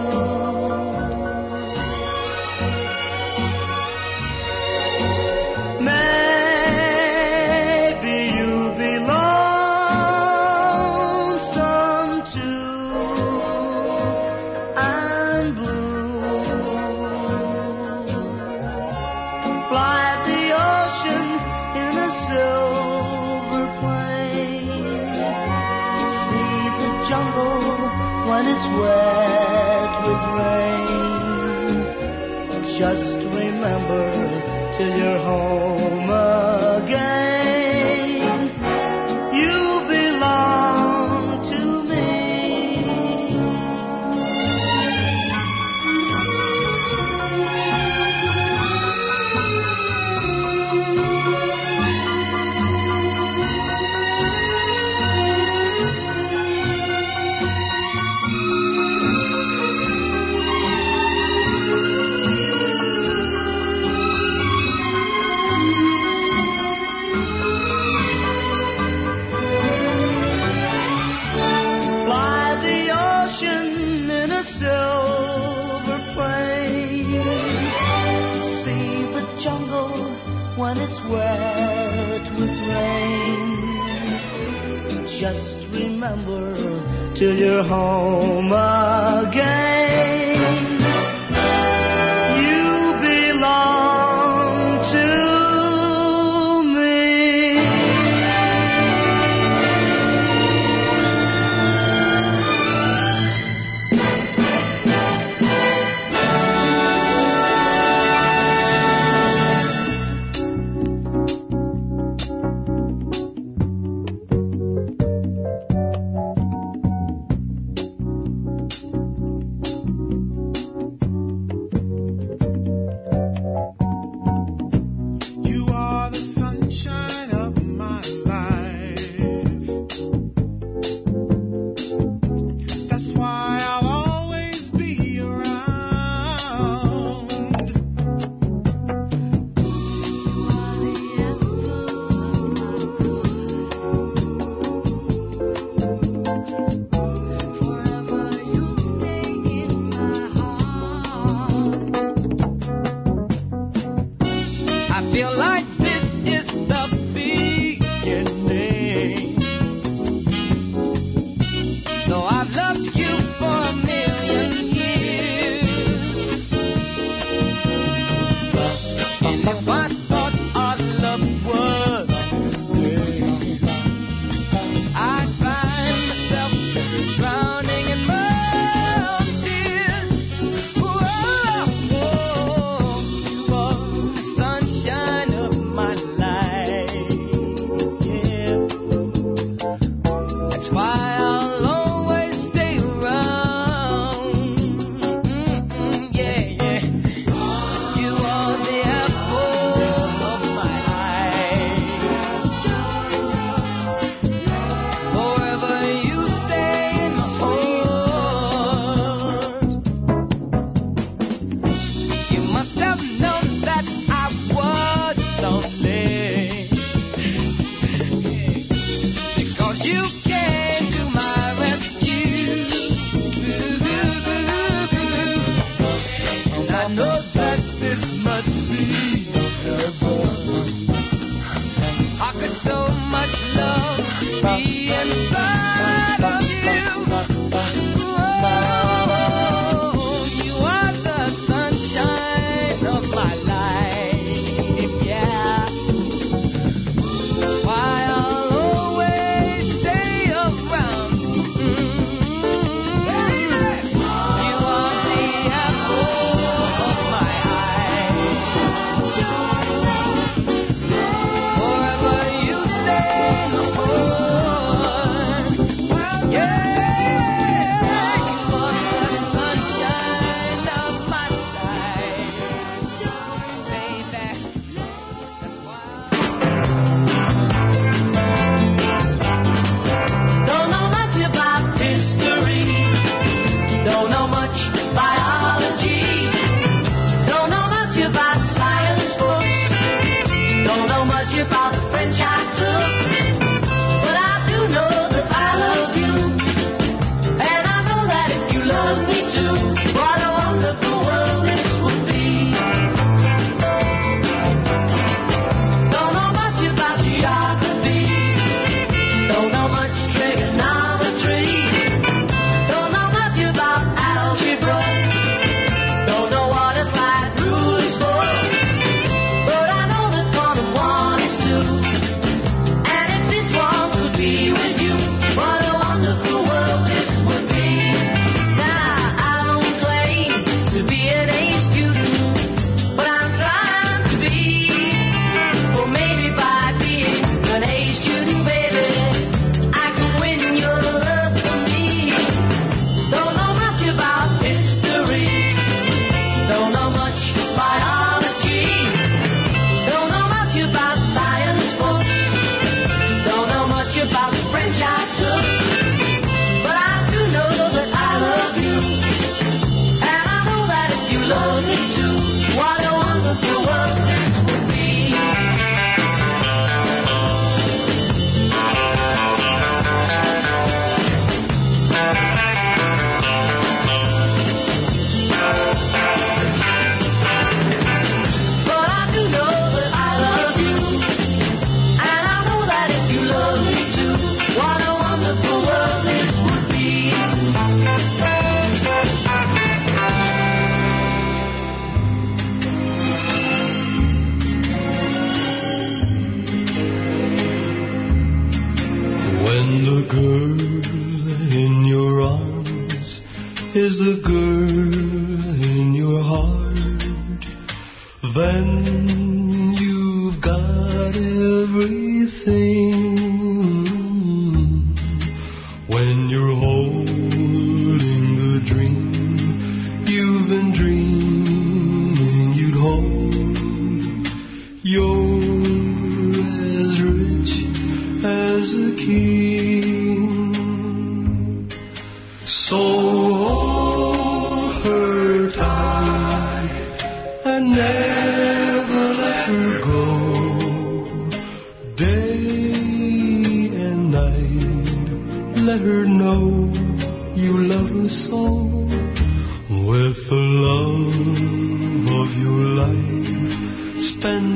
Wet with rain. Just remember till you're home again, you belong to me. when it's wet with rain. Just remember till you're home again. You belong to me. Sunshine of my life.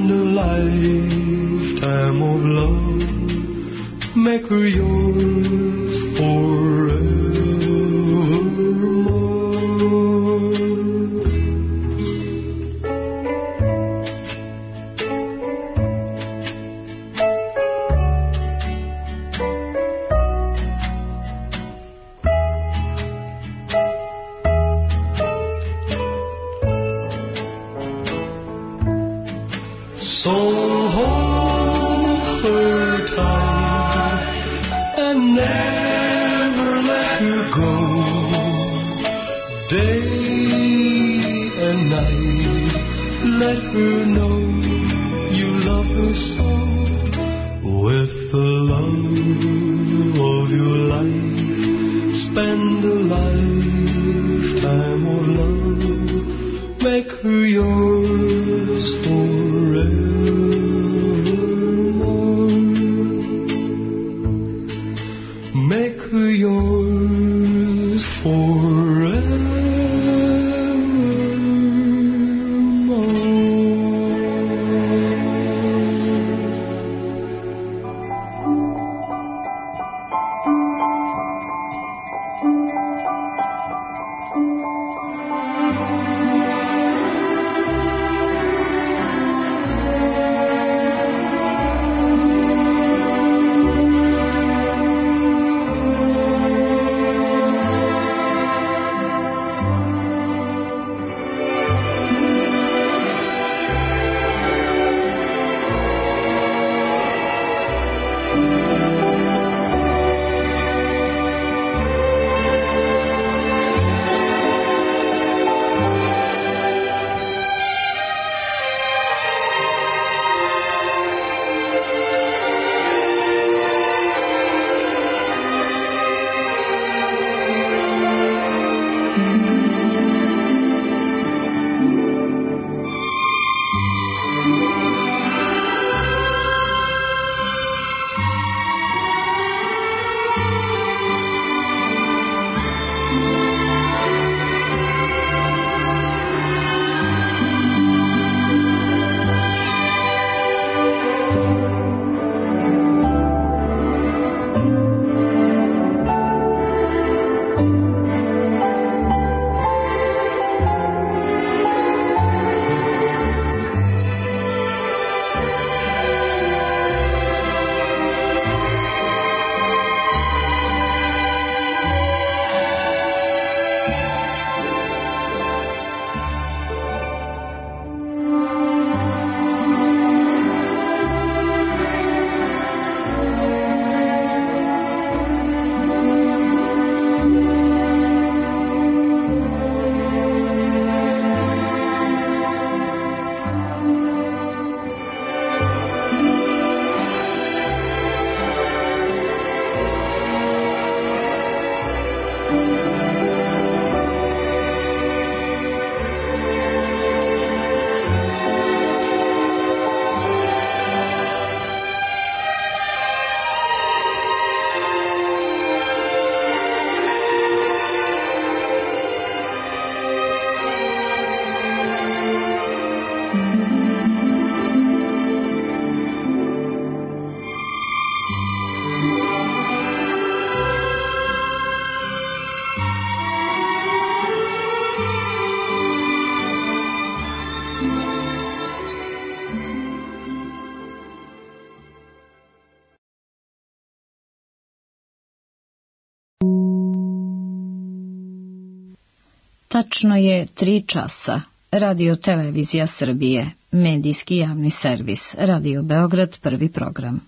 spend a lifetime of love, make her yours forevermore. So hold her tight and never let her go. Day and night, let her know you love her so. With the love of your life, spend a lifetime of love, make her yours forevermore. Make her yours Tačno je 3 časa. Radio Televizija Srbije, medijski javni servis, Radio Beograd, prvi program.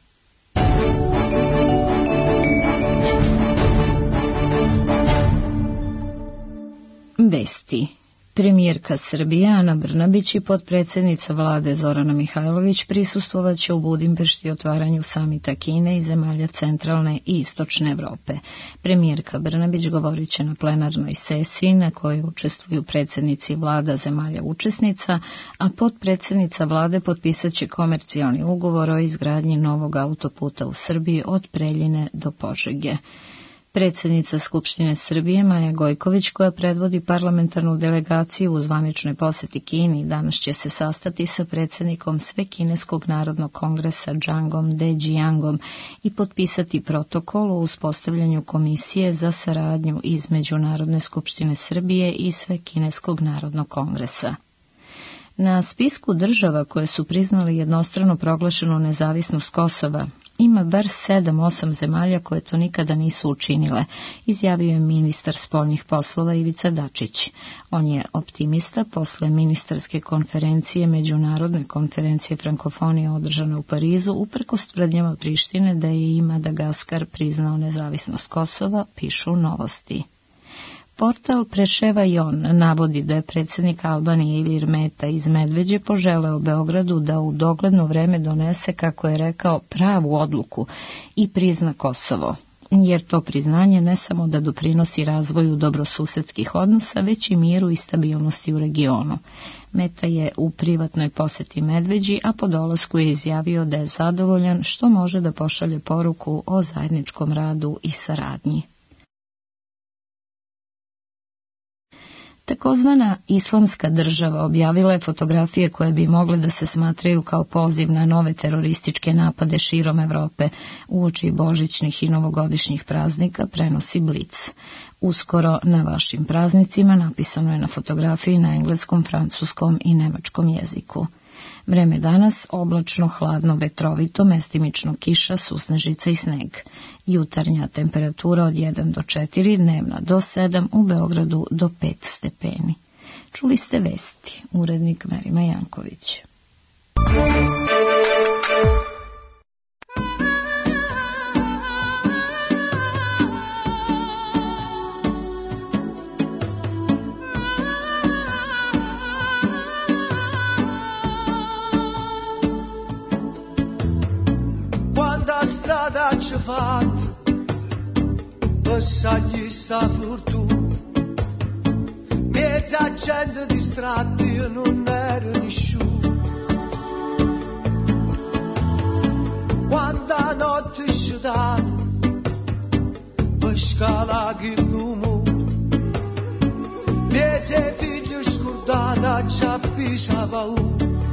Vesti. Premijerka Srbije Ana Brnabić i potpredsjednica vlade Zorana Mihajlović prisustvovaće u Budimpešti otvaranju samita Kine i zemalja centralne i istočne Evrope. Premijerka Brnabić govorit će na plenarnoj sesiji na kojoj učestvuju predsjednici vlada zemalja učesnica, a potpredsjednica vlade potpisat će komercijalni ugovor o izgradnji novog autoputa u Srbiji od Preljine do Požege. Predsjednica Skupštine Srbije Maja Gojković, koja predvodi parlamentarnu delegaciju u zvaničnoj poseti Kini, danas će se sastati sa predsjednikom Svekineskog narodnog kongresa Džangom Deđijangom i potpisati protokol o uspostavljanju komisije za saradnju između Narodne skupštine Srbije i Svekineskog narodnog kongresa. Na spisku država koje su priznali jednostrano proglašenu nezavisnost Kosova ima bar 7-8 zemalja koje to nikada nisu učinile, izjavio je ministar spoljnih poslova Ivica Dačić. On je optimista posle ministarske konferencije Međunarodne konferencije frankofonije održane u Parizu, uprkos tvrdnjama Prištine da je i Madagaskar priznao nezavisnost Kosova, pišu Novosti. Portal Preševa Jon navodi da je predsjednik Albanije Ilir Meta iz Medveđe poželeo Beogradu da u dogledno vreme donese, kako je rekao, pravu odluku i prizna Kosovo, jer to priznanje ne samo da doprinosi razvoju dobrosusedskih odnosa, već i miru i stabilnosti u regionu. Meta je u privatnoj poseti Medveđi, a po dolasku je izjavio da je zadovoljan što može da pošalje poruku o zajedničkom radu i saradnji. Takozvana islamska država objavila je fotografije koje bi mogle da se smatraju kao poziv na nove terorističke napade širom Evrope uoči božićnih i novogodišnjih praznika, prenosi Blic. Uskoro na vašim praznicima, napisano je na fotografiji na engleskom, francuskom i nemačkom jeziku. Vreme danas oblačno, hladno, vetrovito, mestimično kiša, susnežica i sneg. Jutarnja temperatura od 1 do 4, dnevna do 7, u Beogradu do 5 stepeni. Čuli ste vesti, urednik Merima Janković. Ci fat passagli sta fortuna mezza gente distratti e non era nessuno quando a notte sciudat per scala che l'uomo mese figlio scordata ci avvisava uno.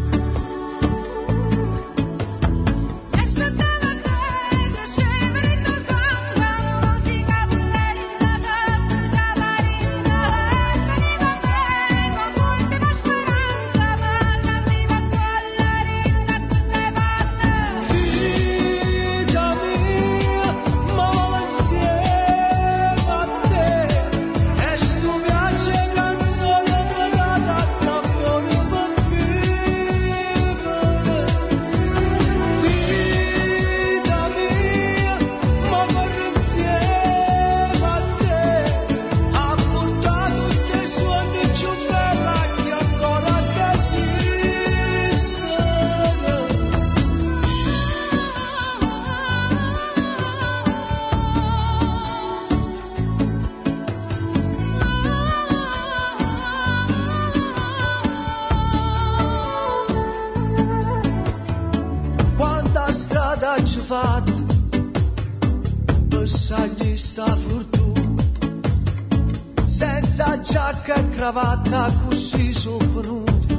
Cravatta così sopruta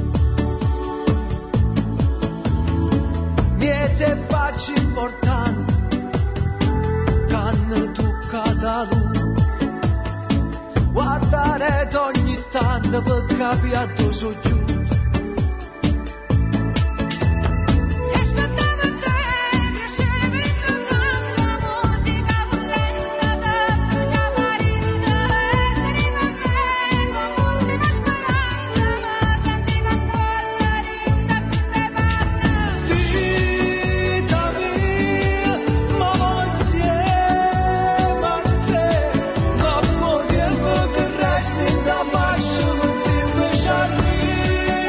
niente facci importante canne tocca da lui guardare ogni tanto per capire a tu so giù. Resti da baixo, não te vejo ali.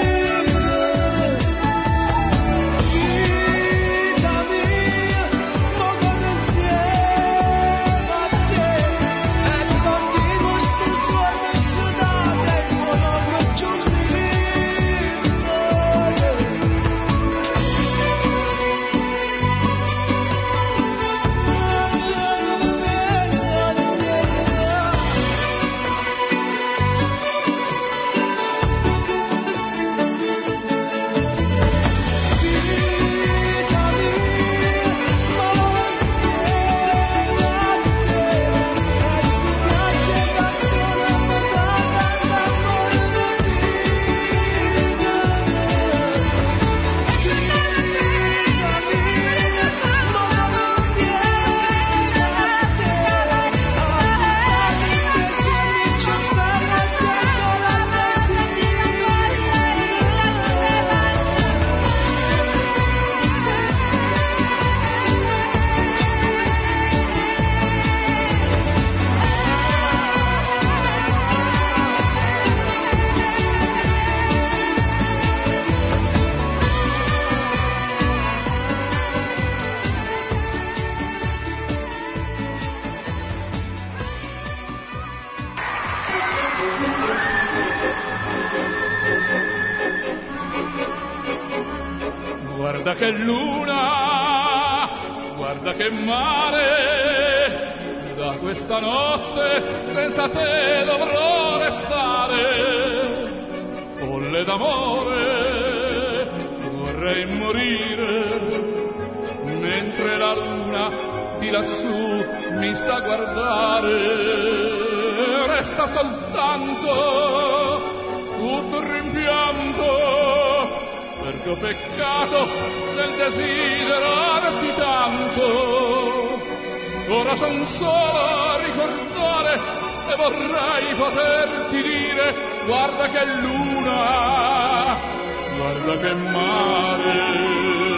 Guarda che luna, guarda che mare, da questa notte senza te dovrò restare. Folle d'amore, vorrei morire, mentre la luna di lassù mi sta a guardare. Resta soltanto tutto il rimpianto, perché ho peccato nel desiderarti tanto. Ora son solo a ricordare e vorrei poterti dire: guarda che luna, guarda che mare.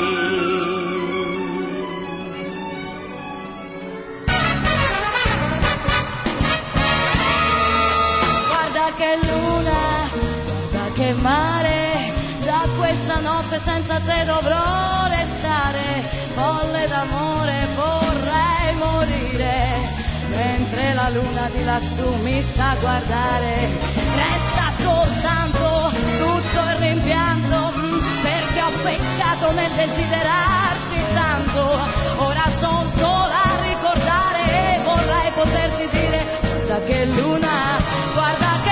Che luna, guarda che mare, da questa notte senza te dovrò restare. Folle d'amore vorrei morire, mentre la luna di lassù mi sta a guardare. Resta soltanto tutto il rimpianto, perché ho peccato nel desiderarti tanto. Ora son sola a ricordare e vorrei poterti dire: guarda che luna, guarda che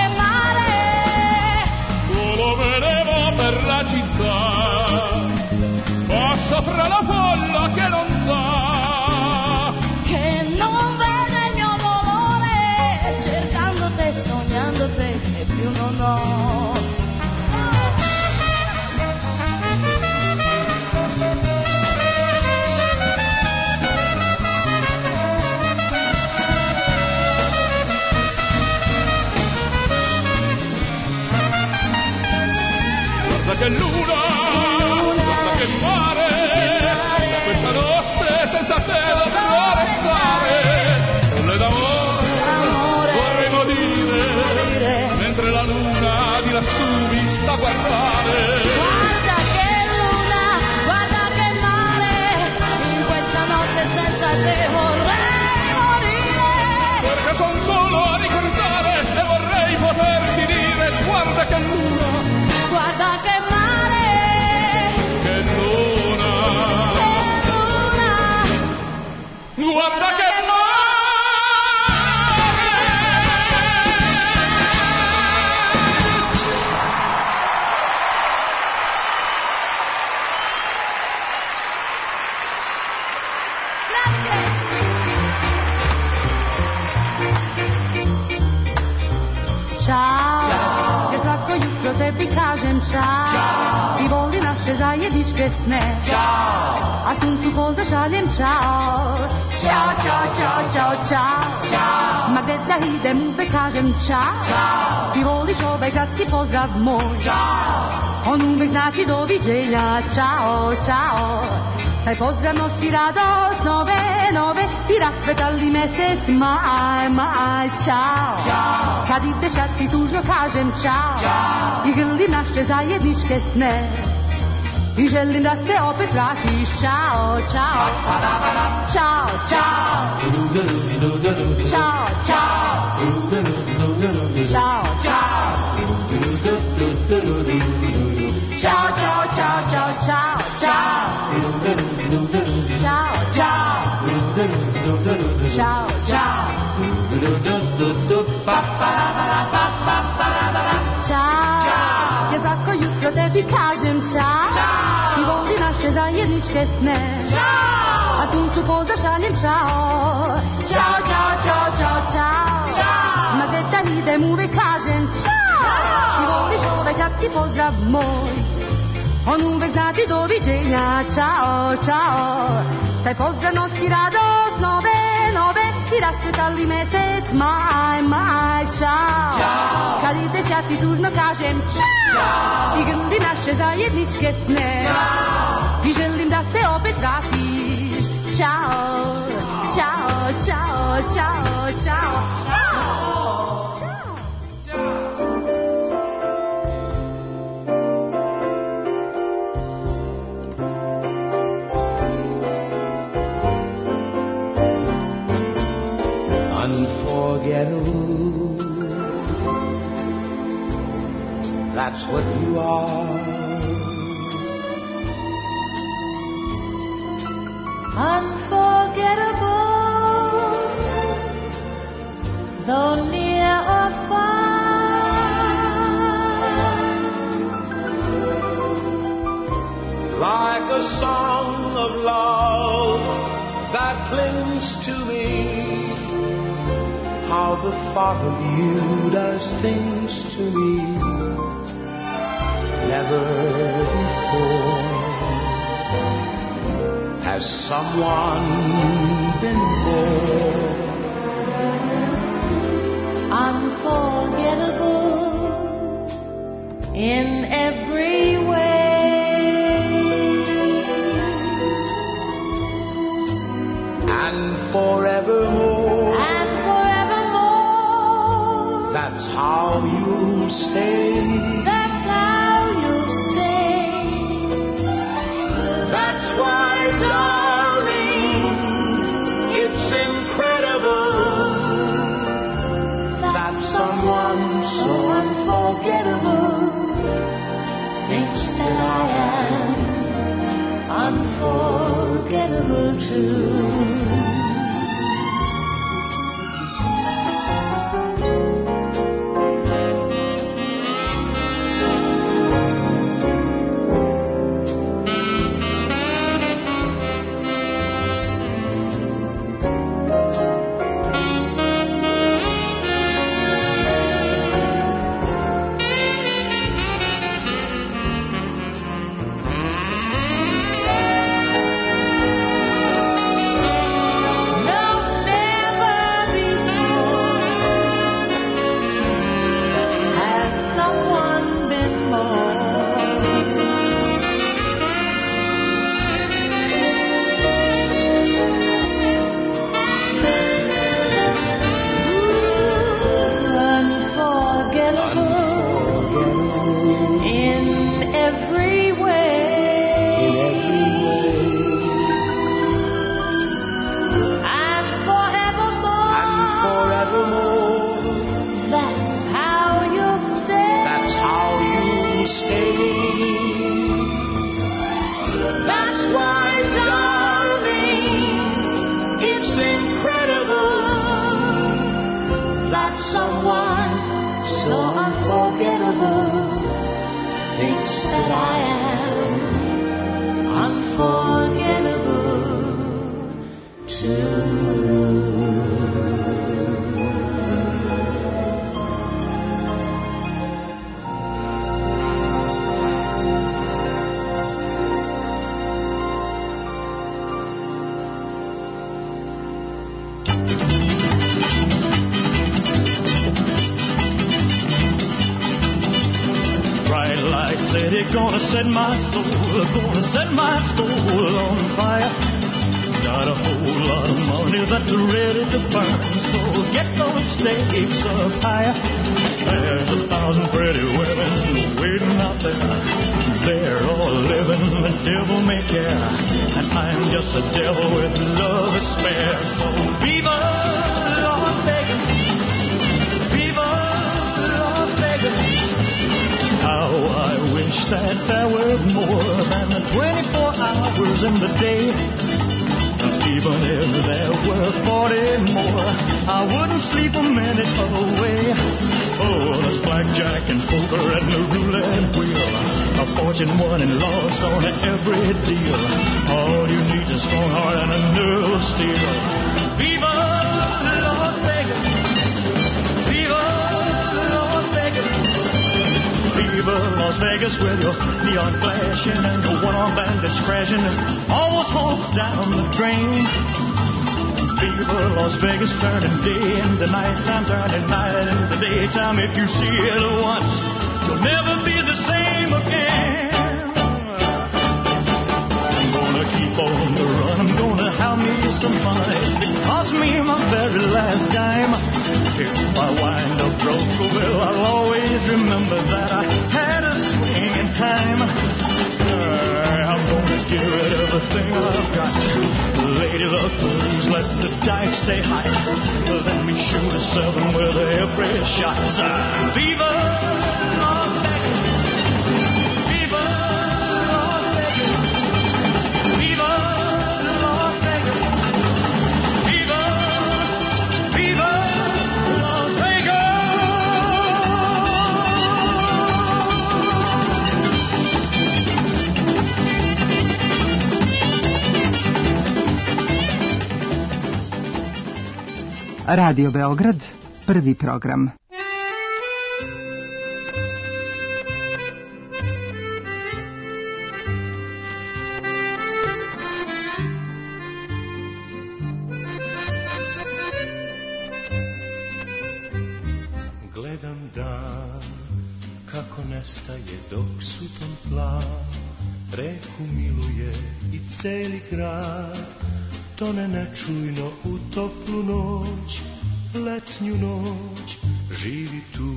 vedevo per la città, passo fra la folla che non sa, che non vede il mio dolore, cercando te, sognando te, e più non ho. Guarda che luna, guarda che mare, da questa notte senza te dovrò restare. Folle d'amore, vorrei morire, mentre la luna di lassù mi sta a guardare. Guarda che luna, guarda che mare, in questa notte senza te vorrei morire. Perché son solo a ricordare e vorrei poterti dire: guarda che luna, guarda che mare, che luna, guarda che Ciao, tako jutro tebi kažem čao. I voli naše zajedničke sne. Ćao, a suncu pozdrav šaljem čao. Ćao, čao, čao, čao, čao, čao. Ma gdje da idem uvek kažem čao. Ćao, ti voliš ovaj kratki pozdrav moj. Ćao, on uvek znači doviđenja. Ćao, čao. Taj pozdrav nosi radost nove i rasvetali mesec maj, maj. Ćao, čao. Kad ideš ja ti tužno kažem čao, čao. I grlim naše zajedničke sne i želim da se opet vratiš. Ćao, čao, čao, čao, čao, čao, čao, čao, Ciao, ciao, ciao, ciao, ciao, ciao. Ciao, ciao. Ciao, ciao. Ciao. Ja svako jutro tebi kažem čao. I voli naše zajedničke sne. A suncu pozdrav šaljem čao. Ćao, čao, čao, čao, čao. Ma gdje da idem uvek kažem čao. Ti voliš ovaj kratki pozdrav moj. On uvek znači doviđenja. Ćao, čao. Taj pozdrav nosi radost nove i rasvetali mesec maj, maj. Ćao, čao. Kad ideš ja ti tužno kažem čao. I grli naše zajedničke sne. Ćao. I želim da se opet vratiš. Ćao, čao, čao, čao, čao, čao. Unforgettable, that's what you are. unforgettable, though near or far, like a song of love that clings to me. How the thought of you does things to me never before has someone been more unforgettable in every way, and forevermore. That's how you stay. That's how you stay. That's why, darling, it's incredible that someone so unforgettable thinks that I am unforgettable too. Gonna set my soul on fire. Got a whole lot of money that's ready to burn, so get those stakes up higher. There's 1,000 pretty women waiting out there. They're all living the devil may care, and I'm just a devil with love to spare. So viva Las Vegas, viva Las Vegas. How I wish that there were more than 24 hours in the day. Even if there were 40 more, I wouldn't sleep a minute away. Oh, there's blackjack and poker and the roulette wheel, a fortune won and lost on every deal. All you need is a strong heart and a nerve of steel. Viva Las Vegas, viva Las Vegas. Viva Las Vegas with your neon flashing and the one-armed bandits crashing and all those hopes down the drain. Viva Las Vegas turning day into nighttime, turning night into daytime. If you see it once, you'll never be the same again. I'm gonna keep on the run, I'm gonna have me some fun. It cost me my very last dime. If I wind up broke, well, I'll always remember that I had a swing in time. I'm gonna give it everything I've got. Lady luck, please let the dice stay high. Let me shoot a 7 with every shot. Viva Las Vegas, viva Las Vegas, viva Las Vegas. Radio Beograd, prvi program. Gledam dan kako nestaje dok suton plav, reku miluje i celi grad tone nečujno u toplu noć, letnju noć. Živi tu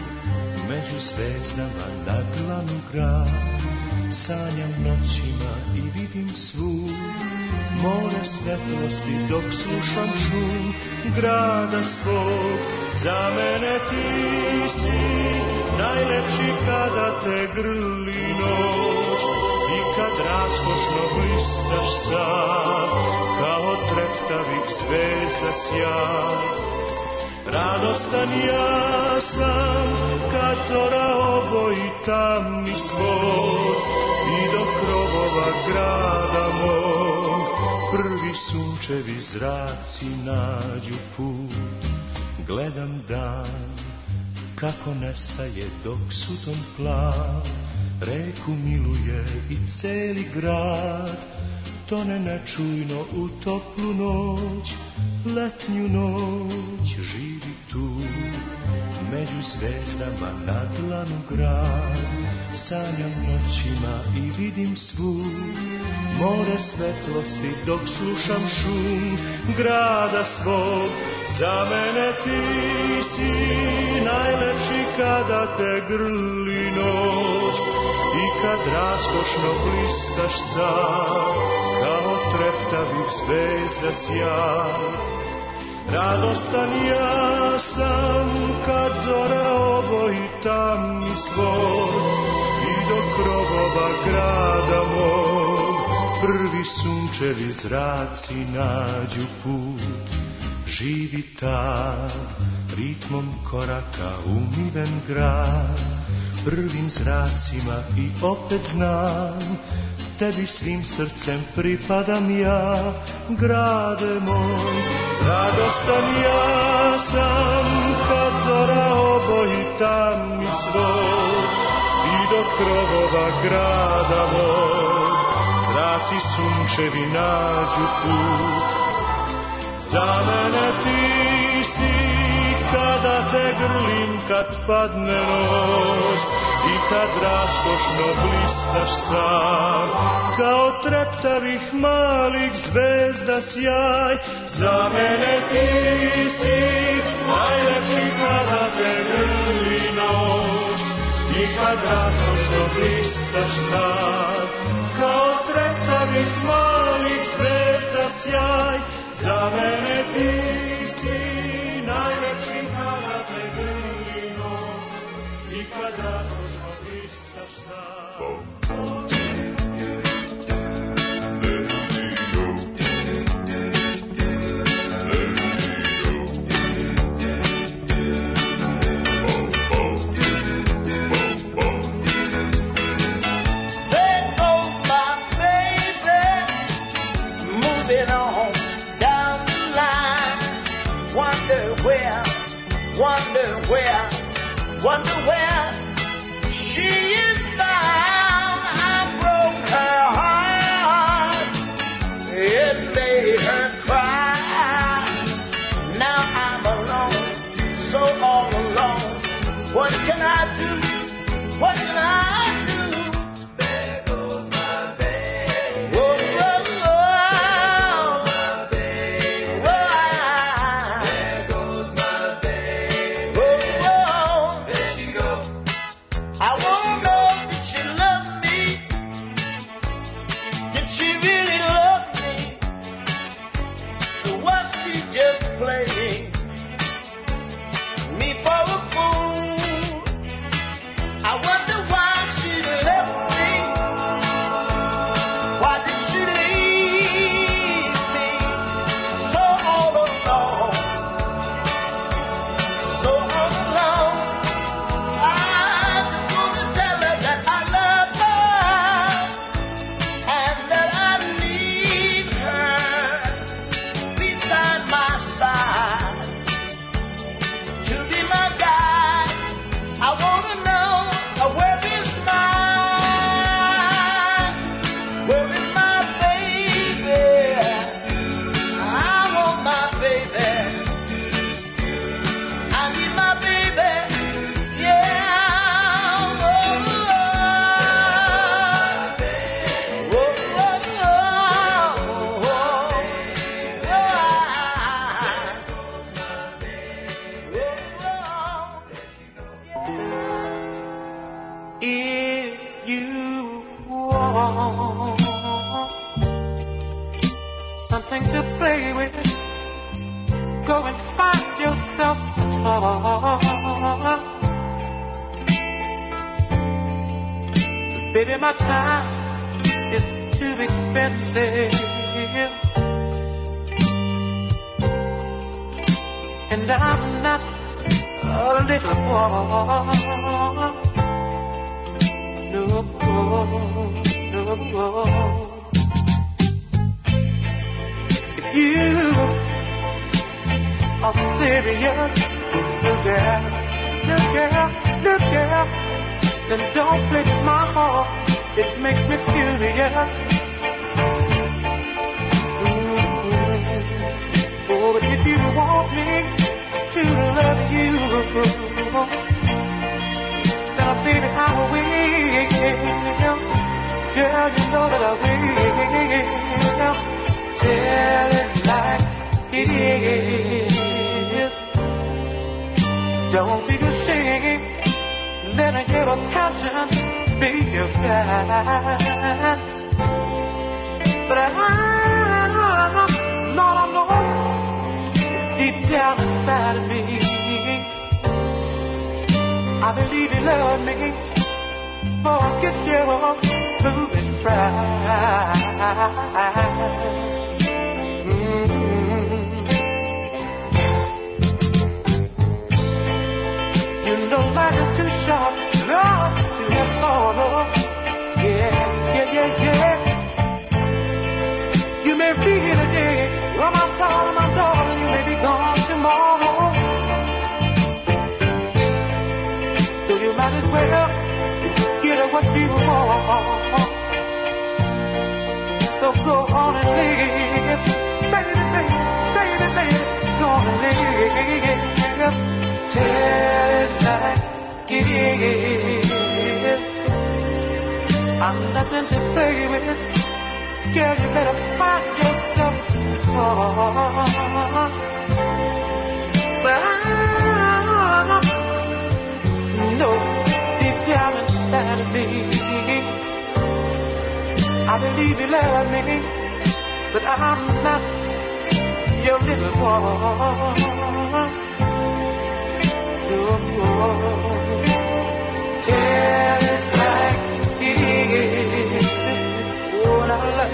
među zvezdama na dlanu grad, sanjam noćima i vidim svud more svetlosti dok slušam šum grada svog. Za mene ti si najlepši kada te grli noć i kad raskošno blistaš sad kao treptavih zvezda sjaj. Radostan ja sam kad zora oboji tamni svoj i do krovova grada mog prvi sunčevi zraci nađu put. Gledam dan kako nestaje dok suton plav, reku miluje i celi grad tone nečujno u toplu noć, letnju noć. Živi tu među zvezdama na dlanu grad, sanjam noćima i vidim svud more svetlosti dok slušam šum grada svog. Za mene ti si najlepši kada te grli noć i kad raskošno blistaš sad kao treptavih zvezda sjaj. Radostan ja sam kad zora oboji tamni svoj i do krovova grada mog prvi sunčevi zraci nađu put. Živi tad ritmom koraka umiven grad, prvim zracima i opet znam tebi svim srcem pripadam ja, grade moj. Radostan ja sam kad zora oboji tamni svoj i do krovova grada moj zraci sunčevi nađu put. Za mene ti si kada te grlim kad padne noć i kad raskošno blistaš sam kao treptavih malih zvezda sjaj. Za mene ti si najlepši kada te grli noć i kad raskošno blistaš sam kao treptavih malih zvezda sjaj. Za mene ti si najlepši kada te grli noć i kad raskošno blistaš sam. Wonder where she is bound. I broke her heart, it made her cry. Now I'm alone, so all alone. What can I do? What can I do? There goes my baby. Whoa, whoa, whoa. My baby. Whoa. There goes my baby. Whoa, whoa. There she goes. I wanna know, did she love me? Did she really love me? something to play with. Go and find yourself a toy. 'Cause baby, my time is too expensive, and I'm not a little boy. No, no. If you are serious, look girl, then don't break my heart. It makes me furious. Oh, but if you want me to love you, then baby I will. Girl, you know that I will. Tell it like it is. Don't be ashamed. Let your conscience be your guide. But I know deep down inside of me, I believe you love me. Forget your foolish pride. You know life is too short, love to have sorrow. Yeah. You may be here today, oh my darling, you may be gone tomorrow. So you might as well get what you want. So go on and live, baby, go on and live. Tell it like it is. I'm nothing to play with. Girl, you better find yourself a toy. But I know deep down inside of me, I believe you love me, but I'm not your little boy. Tell it like it is. Oh, I love,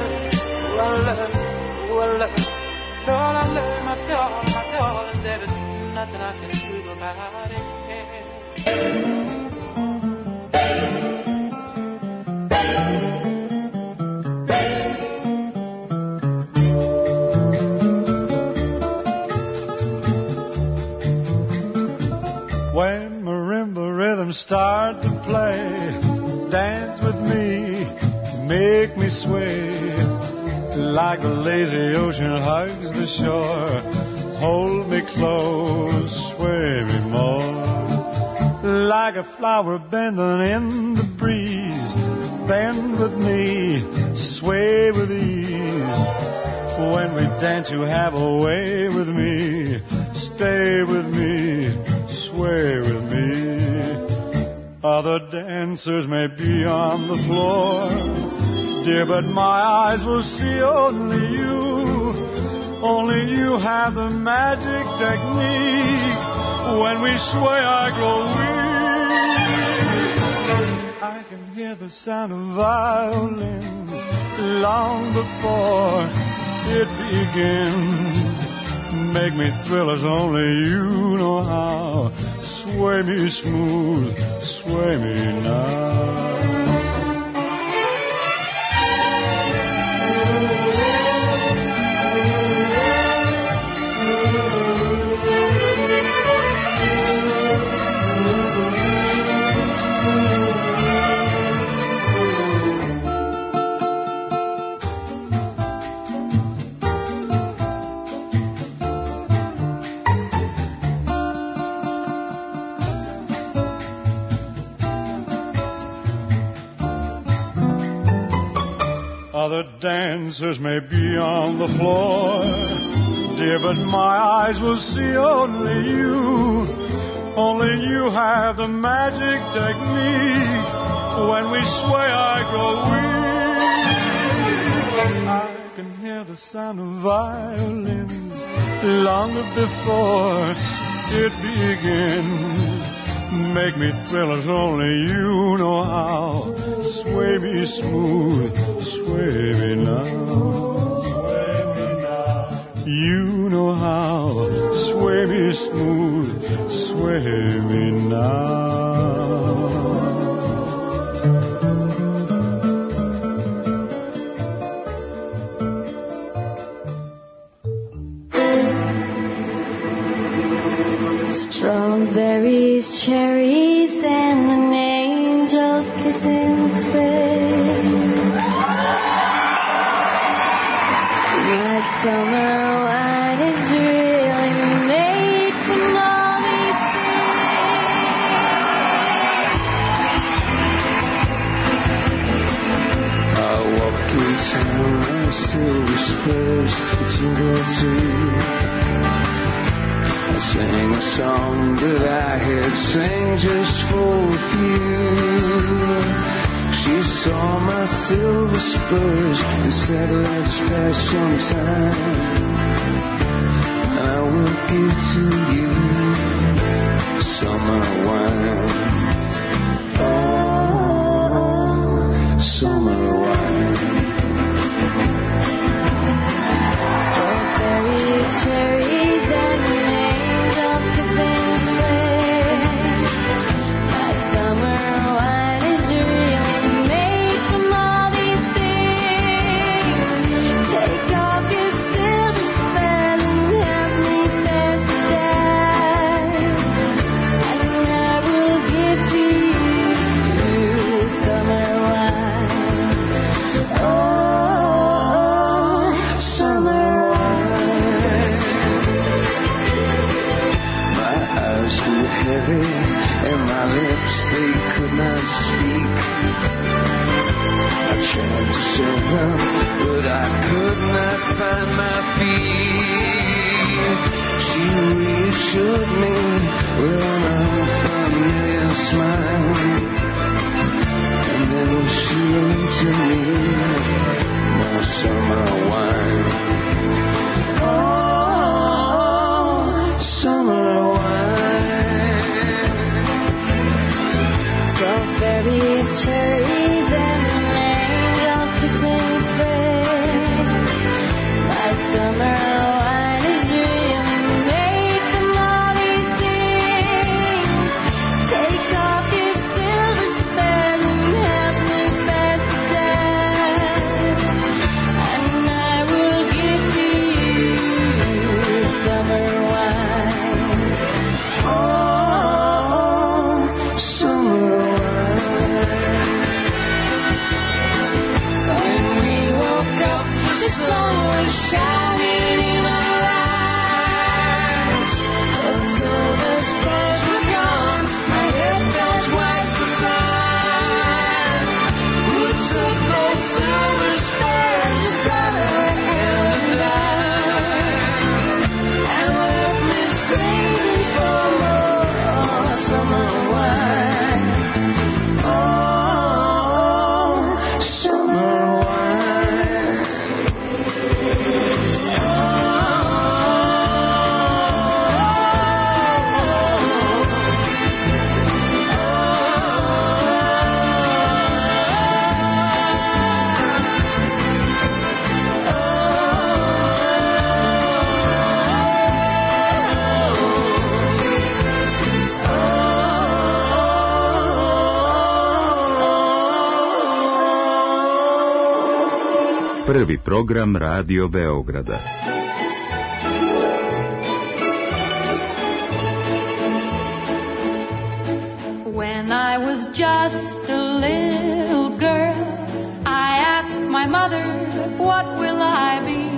Lord, I love my darling, there is nothing I can do about it. When marimba rhythms start to play, dance with me, make me sway. Like the lazy ocean hugs the shore, hold me close, sway me more. Like a flower bending in the breeze, bend with me, sway with ease. When we dance you have a way with me, stay with me, sway with me. Other dancers may be on the floor, dear, but my eyes will see only you. Only you have the magic technique. When we sway, I grow weak. I can hear the sound of violins long before it begins. Make me thrill as only you know how. Sway me smooth, sway me now. Other dancers may be on the floor, dear, but my eyes will see only you. Only you have the magic technique. When we sway, I grow weak. I can hear hear the sound of violins long before it begins. Make me thrill as only you know how. Sway me smooth, sway me now. You know how. Sway me smooth, sway me now. Strawberries, cherries, and an angel's kiss in spring. My summer wine is really made from all these things. I walk through town on silver spurs to I sang a song that I had sang just for a few. She saw my silver spurs and said, let's pass some time. I will give to you summer wine. Oh, summer wine. Strawberries, cherries, and and my lips, they could not speak. I tried to show them, but I could not find my feet. She reassured me with an unfamiliar smile, and then she linked to me more summer wine. Oh, summer wine. Strawberries, cherries, and an angel's kiss in spring. My summer wine is really made from all these things. Take off your silver spell and help me pass the time, and I will give to you summer wine. Oh, summer wine. Shining in our eyes, but so the spurs were gone. My head felt twice the size. Who took those silver spurs, dollar and a dime, and left me saving for more summer wine? Oh, summer wine. Prvi program Radio Beograda. When I was just a little girl, I asked my mother, what will I be?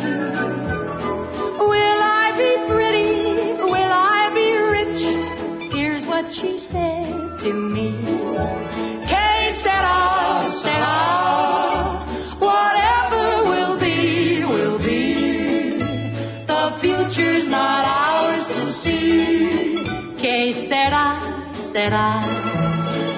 Will I be pretty? Will I be rich? Here's what she said to me. Que sera, sera. Whatever will be, will be. The future's not ours to see. Que sera, sera.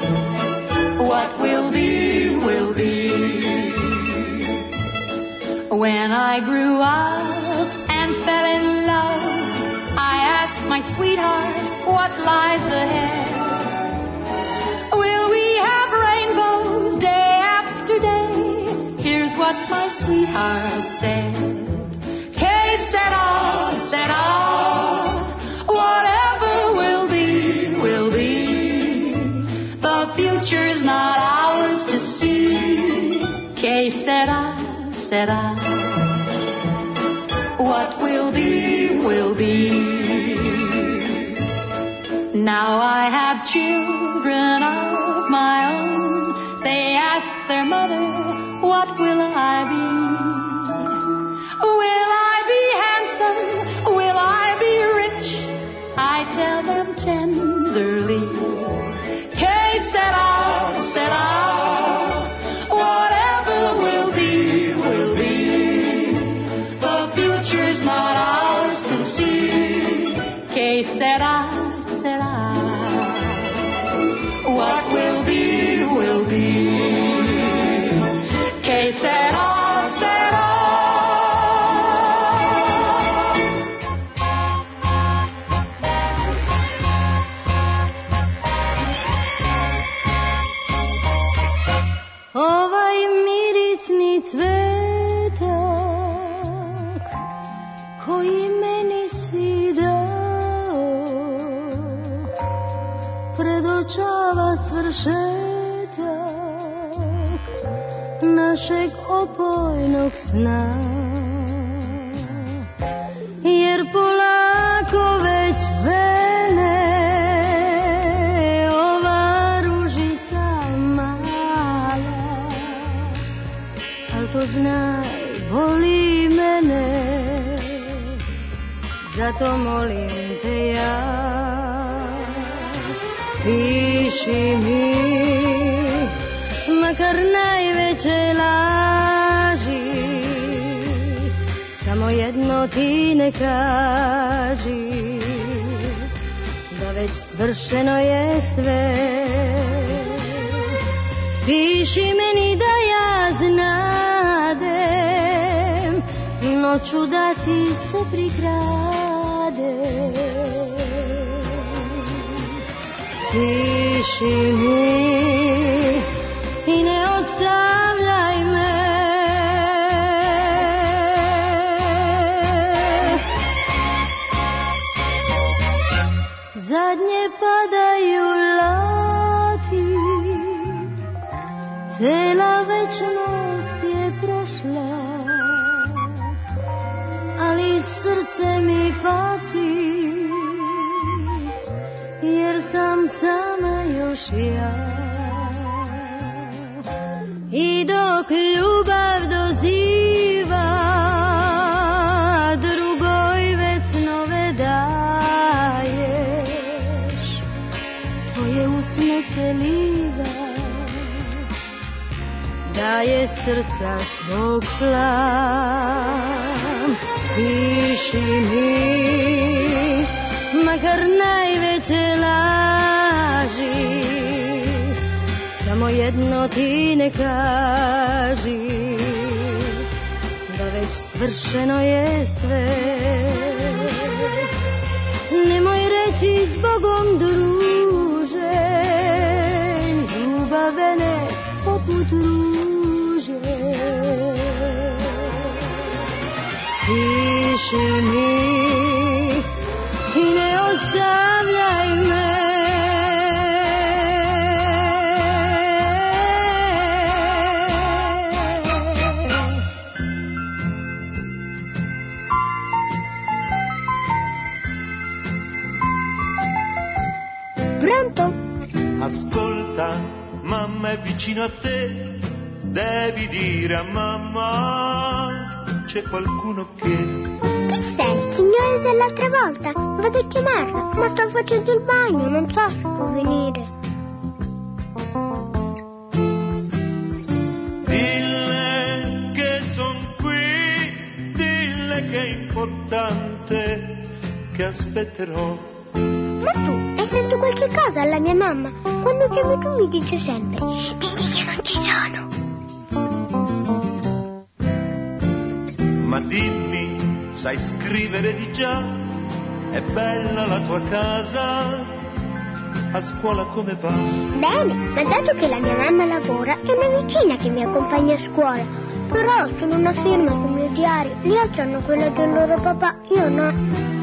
What will be, will be. When I grew up and fell in love, I asked my sweetheart what lies ahead. Will we have rainbows day after day? Here's what my sweetheart said. Que sera, sera, whatever will be, will be. The future's not ours to see. Que sera, sera, what will be, will be. Now I have children of my own. They ask their mother, what will I be? Will I be handsome? Will I be rich? I tell them tenderly, que sera, sera, whatever will be, will be. The future's not ours to see. Que sera, sera, what will be, will be. Que sera, sera. Ovaj mirisni cvetak koji meni si dao predočava svršetak našeg opojnog sna, jer polako već vene ova ružica mala, al to znaj, boli mene, zato molim te ja, piši mi, makar najveće laži, samo jedno ti ne kaži, da već svršeno je sve. Piši meni da ja znadem, noću da ti se prikradem. Piši mi i ne ostavljaj me. Zadnje padaju lati, cela večnost je prošla, ali srce mi pati, jer sam sama još ja. I dok ljubav doziva, drugoj već nove daješ, tvoje usne celiva, daje srca svog plam. Piši mi, makar najveće laži, samo jedno ti ne kaži, da već svršeno je sve. Nemoj reći zbogom druže, ljubavene poput ruže. Piši mi i ne ostavljaj me. Pronto? Ascolta, mamma è vicino a te, devi dire a mamma, c'è qualcuno che... Chi sei, il signore dell'altra volta? Vado a chiamarlo, ma sto facendo il bagno, non so se può venire. Dille che son qui, dille che è importante, che aspetterò. Ma tu hai sentito qualche cosa alla mia mamma? Quando chiami tu mi dice sempre, digli che non ci sono. Dimmi, sai scrivere di già? È bella la tua casa? A scuola come va? Bene, ma dato che la mia mamma lavora, è una vicina che mi accompagna a scuola. Però sono una firma sul mio diario, gli altri hanno quella del loro papà, io no.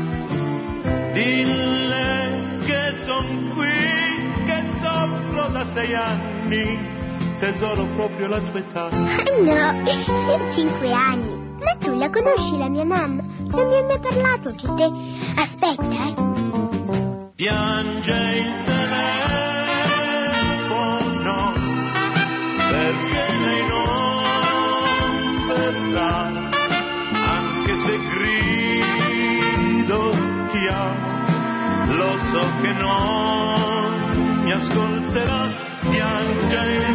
Dille che son qui, che soffro da 6 anni, tesoro proprio la tua età. No, io 5 anni. Ma tu la conosci la mia mamma? Non mi hai mai parlato di te. Aspetta, Piange il telefono perché lei non verrà, anche se grido ti amo, lo so che non mi ascolterà. Piange il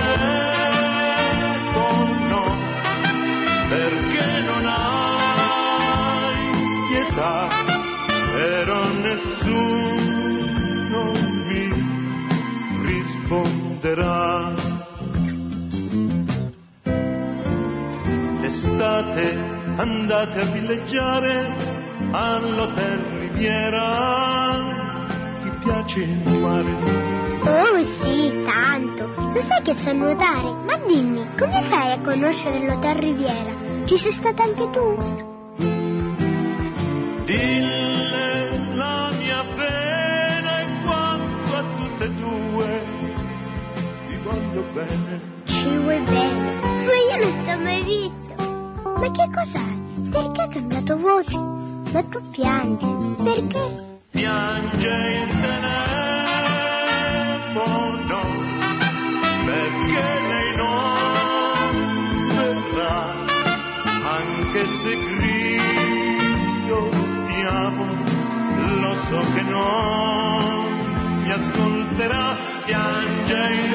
telefono perché non hai pietà, però nessuno mi risponderà. Estate andate a villeggiare all'Hotel Riviera, ti piace il mare? Oh sì, tanto. Lo sai che so nuotare? Ma dimmi, come fai a conoscere l'Hotel Riviera? Ci sei stata anche tu? Dille la mia pena e quanto a tutte e due ti voglio bene. Ci vuoi bene? Ma io non t'ho mai visto. Ma che cos'hai? Perché hai cambiato voce? Ma tu piangi. Perché? Piange il telefono perché lei non verrà, anche se grido ti amo, lo so che non mi ascolterà. Piange il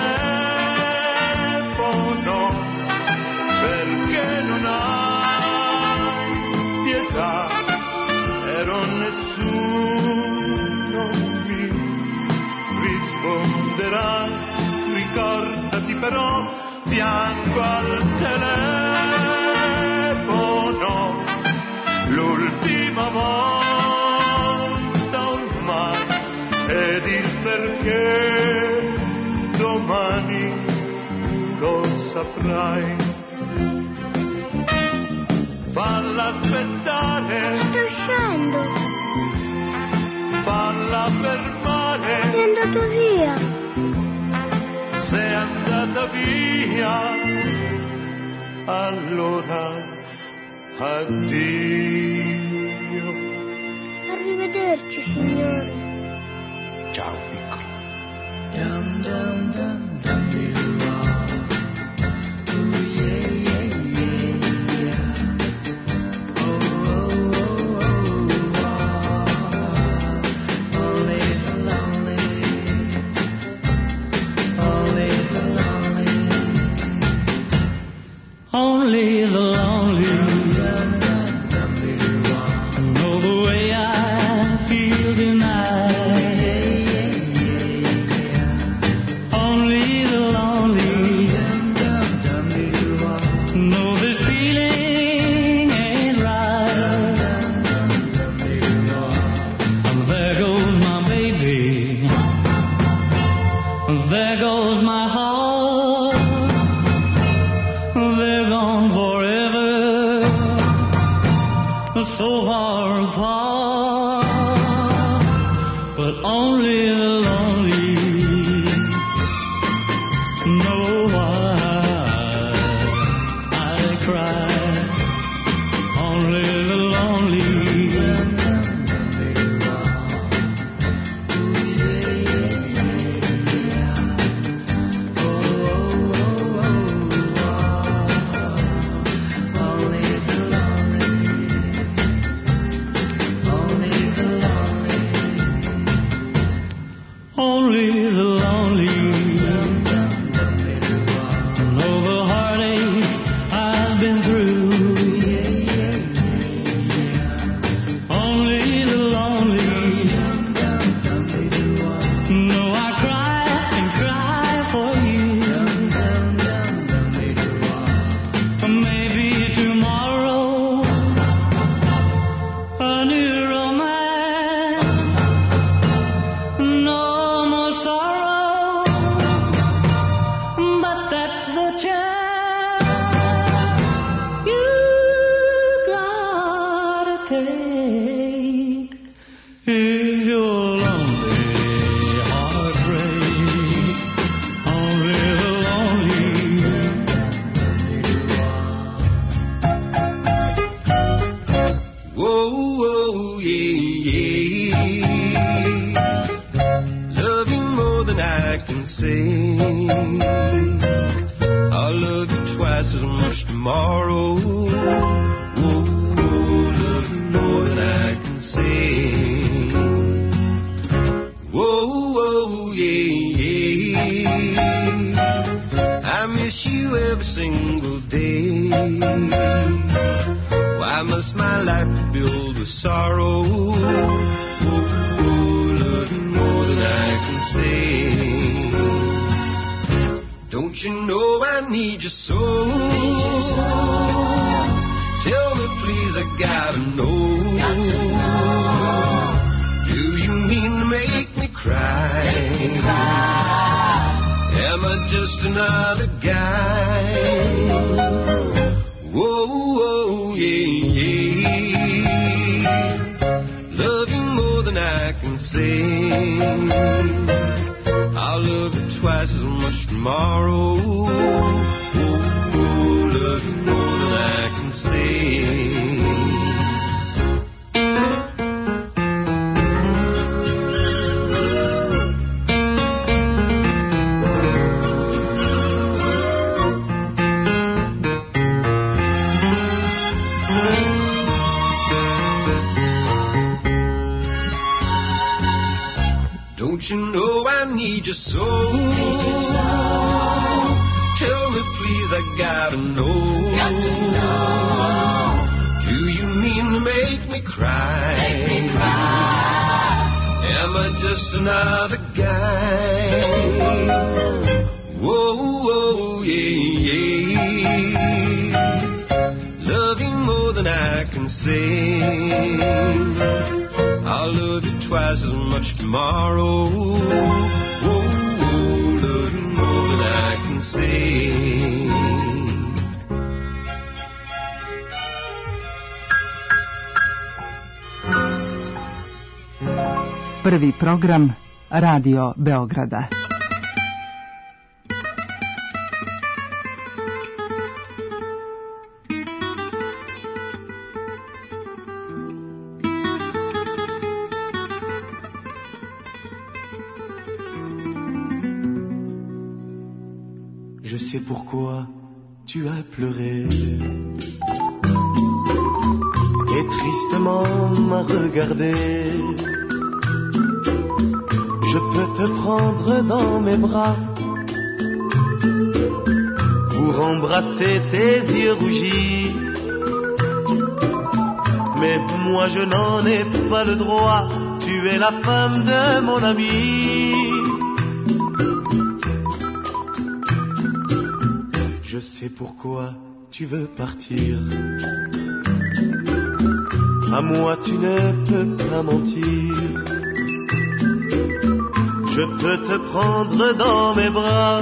telefono perché non hai pietà, però nessuno mi risponderà. Ricordati però, piango al telefono, l'ultima volta ormai, ed il perché domani lo saprai. Falla aspettare, sto uscendo. Falla fermare, è andato via. Sei andata via, allora addio. Arrivederci, signore. Ciao, piccolo. Dum dum dum dum dum. Only the lonely know the way I feel tonight. Only the lonely know this feeling ain't right. There goes my baby, there goes my heart. So far apart, but only the lonely know why I cry. Only the lonely. take is your lonely heartbreak. Only the lonely Whoa, whoa, yeah, yeah. Love you more than I can say. I'll love you twice as much tomorrow. Whoa, whoa, love you more than I can say. Whoa, whoa, yeah, yeah. I miss you every single day. Why must my life be filled with sorrow? Oh, love you more than I can say. Don't you know I need you so? Tell me please, I gotta know. Do you mean to make me cry? Am I just another guy? Whoa, whoa, yeah, yeah. Love you more than I can say. I'll love you twice as much tomorrow. Oh, love you more than I can say. Don't you know I need you so? Tell me please, I gotta know. Do you mean to make me cry? Am I just another guy? Whoa, whoa, yeah, yeah. Love you more than I can say. I'll love you twice as much tomorrow. Oh, love you more than I can say. Prvi program Radio Beograda. Je sais pourquoi tu as pleuré et tristement m'a regardé. Je peux te prendre dans mes bras pour embrasser tes yeux rougis. Mais moi je n'en ai pas le droit, tu es la femme de mon ami. Je sais pourquoi tu veux partir. À moi tu ne peux pas mentir. Je peux te prendre dans mes bras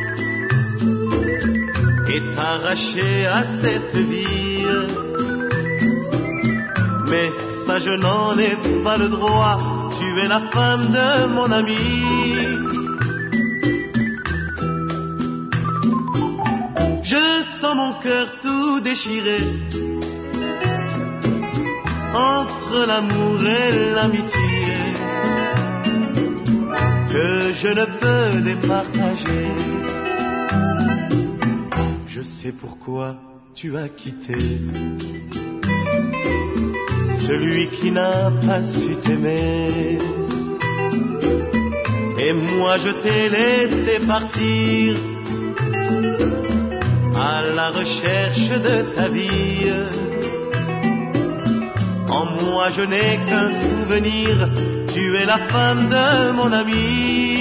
et t'arracher à cette vie. Mais ça je n'en ai pas le droit, tu es la femme de mon ami. Je sens mon cœur tout déchiré entre l'amour et l'amitié que je ne peux départager. Je sais pourquoi tu as quitté celui qui n'a pas su t'aimer. Et moi je t'ai laissé partir à la recherche de ta vie. En moi je n'ai qu'un souvenir, tu es la femme de mon ami.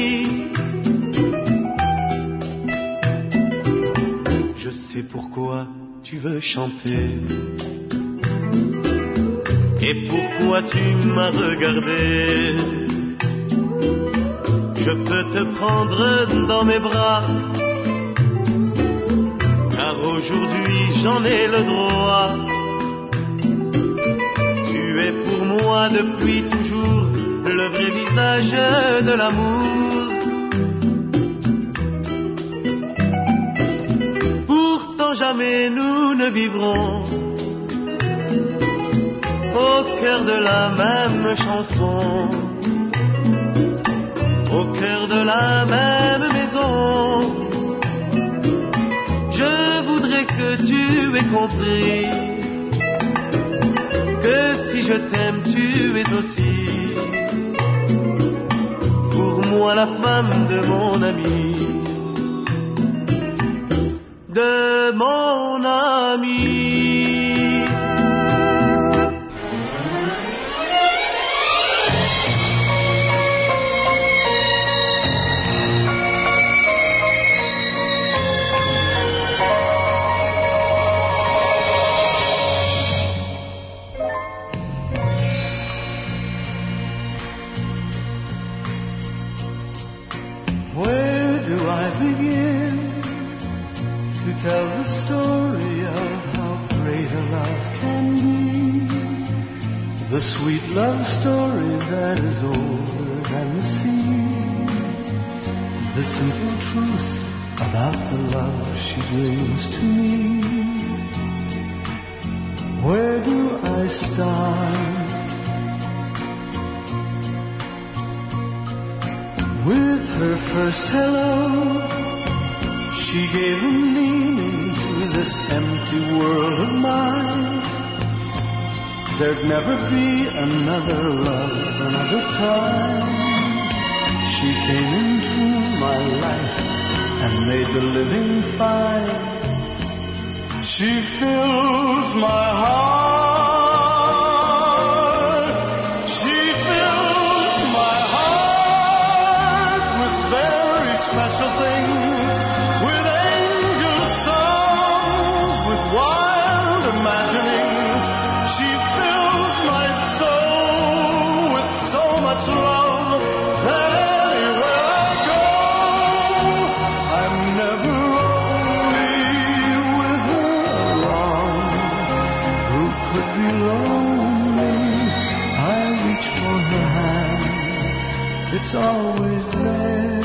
Je sais pourquoi tu veux chanter et pourquoi tu m'as regardé. Je peux te prendre dans mes bras, car aujourd'hui j'en ai le droit. Tu depuis toujours le vrai visage de l'amour. Pourtant jamais nous ne vivrons au cœur de la même chanson, au cœur de la même maison. Je voudrais que tu aies compris que si je t'aime, tu es aussi pour moi la femme de mon ami, de mon ami. Tell the story of how great a love can be, the sweet love story that is older than the sea, the simple truth about the love she brings to me. Where do I start? With her first hello, she gave a meaning to this empty world of mine. There'd never be another love, another time. She came into my life and made the living fine. She fills my heart. She fills my heart with very special things, with angel songs, with wild imaginings. She fills my soul with so much love that anywhere I go, I'm never lonely with her around. Who could be lonely? I reach for her hand, it's always there.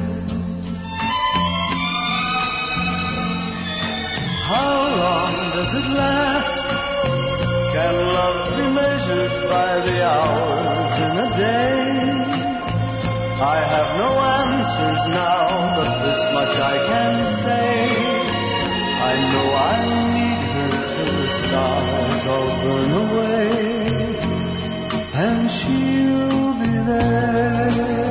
How long does it last? Can love be measured by the hours in a day? I have no answers now, but this much I can say. I know I'll need her till the stars all burn away, and she'll be there.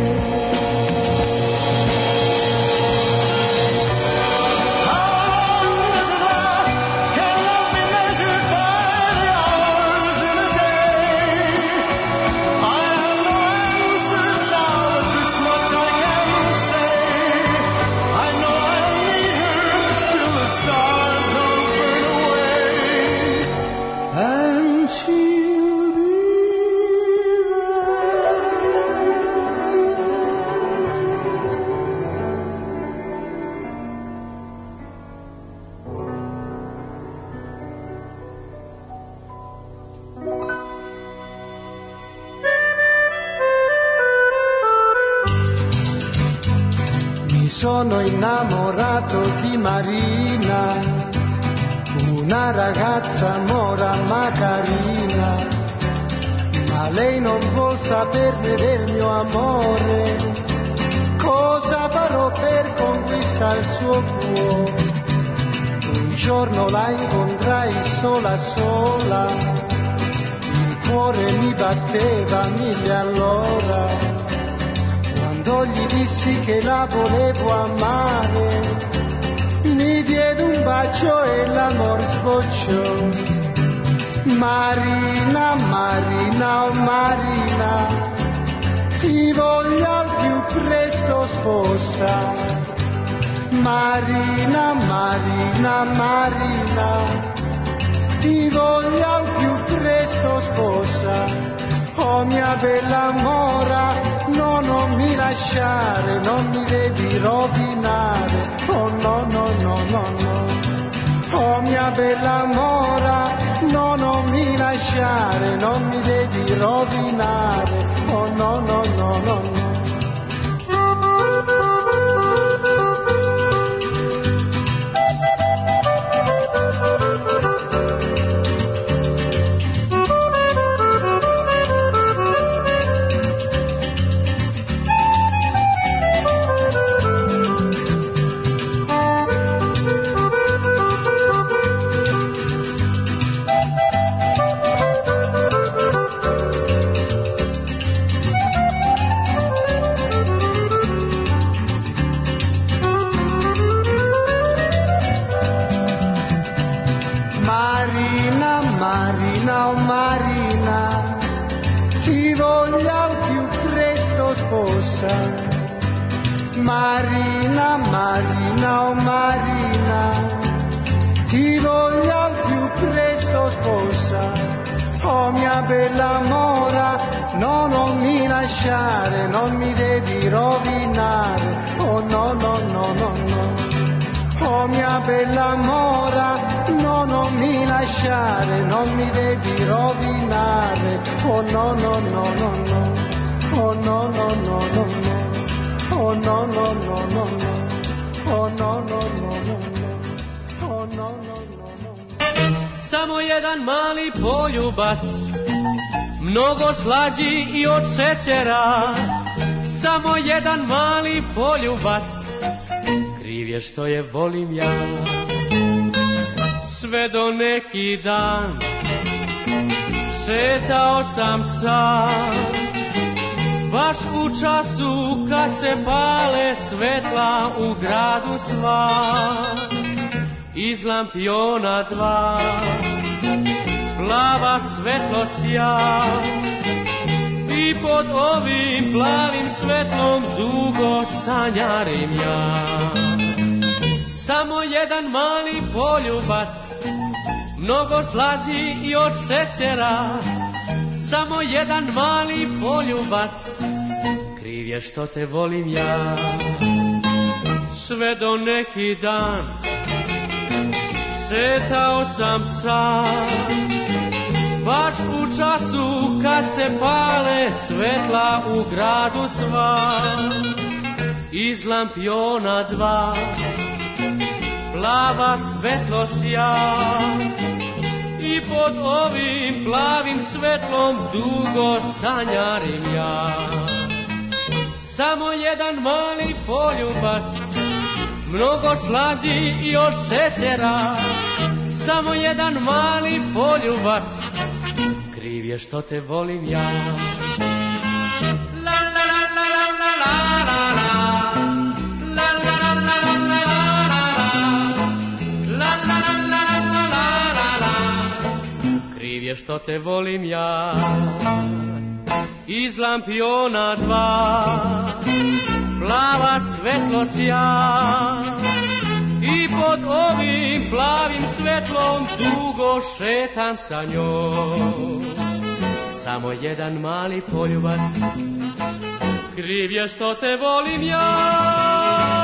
Sono innamorato di Marina, una ragazza mora ma carina, ma lei non vuol saperne del mio amore. Cosa farò per conquistare il suo cuore? Un giorno la incontrai sola sola, il cuore mi batteva 1000 all'ora. Quando gli dissi che la volevo amare, mi diede un bacio e l'amor sbocciò. Marina, Marina, oh Marina, ti voglio al più presto sposa. Marina, Marina, Marina, ti voglio al più presto sposa. Oh mia bella mora, no, non mi lasciare, non mi devi rovinare. Oh no, no, no, no, no. Oh mia bella mora, no, non mi lasciare. lasciare, non mi devi rovinare, oh no, no, no, no, no. Marina, Marina, oh Marina, ti voglio al più presto sposa. Oh mia bella mora, no, non mi lasciare, non mi devi rovinare, oh no, no, no, no, no. Oh mia bella mora, no, non mi lasciare, non mi devi rovinare, oh no, no, no, no, no, oh no, no, no, no, no. Oh no, no, no, no, no. Oh no, no, no, no, no. Oh no, no, no, no. Samo jedan mali poljubac, mnogo slađi i od šećera. Samo jedan mali poljubac, kriv je što je volim ja. Sve do neki dan šetao sam sam, baš u času kad se pale svetla u gradu sva. Iz lampiona dva plava svetlo sja, i pod ovim plavim svetlom dugo sanjarim ja. Samo jedan mali poljubac, mnogo slađi i od šećera. Samo jedan mali poljubac, kriv je što te volim ja. Sve do neki dan šetao sam sam, baš u času kad se pale svetla u gradu sva. Iz lampiona dva plava svetlo sja, i pod ovim plavim svetlom dugo sanjarim ja. Samo jedan mali poljubac, mnogo slađi i od šećera. Samo jedan mali poljubac, kriv je što te volim ja. La la la la la la la la. Što te volim ja. Iz lampiona dva plava svetlo sja, i pod ovim plavim svetlom dugo šetam sa njom. Samo jedan mali poljubac, kriv je što te volim ja.